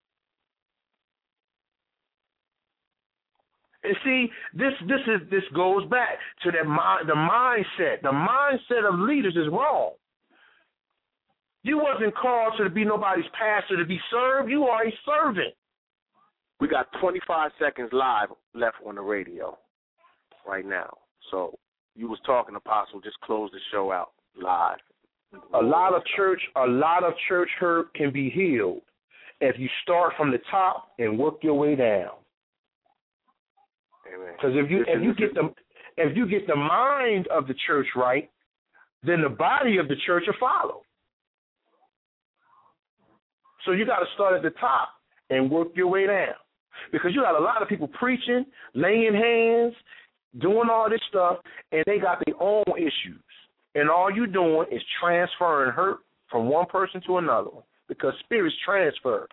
I: And see, this this is this goes back to that mind, the mindset. The mindset of leaders is wrong. You wasn't called to be nobody's pastor to be served. You are a servant.
E: We got twenty-five seconds live left on the radio right now.
B: So you was talking, Apostle. Just close the show out live.
I: A lot of church, a lot of church hurt can be healed if you start from the top and work your way down. Because if you if you get the if you get the mind of the church right, then the body of the church will follow. So you got to start at the top and work your way down. Because you got a lot of people preaching, laying hands, doing all this stuff, and they got their own issues. And all you doing is transferring hurt from one person to another one because spirits transfer.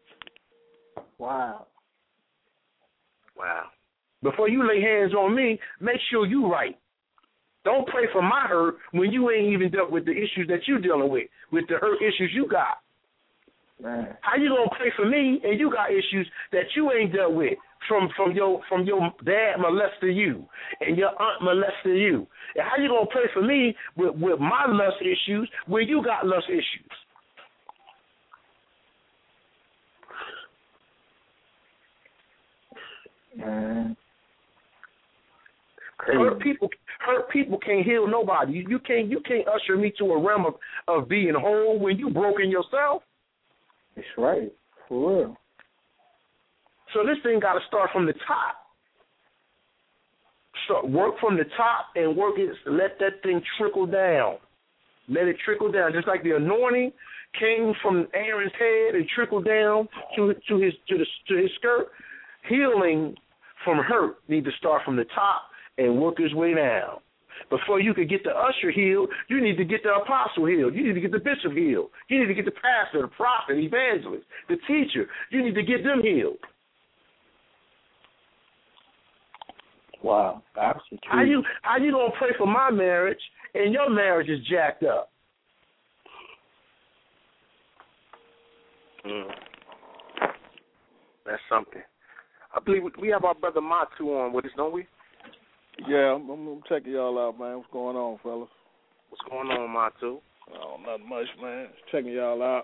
H: Wow.
B: Wow.
I: Before you lay hands on me, make sure you right. Don't pray for my hurt when you ain't even dealt with the issues that you dealing with, with the hurt issues you got.
H: Man.
I: How you gonna pray for me and you got issues that you ain't dealt with from from your from your dad molested you and your aunt molested you? And how you gonna pray for me with, with my lust issues where you got lust issues?
H: Man.
I: Hurt people, hurt people can't heal nobody. You, you can't, you can't usher me to a realm of, of being whole when you broken yourself.
H: That's right, for real.
I: So this thing got to start from the top. So work from the top and work it. Let that thing trickle down. Let it trickle down, just like the anointing came from Aaron's head and trickled down to to his to the to his skirt. Healing from hurt need to start from the top and work his way down. Before you could get the usher healed, you need to get the apostle healed. You need to get the bishop healed. You need to get the pastor, the prophet, the evangelist, the teacher. You need to get them healed.
H: Wow. That's the truth.
I: How you how you gonna pray for my marriage and your marriage is jacked up?
B: Mm. That's something. I believe we have our brother Matu on with us, don't we?
J: Yeah, I'm, I'm checking y'all out, man. What's going on, fellas?
B: What's going on, Matu?
J: Oh, not much, man. Just checking y'all out.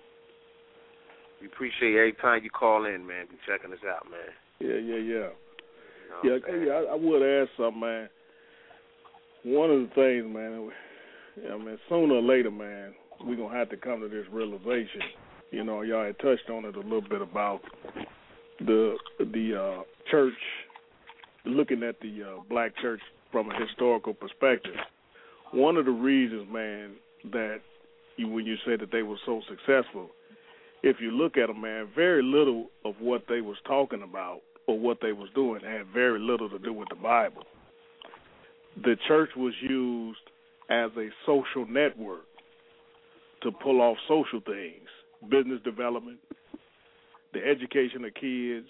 B: We appreciate every time you call in, man. Be checking us out, man.
J: Yeah, yeah, yeah.
B: You know
J: yeah, yeah. I, I would ask something, man. One of the things, man. I mean, sooner or later, man, we're gonna have to come to this realization. You know, y'all had touched on it a little bit about the the uh, church, looking at the uh, black church from a historical perspective. One of the reasons, man, that you, when you said that they were so successful, if you look at them, man, very little of what they was talking about or what they was doing had very little to do with the Bible. The church was used as a social network to pull off social things, business development, the education of kids,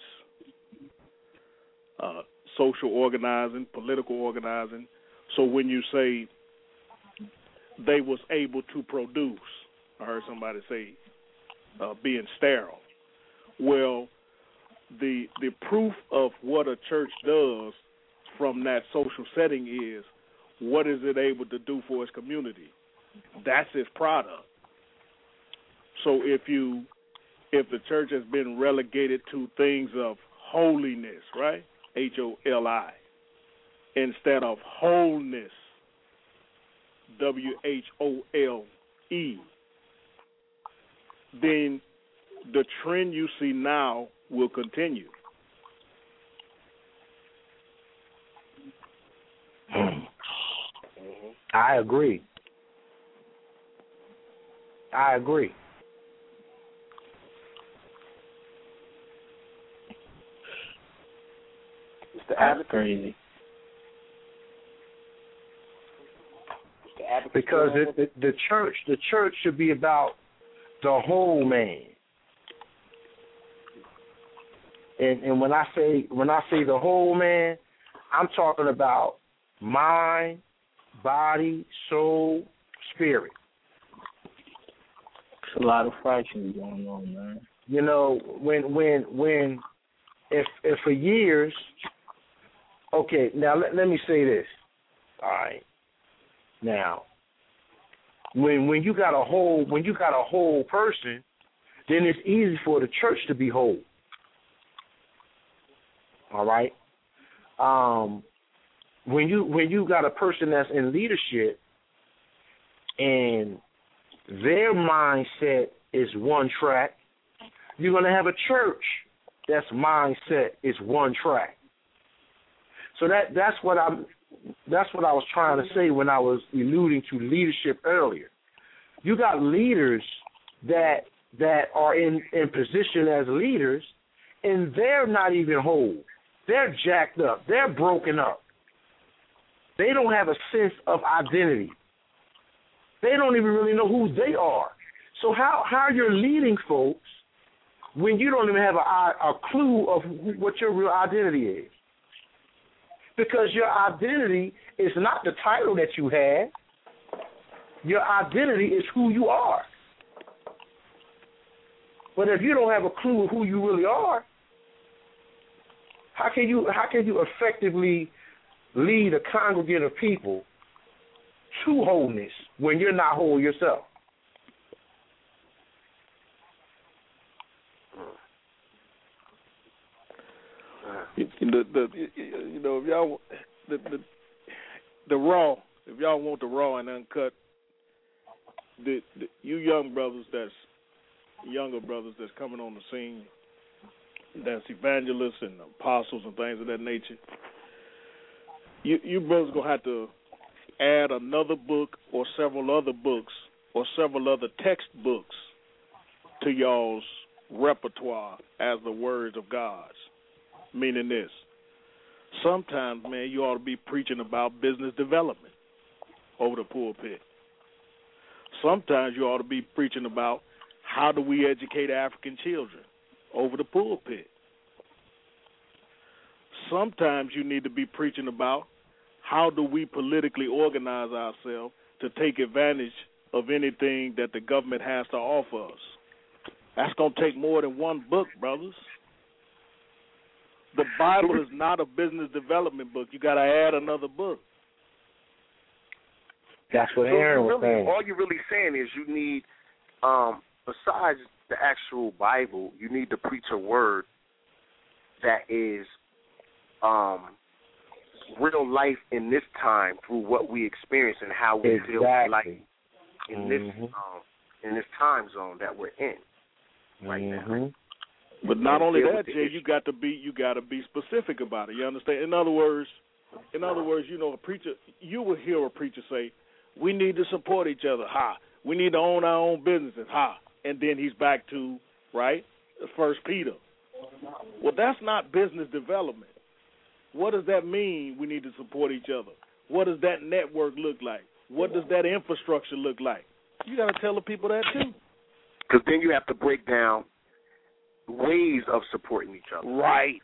J: uh, social organizing, political organizing. So when you say they was able to produce, I heard somebody say uh, being sterile. Well, the the proof of what a church does from that social setting is, what is it able to do for its community? That's its product. So if you if the church has been relegated to things of holiness, right? H O L I, instead of wholeness, W H O L E, then the trend you see now will continue.
I: I agree. I agree.
H: That's crazy.
I: Because it, the, the church, the church should be about the whole man. And and when I say when I say the whole man, I'm talking about mind, body, soul, spirit.
H: There's a lot of fractions going on, man.
I: You know, when when when if if for years. Okay, now let, let me say this. All right. Now, when when you got a whole when you got a whole person, then it's easy for the church to be whole. All right. Um, when you when you got a person that's in leadership and their mindset is one track, you're going to have a church that's mindset is one track. So that that's what I'm that's what I was trying to say when I was alluding to leadership earlier. You got leaders that that are in, in position as leaders, and they're not even whole. They're jacked up. They're broken up. They don't have a sense of identity. They don't even really know who they are. So how how you're leading folks when you don't even have a, a clue of who, what your real identity is? Because your identity is not the title that you have. Your identity is who you are. But if you don't have a clue of who you really are, how can you how can you effectively lead a congregate of people to wholeness when you're not whole yourself?
J: You, the, the, you know, if y'all the, the the raw, if y'all want the raw and uncut, the, the you young brothers that's younger brothers that's coming on the scene, that's evangelists and apostles and things of that nature, you you brothers gonna have to add another book or several other books or several other textbooks to y'all's repertoire as the words of God. Meaning this, sometimes, man, you ought to be preaching about business development over the pulpit. Sometimes you ought to be preaching about how do we educate African children over the pulpit. Sometimes you need to be preaching about how do we politically organize ourselves to take advantage of anything that the government has to offer us. That's going to take more than one book, brothers. The Bible is not a business development book. You got to add another book.
I: That's what
E: so
I: Aaron was
E: really,
I: saying.
E: All you're really saying is you need, um, besides the actual Bible, you need to preach a word that is um, real life in this time through what we experience and how we
I: exactly.
E: deal with life in
I: mm-hmm.
E: this um, in this time zone that we're in right
I: mm-hmm.
E: now.
J: But not only that, Jay, you got to be you got to be specific about it. You understand? In other words, in other words, you know, a preacher, you will hear a preacher say, "We need to support each other." Ha! We need to own our own businesses. Ha! And then he's back to right, First Peter. Well, that's not business development. What does that mean? We need to support each other. What does that network look like? What does that infrastructure look like? You got to tell the people that too.
E: Because then you have to break down ways of supporting each other.
J: Right.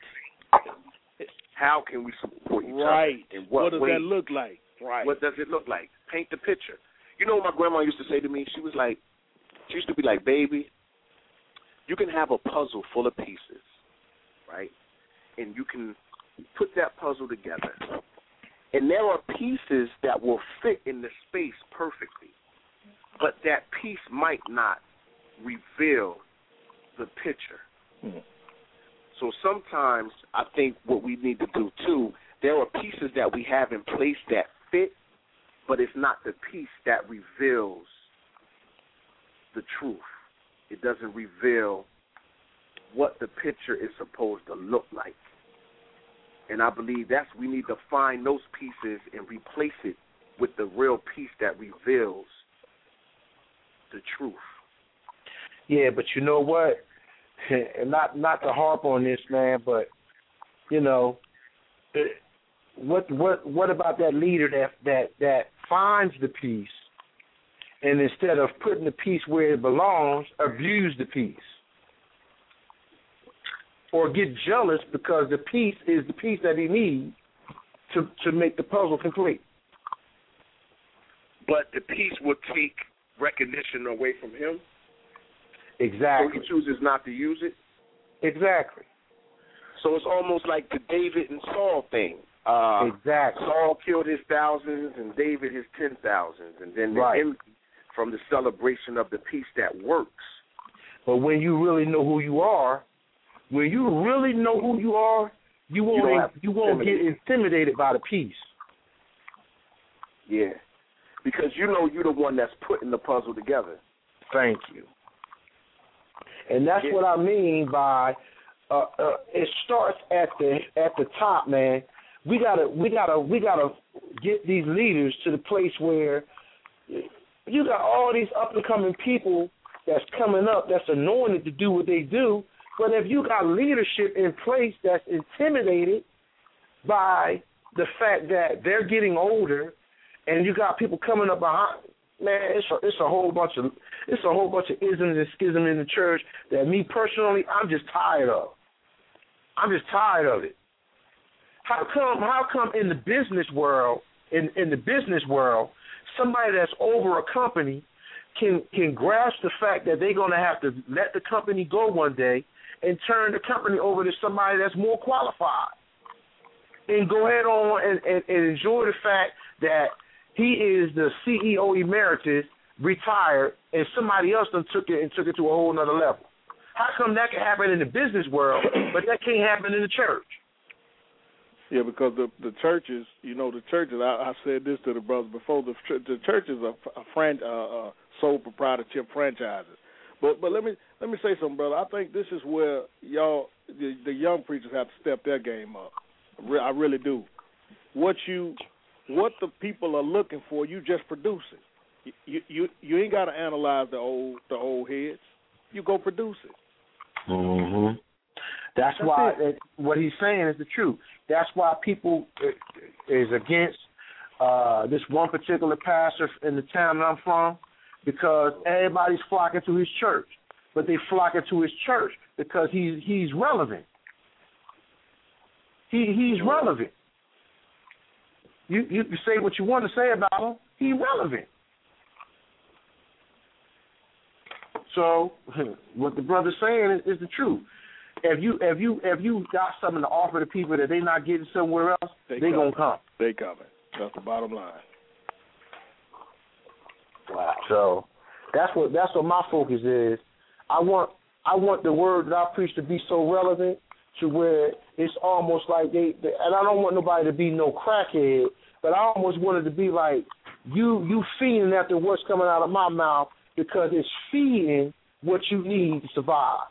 E: How can we support each
J: right.
E: other? In what
J: What does
E: ways?
J: that look like? Right.
E: What does it look like? Paint the picture. You know what my grandma used to say to me? She was like, she used to be like, baby, you can have a puzzle full of pieces, right? And you can put that puzzle together. And there are pieces that will fit in the space perfectly, but that piece might not reveal the picture.
J: Mm-hmm.
E: So sometimes I think what we need to do too, there are pieces that we have in place that fit, but it's not the piece that reveals the truth. It doesn't reveal what the picture is supposed to look like. And I believe that's we need to find those pieces and replace it with the real piece that reveals the truth.
I: Yeah, but you know what? And not not to harp on this, man, but you know, what what what about that leader that that that finds the piece, and instead of putting the piece where it belongs, abuse the piece, or get jealous because the piece is the piece that he needs to to make the puzzle complete.
E: But the piece will take recognition away from him.
I: Exactly.
E: So he chooses not to use it.
I: Exactly.
E: So it's almost like the David and Saul thing. Uh,
I: exactly.
E: Saul killed his thousands and David his ten thousands, and then the
I: right.
E: envy from the celebration of the peace that works.
I: But when you really know who you are, when you really know who you are, you won't
E: you,
I: you won't get intimidated by the peace.
E: Yeah. Because you know you're the one that's putting the puzzle together.
I: Thank you. And that's
E: Yeah.
I: what I mean by uh, uh, it starts at the at the top, man. We gotta we gotta we gotta get these leaders to the place where you got all these up and coming people that's coming up that's anointed to do what they do. But if you got leadership in place that's intimidated by the fact that they're getting older, and you got people coming up behind, man, it's a, it's a whole bunch of it's a whole bunch of isms and schism in the church that me personally, I'm just tired of. I'm just tired of it. How come? How come in the business world, in in the business world, somebody that's over a company can can grasp the fact that they're going to have to let the company go one day and turn the company over to somebody that's more qualified, and go ahead on and, and, and enjoy the fact that he is the C E O emeritus, retired, and somebody else done took it and took it to a whole nother level. How come that can happen in the business world, but that can't happen in the church?
J: Yeah, because the the churches, you know, the churches. I, I said this to the brothers before. The the churches are a fran, uh, uh, sole proprietorship franchises. But but let me let me say something, brother. I think this is where y'all, the, the young preachers, have to step their game up. I really do. What you what the people are looking for, you just produce it. You you you ain't got to analyze the old the old heads. You go produce it.
I: Mm-hmm. That's, That's why it, what he's saying is the truth. That's why people is against uh, this one particular pastor in the town that I'm from, because everybody's flocking to his church, but they flocking to his church because he's he's relevant. He he's relevant. You you can say what you want to say about him. He's relevant. So what the brother's saying is, is the truth. If you if you if you got something to offer to people that they're not getting somewhere else, they, they gonna come.
J: They coming. That's the bottom line.
I: Wow. So that's what that's what my focus is. I want I want the word that I preach to be so relevant to where it's almost like they, they and I don't want nobody to be no crackhead, but I almost want it to be like you you feeding after what's coming out of my mouth because it's feeding what you need to survive.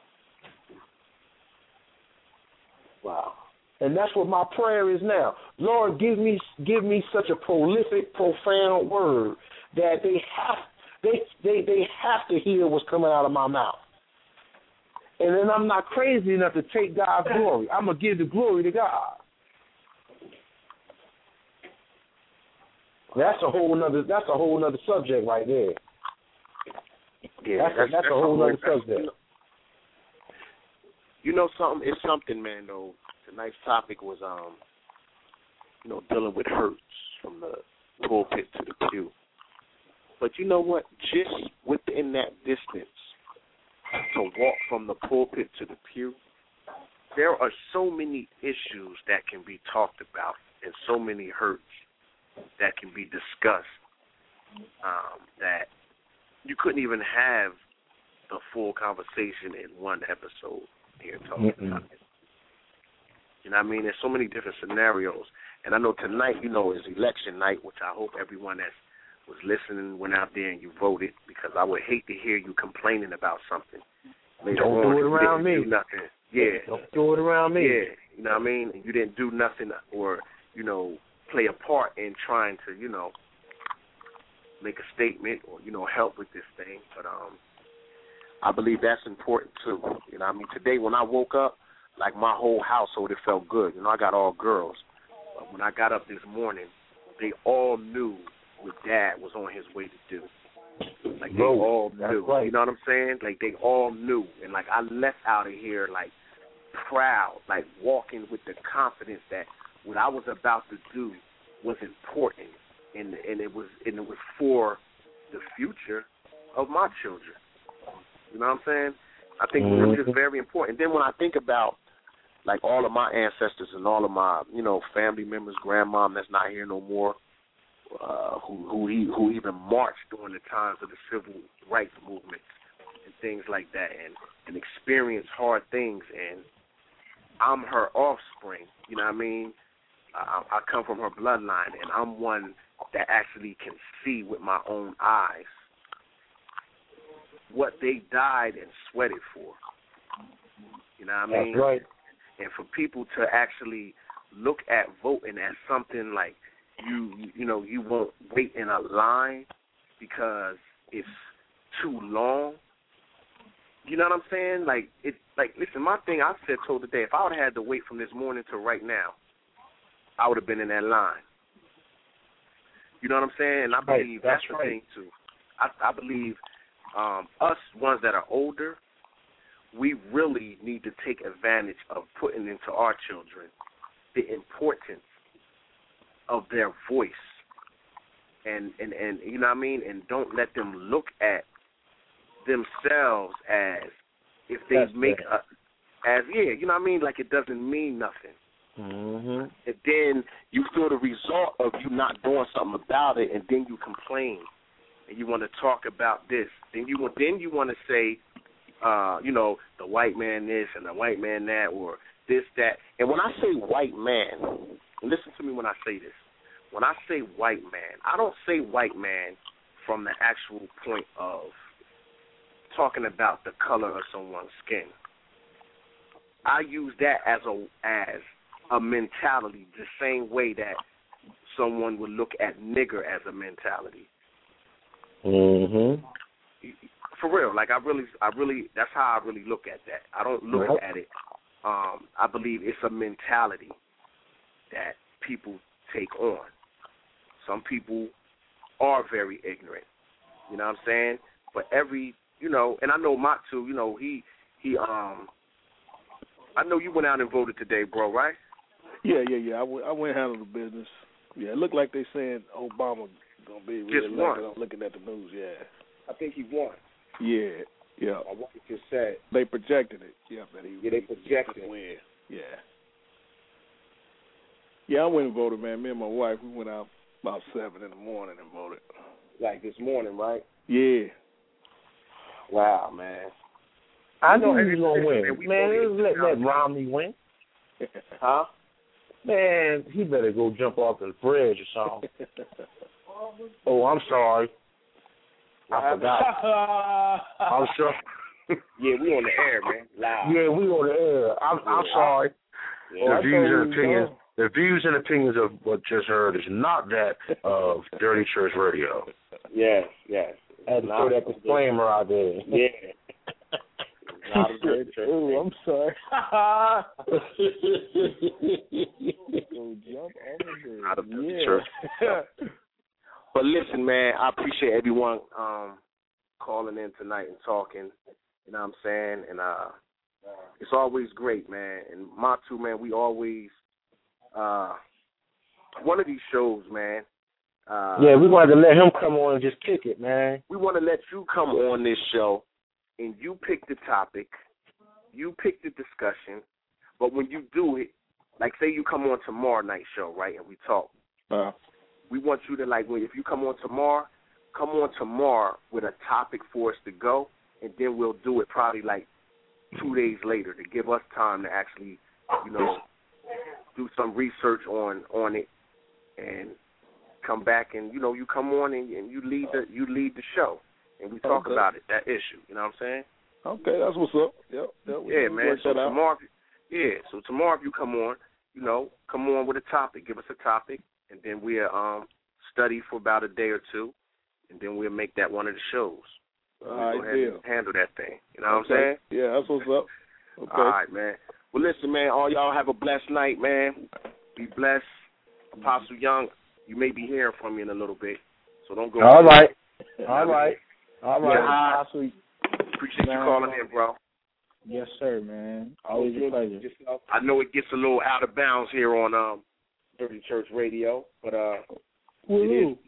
I: Wow. And that's what my prayer is now. Lord, give me give me such a prolific, profound word that they have they they, they have to hear what's coming out of my mouth. And then I'm not crazy enough to take God's glory. I'm gonna give the glory to God. That's a whole nother that's a whole nother subject right there.
E: Yeah,
I: that's,
E: that's,
I: a, that's
E: that's
I: a whole
E: a
I: nother subject.
E: You know something? It's something, man. Though tonight's topic was, um, you know, dealing with hurts from the pulpit to the pew. But you know what? Just within that distance, to walk from the pulpit to the pew, there are so many issues that can be talked about, and so many hurts that can be discussed um, that you couldn't even have the full conversation in one episode. Here talking
I: Mm-mm.
E: about it. You know what I mean? There's so many different scenarios. And I know tonight, you know, is election night, which I hope everyone that was listening went out there and you voted, because I would hate to hear you complaining about something. Later
I: Don't
E: on,
I: do it around
E: you
I: me.
E: didn't do nothing. Yeah.
I: Don't do it around me.
E: Yeah. You know what I mean? You didn't do nothing or, you know, play a part in trying to, you know, make a statement or, you know, help with this thing. But, um, I believe that's important, too. You know what I mean? Today when I woke up, like my whole household, it felt good. You know, I got all girls. But when I got up this morning, they all knew what Dad was on his way to do. Like, they
I: Bro,
E: all
I: that's
E: knew.
I: right.
E: You know what I'm saying? Like, they all knew. And, like, I left out of here, like, proud, like, walking with the confidence that what I was about to do was important. And, and, it was, and it was for the future of my children. You know what I'm saying? I think mm-hmm. it's just very important. Then when I think about, like, all of my ancestors and all of my, you know, family members, grandmom that's not here no more, uh, who who, he, who even marched during the times of the civil rights movement and things like that, and, and experienced hard things, and I'm her offspring. You know what I mean? I, I come from her bloodline, and I'm one that actually can see with my own eyes what they died and sweated for. You know what I mean?
I: That's right.
E: And for people to actually look at voting as something like you, you know, you won't wait in a line because it's too long. You know what I'm saying? Like it. Like listen, my thing I said told today. If I would have had to wait from this morning to right now, I would have been in that line. You know what I'm saying? And I believe
I: right, that's,
E: that's the
I: right.
E: thing too. I, I believe um, us ones that are older, we really need to take advantage of putting into our children the importance of their voice, and and and you know what I mean. And don't let them look at themselves as if they
I: That's
E: make
I: right.
E: a, as yeah, you know what I mean. Like it doesn't mean nothing.
I: Mm-hmm.
E: And then you feel the result of you not doing something about it, and then you complain, and you want to talk about this. Then you want, then you want to say, uh, you know, the white man this and the white man that, or this that. And when I say white man, listen to me when I say this. When I say white man, I don't say white man from the actual point of talking about the color of someone's skin. I use that as a as a mentality, the same way that someone would look at nigger as a mentality.
I: Mm-hmm.
E: For real, like I really, I really, that's how I really look at that. I don't look
I: Yep.
E: at it. Um, I believe it's a mentality that people take on. Some people are very ignorant. You know what I'm saying? But every, you know, and I know Matu, you know, he, he, um, I know you went out and voted today, bro, right?
J: Yeah, yeah, yeah. I went, I went handle the business. Yeah, it looked like they saying Obama gonna be
E: Just
J: reelected.
E: won.
J: I'm looking at the news. Yeah,
E: I think he won.
J: yeah, yeah.
E: I want to say.
J: They projected it. Yeah, that he.
E: Yeah, they projected
J: it. Win. Yeah. Yeah, I went and voted, man. Me and my wife, we went out about seven in the morning and voted.
E: Like this morning, right?
J: Yeah.
E: Wow, man.
I: I
E: know
I: knew he was gonna win.
E: man, we
I: Man,
E: voted
I: let
E: in
I: that Romney win.
E: Huh?
I: Man, he better go jump off the bridge or something. Oh, I'm sorry. I forgot. I'm sure.
E: Yeah, we on the air, man. Live.
I: Yeah, we on the air. I'm, I'm sorry.
E: Yeah.
I: The views and opinions, the views and opinions of what just heard is not that of Dirty Church Radio.
E: Yes, yes.
I: I had to throw that disclaimer out there.
E: Yeah. Not a Dirty Church.
H: Oh, I'm sorry. Go jump on the
E: Not a Dirty
H: yeah.
E: Church. But listen, man, I appreciate everyone um, calling in tonight and talking. You know what I'm saying? And uh, it's always great, man. And Matu, man, we always uh, one of these shows, man. Uh,
I: yeah, we wanted to let him come on and just kick it, man.
E: We want to let you come on this show, and you pick the topic, you pick the discussion. But when you do it, like say you come on tomorrow night's show, right, and we talk.
J: Uh,
E: We want you to, like, when if you come on tomorrow, come on tomorrow with a topic for us to go, and then we'll do it probably like two days later to give us time to actually, you know, do some research on on it and come back and, you know, you come on and, and you lead the you lead the show and we talk
J: Okay.
E: about it, that issue. You know what I'm saying?
J: okay, that's what's up. Yep. yep we
E: Yeah,
J: can
E: man.
J: work
E: So
J: that out.
E: tomorrow, yeah. So tomorrow, if you come on, you know, come on with a topic. Give us a topic, and then we'll um study for about a day or two, and then we'll make that one of the shows.
J: All
E: We'll
J: right,
E: go ahead
J: deal.
E: and handle that thing. You know what I'm
J: Okay.
E: saying?
J: Yeah, that's what's up. Okay.
E: All right, man. Well, listen, man. All y'all have a blessed night, man. Be blessed. Apostle Young, you may be hearing from me in a little bit, so don't go.
I: All right. All right. All right.
E: Yeah, hi.
H: Possibly.
E: Appreciate
H: Man.
E: you calling in, bro.
H: Yes, sir, man. Always a pleasure.
E: I know it gets a little out of bounds here on um Dirty Church Radio, but uh, it is.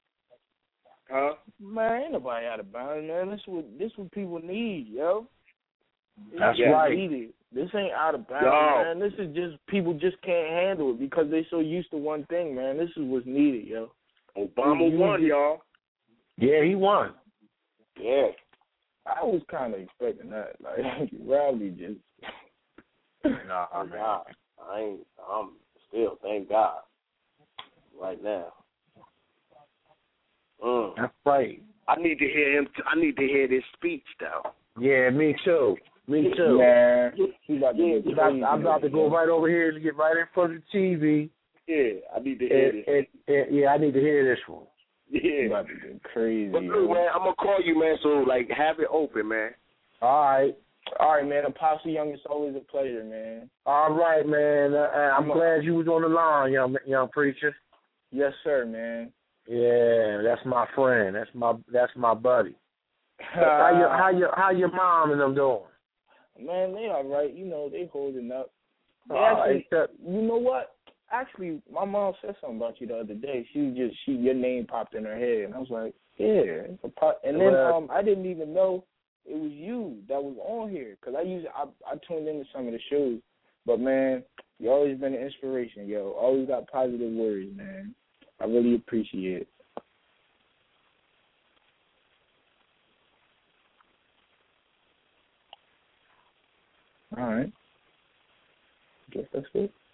E: Huh?
H: Man, ain't nobody out of bounds, man. This what this what people need, yo. This
I: That's
H: is what
I: right.
H: needed. This ain't out of bounds,
E: Yo.
H: man. This is just people just can't handle it because they so used to one thing, man. This is what's needed, yo.
E: Obama
H: You-
E: won,
H: you-
E: y'all.
I: Yeah, he won.
E: Yeah.
H: I was kind of expecting that. Like Rowdy just.
I: Nah,
E: Thank
I: man.
E: God. I ain't. I'm still. Thank God. Right now. Mm.
I: That's right.
E: I need to hear him. I need to hear this speech, though.
I: Yeah, me too. Me too.
H: Man, he about to
I: Yeah,
H: get
I: about,
H: crazy,
I: I'm about to go
H: man.
I: right over here and get right in front of the T V.
E: Yeah, I need to hear
I: And,
E: this.
I: and, and, yeah, I need to hear this one.
H: He
E: Yeah.
H: about to get crazy.
E: But look,
H: yo.
E: man, I'm gonna call you, man. So like, have it open, man.
I: All right.
H: All right, man. Apostle Young, it's always a pleasure, man.
I: All right, man. Uh, I'm glad you was on the line, young young preacher.
H: Yes, sir, man.
I: Yeah, that's my friend. That's my that's my buddy. how your how your how your mom and them doing?
H: Man, they all right. You know, they holding up. They
I: All
H: actually,
I: right.
H: you know what? Actually, my mom said something about you the other day. She just she your name popped in her head, and I was like, yeah. It's a pop. And then
I: Well,
H: um, I didn't even know it was you that was on here because I usually I I tuned into some of the shows, but man, you always been an inspiration, yo. Always got positive words, man. I really appreciate it. All right. Guess that's it.